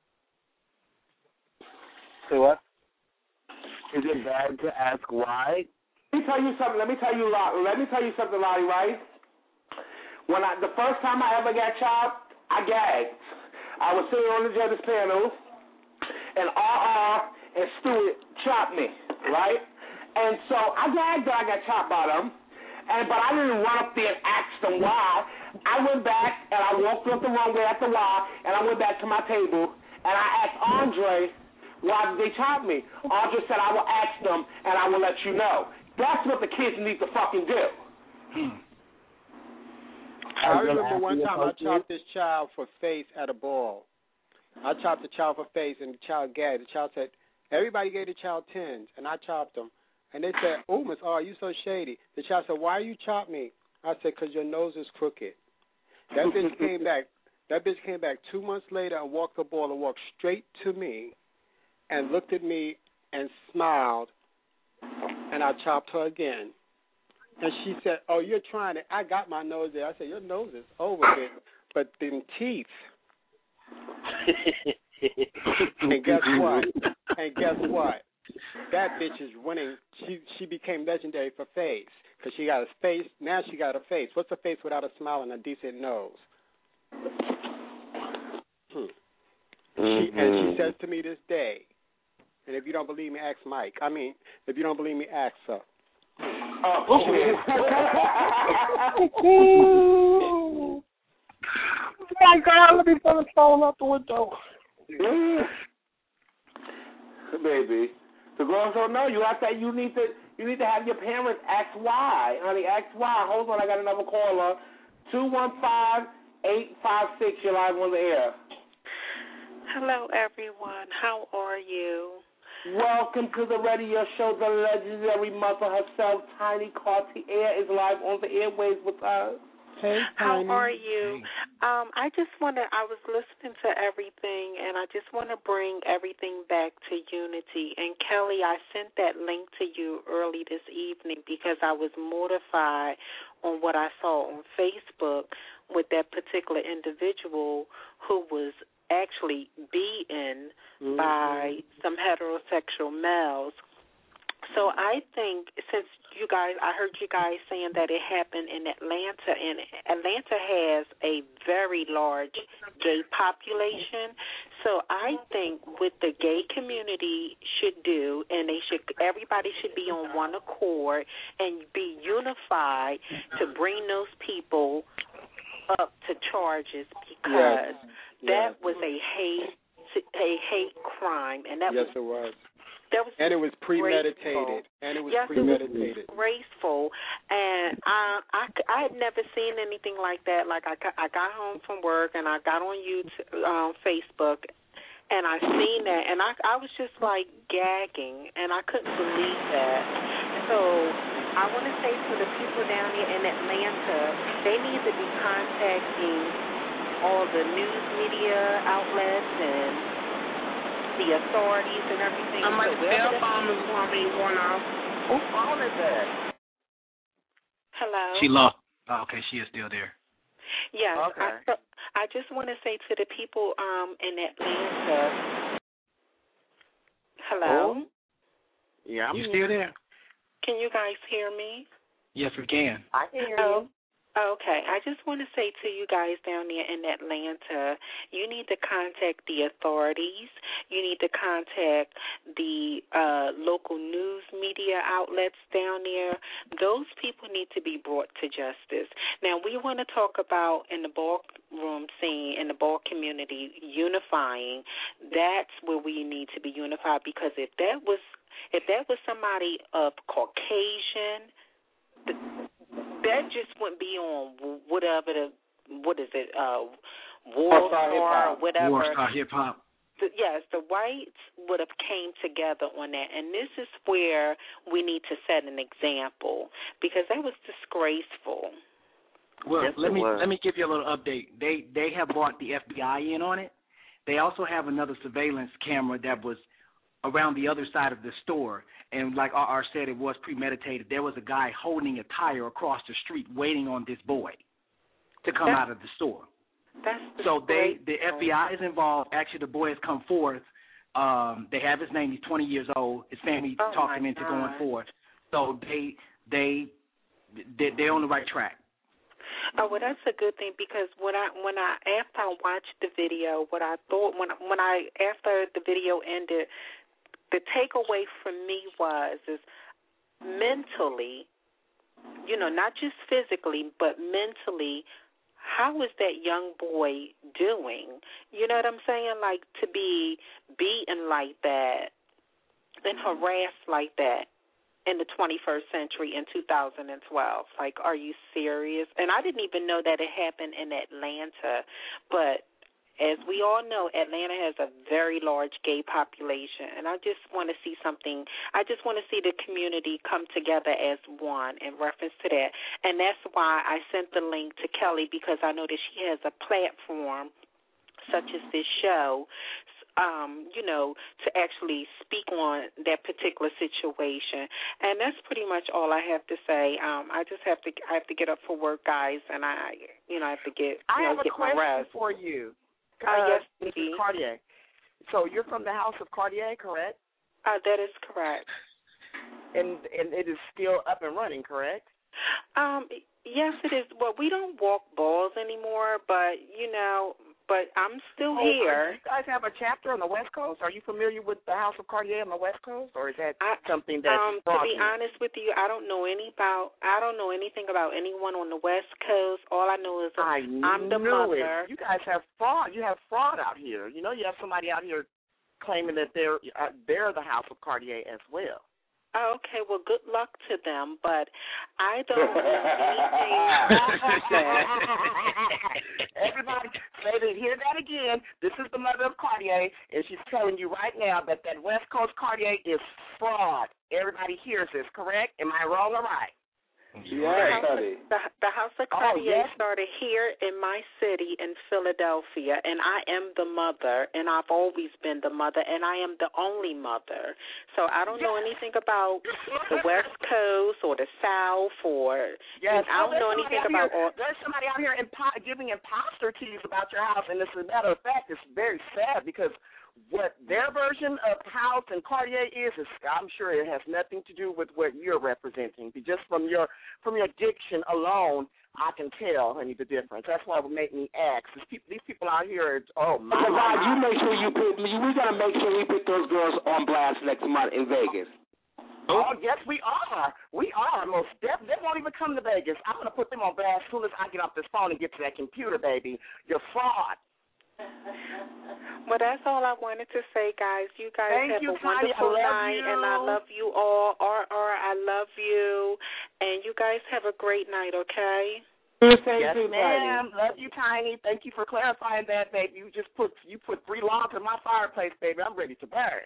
Say what? Is it bad to ask why? Let me tell you something. Let me tell you, let me tell you something, Lottie. Right? When I the first time I ever got chopped, I gagged. I was sitting on the judges panel, and R R and Stewart chopped me. Right? And so I gagged that I got chopped by them. And, but I didn't run up there and ask them why. I went back and I walked up the runway at the why, and I went back to my table and I asked Andre why did they chop me. Andre said I will ask them and I will let you know. That's what the kids need to fucking do. Hmm. I remember one time I chopped this child for face at a ball. I chopped the child for face and the child gagged. The child said, everybody gave the child tens, and I chopped them. And they said, oh, Miss R, you so shady. The child said, why you chop me? I said, because your nose is crooked. That bitch came back. That bitch came back two months later and walked the ball and walked straight to me and looked at me and smiled, and I chopped her again. And she said, oh, you're trying it. I got my nose there. I said, your nose is over there, but them teeth. And guess what? And guess what? That bitch is winning. She she became legendary for face because she got a face. Now she got a face. What's a face without a smile and a decent nose? Hmm. Mm-hmm. She, and she says to me this day, and if you don't believe me, ask Mike. I mean, if you don't believe me, ask her. Oh, shit. My God, let me throw the phone out the window. Baby. The girls don't know. You have to. You need to. You need to have your parents ask why, honey. Ask why. Hold on, I got another caller. Two one five eight five six. You're live on the air. Hello, everyone. How are you? Welcome to the radio show. The legendary mother herself, Tiny Cartier, is live on the airwaves with us. Hey, How Tiny. are you? Um, I just want to, I was listening to everything, and I just want to bring everything back to unity. And, Kelly, I sent that link to you early this evening because I was mortified on what I saw on Facebook with that particular individual who was actually beaten mm-hmm. by some heterosexual males. So I think since you guys, I heard you guys saying that it happened in Atlanta, and Atlanta has a very large gay population. So I think what the gay community should do, and they should, everybody should be on one accord and be unified to bring those people up to charges because yes. that yes. was a hate, a hate crime, and that yes, was. it was. That was and it was premeditated. Graceful. And it was yes, premeditated. It was graceful. And I, I, I had never seen anything like that. Like I, I got home from work and I got on YouTube, um, Facebook, and I seen that, and I, I was just like gagging, and I couldn't believe that. So I want to say to the people down here in Atlanta, they need to be contacting all the news media outlets and the authorities and everything. I'm like, so cell phone is going to be going off. Whose phone is that? Hello? She lost. Oh, okay, she is still there. Yes. Okay. I, so I just want to say to the people um, in Atlanta. Hello? Oh? Yeah, I'm You here. still there? Can you guys hear me? Yes, we can. I can hear oh. you. Okay, I just want to say to you guys down there in Atlanta, you need to contact the authorities. You need to contact the uh, local news media outlets down there. Those people need to be brought to justice. Now, we want to talk about in the ballroom scene, in the ball community, unifying. That's where we need to be unified, because if that was if that was somebody of Caucasian, the, that just wouldn't be on whatever the, what is it, uh, Warstar or whatever. Warstar Hip Hop. The, yes, the whites would have came together on that, and this is where we need to set an example, because that was disgraceful. Well, Yes, let it me was. let me give you a little update. They they have brought the F B I in on it. They also have another surveillance camera that was around the other side of the store. And like R R said, it was premeditated. There was a guy holding a tire across the street waiting on this boy to come That's, out of the store. That's So they, the F B I is involved. Actually, the boy has come forth. Um, they have his name. He's twenty years old. His family Oh, talked my him into God. going forth. So they, they, they, they're on the right track. Oh, well, that's a good thing, because when I when I after I watched the video, what I thought when when I after the video ended, the takeaway for me was is mentally, you know, not just physically, but mentally, how is that young boy doing? You know what I'm saying? Like, to be beaten like that and harassed like that in the twenty-first century in two thousand twelve. Like, are you serious? And I didn't even know that it happened in Atlanta. But as we all know, Atlanta has a very large gay population. And I just want to see something, I just want to see the community come together as one in reference to that. And that's why I sent the link to Kelly, because I know that she has a platform such as this show, um, you know, to actually speak on that particular situation. And that's pretty much all I have to say. Um, I just have to I have to get up for work, guys, and I, you know, I have to get, you I know, have a get my question rest. for you. Uh, yes, Missus Dee. Cartier. So you're from the House of Cartier, correct? Uh, that is correct. And and it is still up and running, correct? Um, yes, it is. Well, we don't walk balls anymore, but, you know, but I'm still Oh, here. Do you guys have a chapter on the West Coast? Are you familiar with the House of Cartier on the West Coast, or is that I, something that's um, to be fraudulent? honest with you, I don't know any about. I don't know anything about anyone on the West Coast. All I know is that I I'm the knew mother. it. You guys have fraud. You have fraud out here. You know, you have somebody out here claiming that they're uh, they're the House of Cartier as well. Oh, okay, well, good luck to them, but I don't know anything. Everybody, baby, hear that again. This is the mother of Cartier, and she's telling you right now that that West Coast Cartier is fraud. Everybody hears this, correct? Am I wrong or right? the, house of, the, the House of Cartier Oh, yes? started here in my city in Philadelphia, and I am the mother, and I've always been the mother, and I am the only mother. So I don't know anything about the West Coast or the South, or Yes, I don't oh, know there's anything somebody about out all. here, there's somebody out here impo- giving imposter keys about your house, and as a matter of fact, it's very sad because what their version of House and Cartier is, is I'm sure it has nothing to do with what you're representing. Just from your from your diction alone, I can tell, honey, the difference. That's why it would make me ask. These people, these people out here, are, oh my So, God, you God. make sure you put. We gotta make sure we put those girls on blast next month in Vegas. Oh, yes, we are. We are. Most definitely. They won't even come to Vegas. I'm going to put them on blast as soon as I get off this phone and get to that computer, baby. You're fraud. Well, that's all I wanted to say, guys. You guys Thank have you, a Connie. wonderful I love night, you. and I love you all. R R, I love you. And you guys have a great night, okay? Yes, ma'am. Love you, Tiny. Thank you for clarifying that, baby. You just put you put three logs in my fireplace, baby. I'm ready to burn.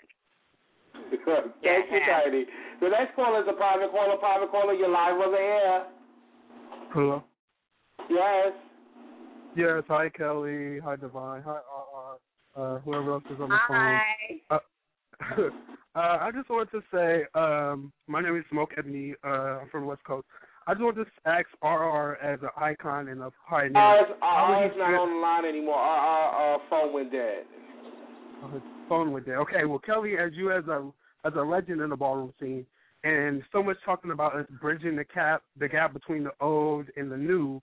Thank you, Tiny. The next caller is a private caller. Private caller, you're live on the air. Hello. Yes. Yes. Hi, Kelly. Hi, Divine. Hi, R R. Uh, whoever else is on the Hi. phone. Uh, uh, I just wanted to say, um, my name is Smoke Ebony. Uh, I'm from the West Coast. I just wanted to ask R R as an icon and a pioneer. Ours, how would ours you not feel- on the line anymore. Our, our, our phone went dead. Oh, his phone went there. Okay, well, Kelly, as you as a as a legend in the ballroom scene, and so much talking about us bridging the gap the gap between the old and the new.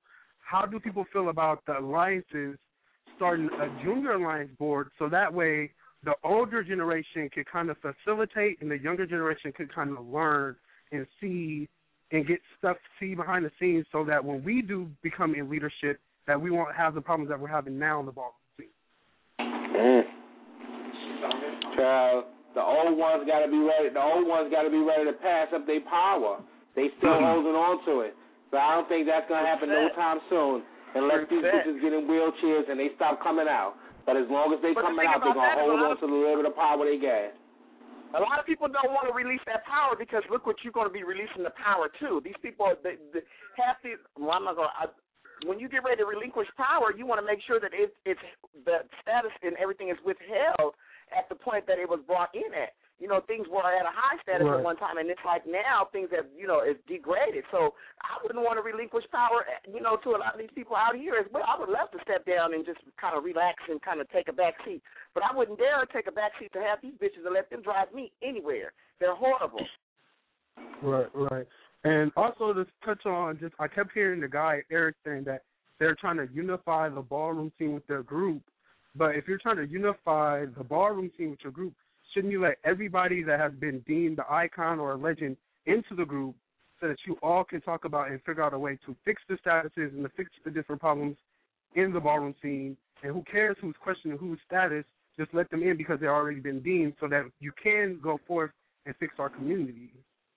how do people feel about the alliances starting a junior alliance board so that way the older generation can kind of facilitate and the younger generation can kind of learn and see and get stuff, see behind the scenes so that when we do become in leadership, that we won't have the problems that we're having now in the ballroom scene. Mm. Child, the old ones got to be ready. The old ones got to be ready to pass up their power. They still mm-hmm. holding on to it. So I don't think that's going to happen no time soon unless these bitches get in wheelchairs and they stop coming out. But as long as they but coming the out, they're going to hold on to the little bit of power they got. A lot of people don't want to release that power because look what you're going to be releasing the power to. These people, they, they have to, well, I'm not going to, when you get ready to relinquish power, you want to make sure that it, it's the status and everything is withheld at the point that it was brought in at. You know, things were at a high status right. at one time, and it's like now things have, you know, it's degraded. So I wouldn't want to relinquish power, you know, to a lot of these people out here as well. I would love to step down and just kind of relax and kind of take a back seat. But I wouldn't dare take a back seat to have these bitches and let them drive me anywhere. They're horrible. Right, right. And also to touch on, just I kept hearing the guy, Eric, saying that they're trying to unify the ballroom scene with their group. But if you're trying to unify the ballroom scene with your group, shouldn't you let everybody that has been deemed the icon or a legend into the group so that you all can talk about and figure out a way to fix the statuses and to fix the different problems in the ballroom scene? And who cares who's questioning whose status, just let them in because they've already been deemed so that you can go forth and fix our community.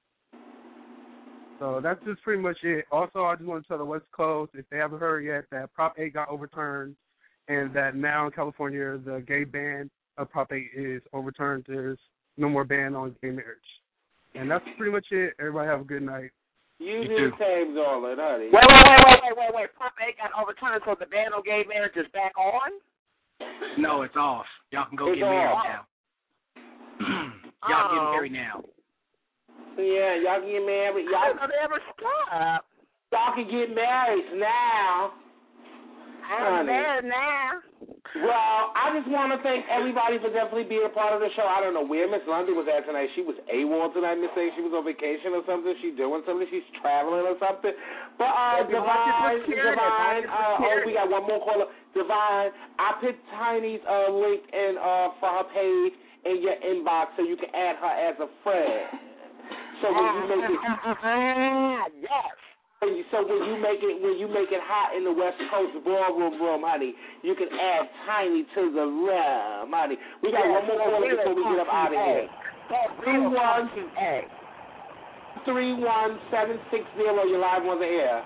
So that's just pretty much it. Also, I just want to tell the West Coast, if they haven't heard yet, that Prop eight got overturned and that now in California the gay ban of Prop eight is overturned. There's no more ban on gay marriage. And that's pretty much it. Everybody have a good night. You do Tames all it, honey. Wait, wait, wait, wait, wait, wait, wait. Prop eight got overturned, so the ban on gay marriage is back on? No, it's off. Y'all can go it's get married off. now. Y'all oh. get married now. Yeah, y'all can get married. Y'all I didn't know they ever stop. Y'all can get married now. I'm there now. Well, I just want to thank everybody for definitely being a part of the show. I don't know where Miss London was at tonight. She was AWOL tonight, Miss saying she was on vacation or something. She's doing something. She's traveling or something. But uh, Divine, Divine, uh, oh, we got one more caller. Divine, I put Tiny's uh, link in uh, for her page in your inbox so you can add her as a friend. So when you make it, yes. So when you make it when you make it hot in the West Coast ballroom room, honey, you can add Tiny to the room, honey. We got one more caller before we get up out of here. Three one three one seven six zero. You're live on the air.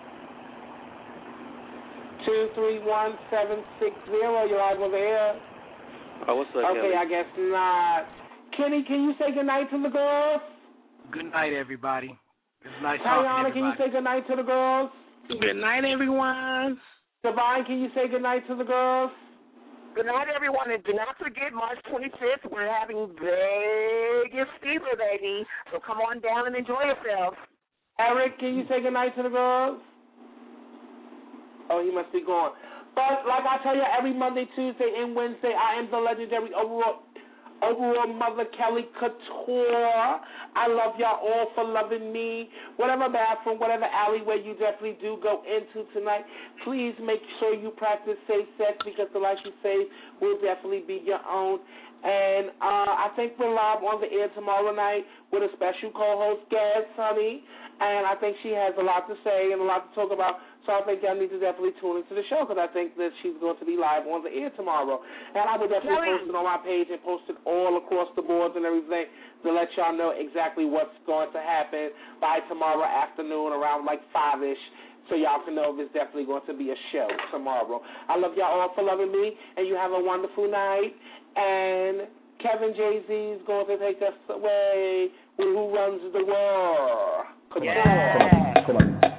Two three one seven six zero. You're live on the air. Oh, what's up, Okay, Kelly? I guess not. Kenny, can you say goodnight to the girls? Good night, everybody. It's nice talking to Tayana, everybody. can you say goodnight to the girls? Good night, everyone. Divine, can you say goodnight to the girls? Good night, everyone, and do not forget March twenty-fifth, we're having Vegas Fever, baby. So come on down and enjoy yourselves. Eric, can you say goodnight to the girls? Oh, he must be gone. But like I tell you, every Monday, Tuesday, and Wednesday, I am the legendary overall Overall Mother Kelly Couture. I love y'all all for loving me. Whatever bathroom, whatever alleyway you definitely do go into tonight, please make sure you practice safe sex because the life you save will definitely be your own. And uh, I think we're live on the air tomorrow night with a special co-host guest, honey. And I think she has a lot to say and a lot to talk about. So I think y'all need to definitely tune into the show because I think that she's going to be live on the air tomorrow. And I will definitely post it on my page and post it all across the boards and everything to let y'all know exactly what's going to happen by tomorrow afternoon around like five-ish. So y'all can know if it's definitely going to be a show tomorrow. I love y'all all for loving me, and you have a wonderful night. And Kevin Jay-Z is going to take us away with Who Runs the World. Yeah. Who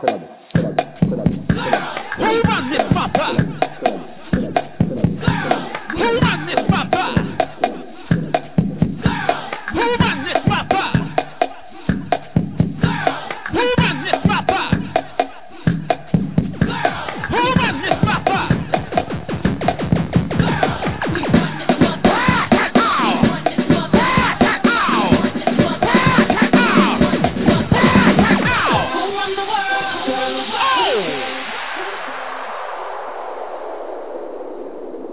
runs this papa? Who runs this papa? Who runs this papa? Who runs this papa? Who runs this papa?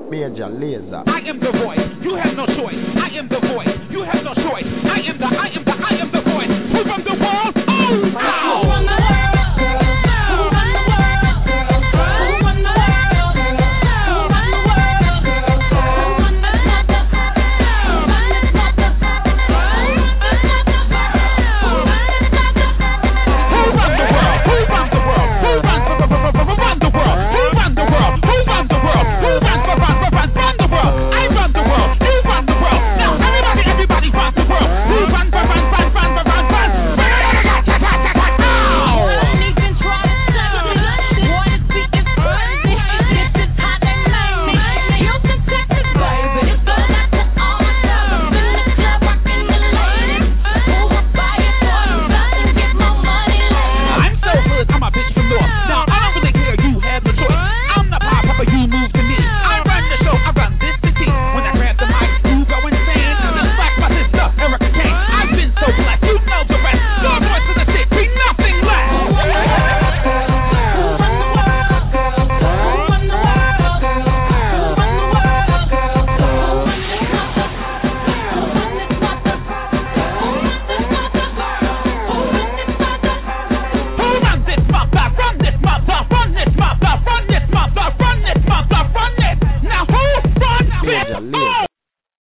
Major Lazer. I am the voice, you have no choice. I am the voice, you have no choice. I am the, I am the, I am the voice. Who from the world? Oh, wow.